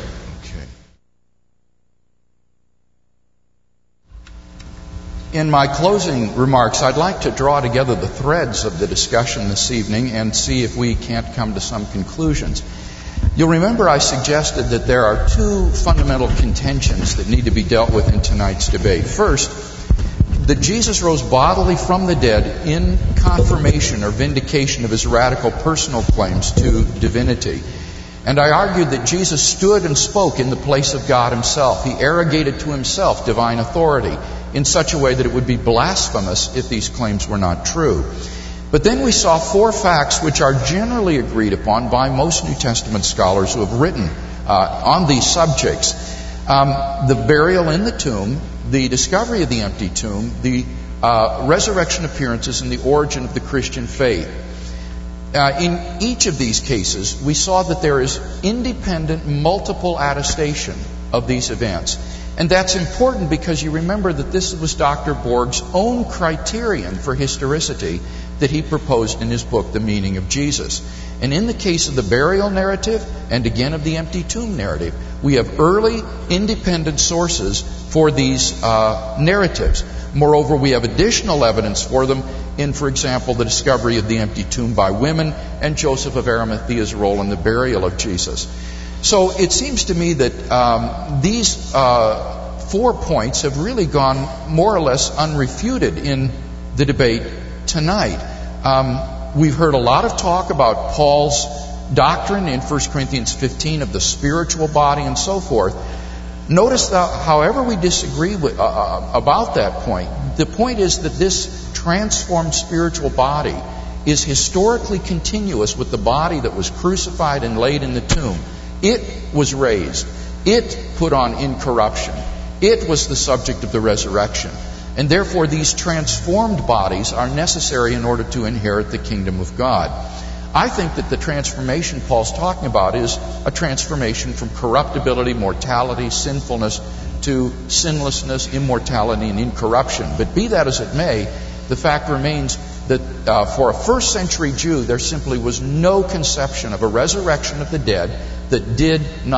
In my closing remarks, I'd like to draw together the threads of the discussion this evening and see if we can't come to some conclusions. You'll remember I suggested that there are two fundamental contentions that need to be dealt with in tonight's debate. First, that Jesus rose bodily from the dead in confirmation or vindication of his radical personal claims to divinity. And I argued that Jesus stood and spoke in the place of God himself. He arrogated to himself divine authority in such a way that it would be blasphemous if these claims were not true. But then we saw four facts which are generally agreed upon by most New Testament scholars who have written uh, on these subjects. Um, the burial in the tomb, the discovery of the empty tomb, the uh, resurrection appearances, and the origin of the Christian faith. Uh, in each of these cases, we saw that there is independent, multiple attestation of these events. And that's important because you remember that this was Doctor Borg's own criterion for historicity that he proposed in his book, The Meaning of Jesus. And in the case of the burial narrative, and again of the empty tomb narrative, we have early independent sources for these uh, narratives. Moreover, we have additional evidence for them in, for example, the discovery of the empty tomb by women and Joseph of Arimathea's role in the burial of Jesus. So it seems to me that um, these uh, four points have really gone more or less unrefuted in the debate tonight. Um, we've heard a lot of talk about Paul's doctrine in First Corinthians fifteen of the spiritual body and so forth. Notice that however we disagree with, uh, about that point, the point is that this transformed spiritual body is historically continuous with the body that was crucified and laid in the tomb. It was raised. It put on incorruption. It was the subject of the resurrection. And therefore these transformed bodies are necessary in order to inherit the kingdom of God. I think that the transformation Paul's talking about is a transformation from corruptibility, mortality, sinfulness, to sinlessness, immortality, and incorruption. But be that as it may, the fact remains that uh, for a first century Jew, there simply was no conception of a resurrection of the dead that did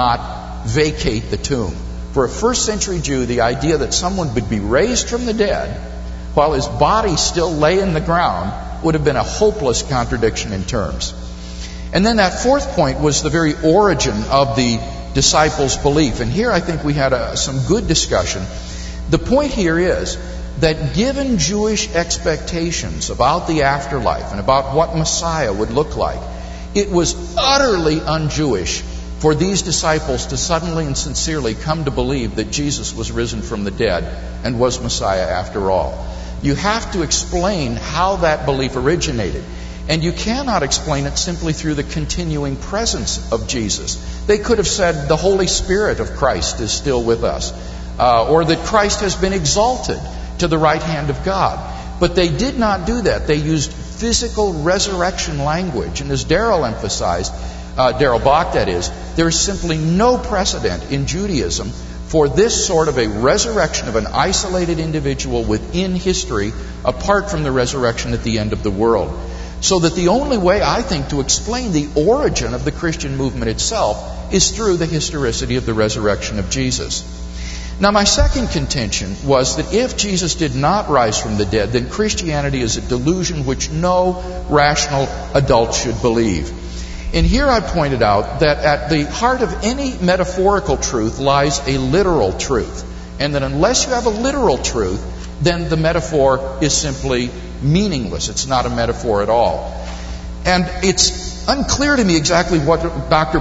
not vacate the tomb. For a first century Jew, the idea that someone would be raised from the dead while his body still lay in the ground would have been a hopeless contradiction in terms. And then that fourth point was the very origin of the disciples' belief. And here I think we had a, some good discussion. The point here is that given Jewish expectations about the afterlife and about what Messiah would look like, it was utterly un-Jewish for these disciples to suddenly and sincerely come to believe that Jesus was risen from the dead and was Messiah after all. You have to explain how that belief originated. And you cannot explain it simply through the continuing presence of Jesus. They could have said the Holy Spirit of Christ is still with us, uh, or that Christ has been exalted to the right hand of God. But they did not do that. They used physical resurrection language. And as Darrell emphasized, uh, Darrell Bock that is, there is simply no precedent in Judaism for this sort of a resurrection of an isolated individual within history apart from the resurrection at the end of the world. So that the only way, I think, to explain the origin of the Christian movement itself is through the historicity of the resurrection of Jesus. Now, my second contention was that if Jesus did not rise from the dead, then Christianity is a delusion which no rational adult should believe. And here I pointed out that at the heart of any metaphorical truth lies a literal truth. And that unless you have a literal truth, then the metaphor is simply meaningless. It's not a metaphor at all. And it's unclear to me exactly what Doctor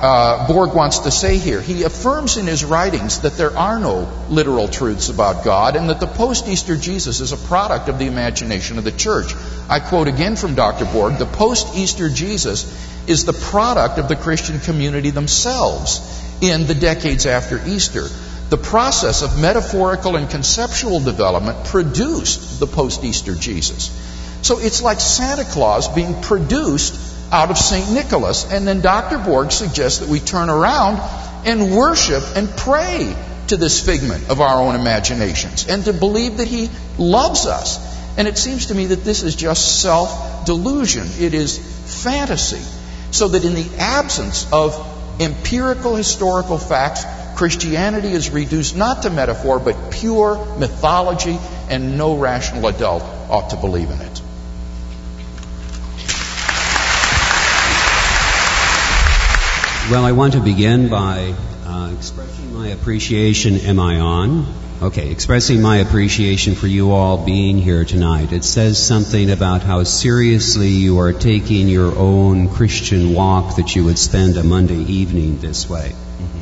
Borg wants to say here. He affirms in his writings that there are no literal truths about God and that the post-Easter Jesus is a product of the imagination of the church. I quote again from Doctor Borg, the post-Easter Jesus is the product of the Christian community themselves in the decades after Easter. The process of metaphorical and conceptual development produced the post-Easter Jesus. So it's like Santa Claus being produced out of Saint Nicholas, and then Doctor Borg suggests that we turn around and worship and pray to this figment of our own imaginations and to believe that he loves us. And it seems to me that this is just self-delusion. It is fantasy. So that in the absence of empirical historical facts, Christianity is reduced not to metaphor, but pure mythology, and no rational adult ought to believe in it. Well, I want to begin by uh, expressing my appreciation. Am I on? Okay, expressing my appreciation for you all being here tonight. It says something about how seriously you are taking your own Christian walk that you would spend a Monday evening this way.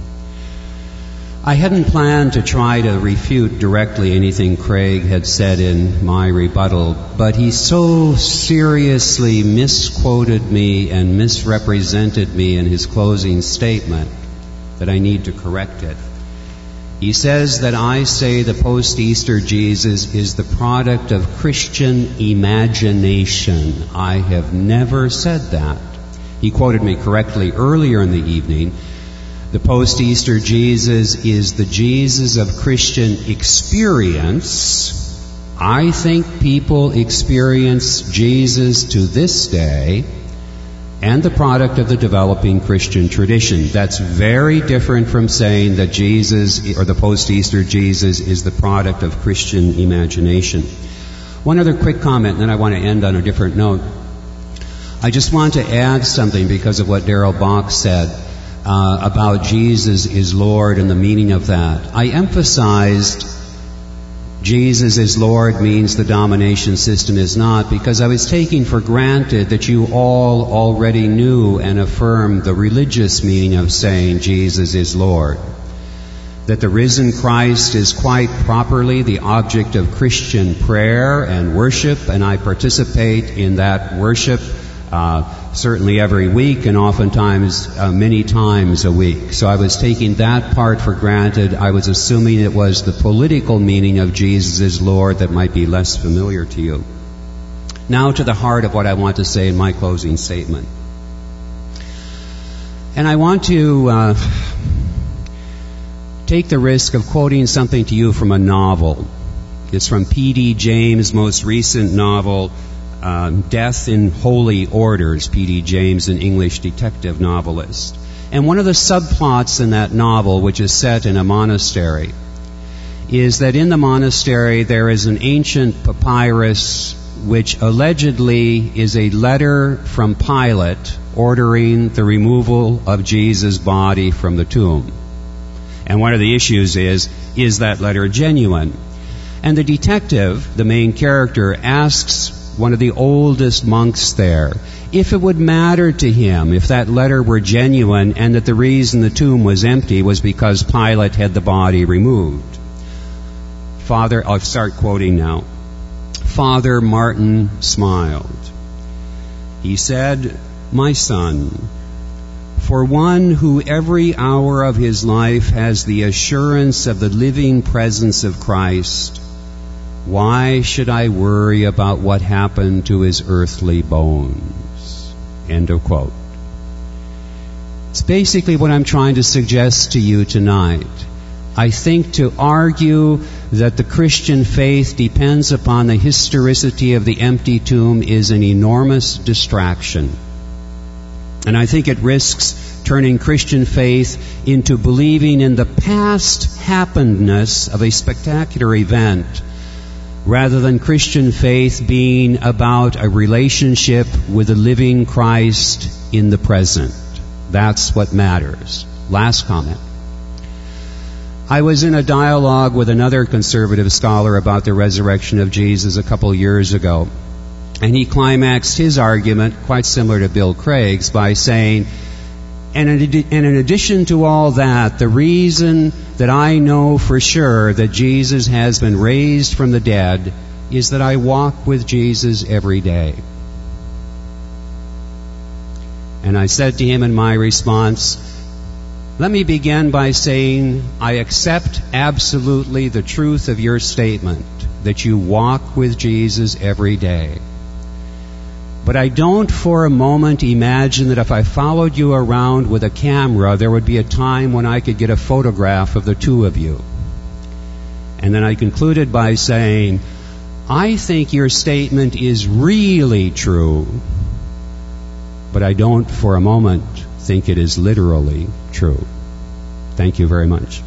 I hadn't planned to try to refute directly anything Craig had said in my rebuttal, but he so seriously misquoted me and misrepresented me in his closing statement that I need to correct it. He says that I say the post-Easter Jesus is the product of Christian imagination. I have never said that. He quoted me correctly earlier in the evening. The post-Easter Jesus is the Jesus of Christian experience. I think people experience Jesus to this day and the product of the developing Christian tradition. That's very different from saying that Jesus, or the post-Easter Jesus, is the product of Christian imagination. One other quick comment, and then I want to end on a different note. I just want to add something because of what Darrell Bock said uh, about Jesus is Lord and the meaning of that. I emphasized Jesus is Lord means the domination system is not, because I was taking for granted that you all already knew and affirmed the religious meaning of saying Jesus is Lord. That the risen Christ is quite properly the object of Christian prayer and worship, and I participate in that worship uh, certainly every week and oftentimes uh, many times a week. So I was taking that part for granted. I was assuming it was the political meaning of Jesus is Lord that might be less familiar to you. Now to the heart of what I want to say in my closing statement. And I want to uh, take the risk of quoting something to you from a novel. It's from P D James' most recent novel, uh, Death in Holy Orders. P D James, an English detective novelist. And one of the subplots in that novel, which is set in a monastery, is that in the monastery there is an ancient papyrus which allegedly is a letter from Pilate ordering the removal of Jesus' body from the tomb. And one of the issues is, is that letter genuine? And the detective, the main character, asks one of the oldest monks there if it would matter to him if that letter were genuine and that the reason the tomb was empty was because Pilate had the body removed. Father, I'll start quoting now. Father Martin smiled. He said, "My son, for one who every hour of his life has the assurance of the living presence of Christ, why should I worry about what happened to his earthly bones?" End of quote. It's basically what I'm trying to suggest to you tonight. I think to argue that the Christian faith depends upon the historicity of the empty tomb is an enormous distraction. And I think it risks turning Christian faith into believing in the past happenedness of a spectacular event, rather than Christian faith being about a relationship with the living Christ in the present. That's what matters. Last comment. I was in a dialogue with another conservative scholar about the resurrection of Jesus a couple years ago, and he climaxed his argument, quite similar to Bill Craig's, by saying, and in addition to all that, the reason that I know for sure that Jesus has been raised from the dead is that I walk with Jesus every day. And I said to him in my response, let me begin by saying I accept absolutely the truth of your statement that you walk with Jesus every day. But I don't for a moment imagine that if I followed you around with a camera, there would be a time when I could get a photograph of the two of you. And then I concluded by saying, I think your statement is really true, but I don't for a moment think it is literally true. Thank you very much.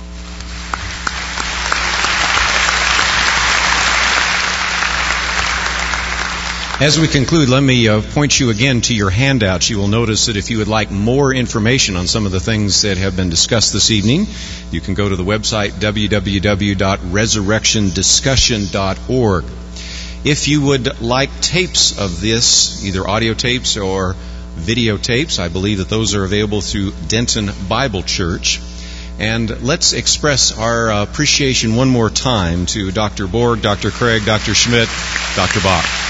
As we conclude, let me uh, point you again to your handouts. You will notice that if you would like more information on some of the things that have been discussed this evening, you can go to the website w w w dot resurrection discussion dot org. If you would like tapes of this, either audio tapes or videotapes, I believe that those are available through Denton Bible Church. And let's express our appreciation one more time to Doctor Borg, Doctor Craig, Doctor Schmidt, Doctor Bach.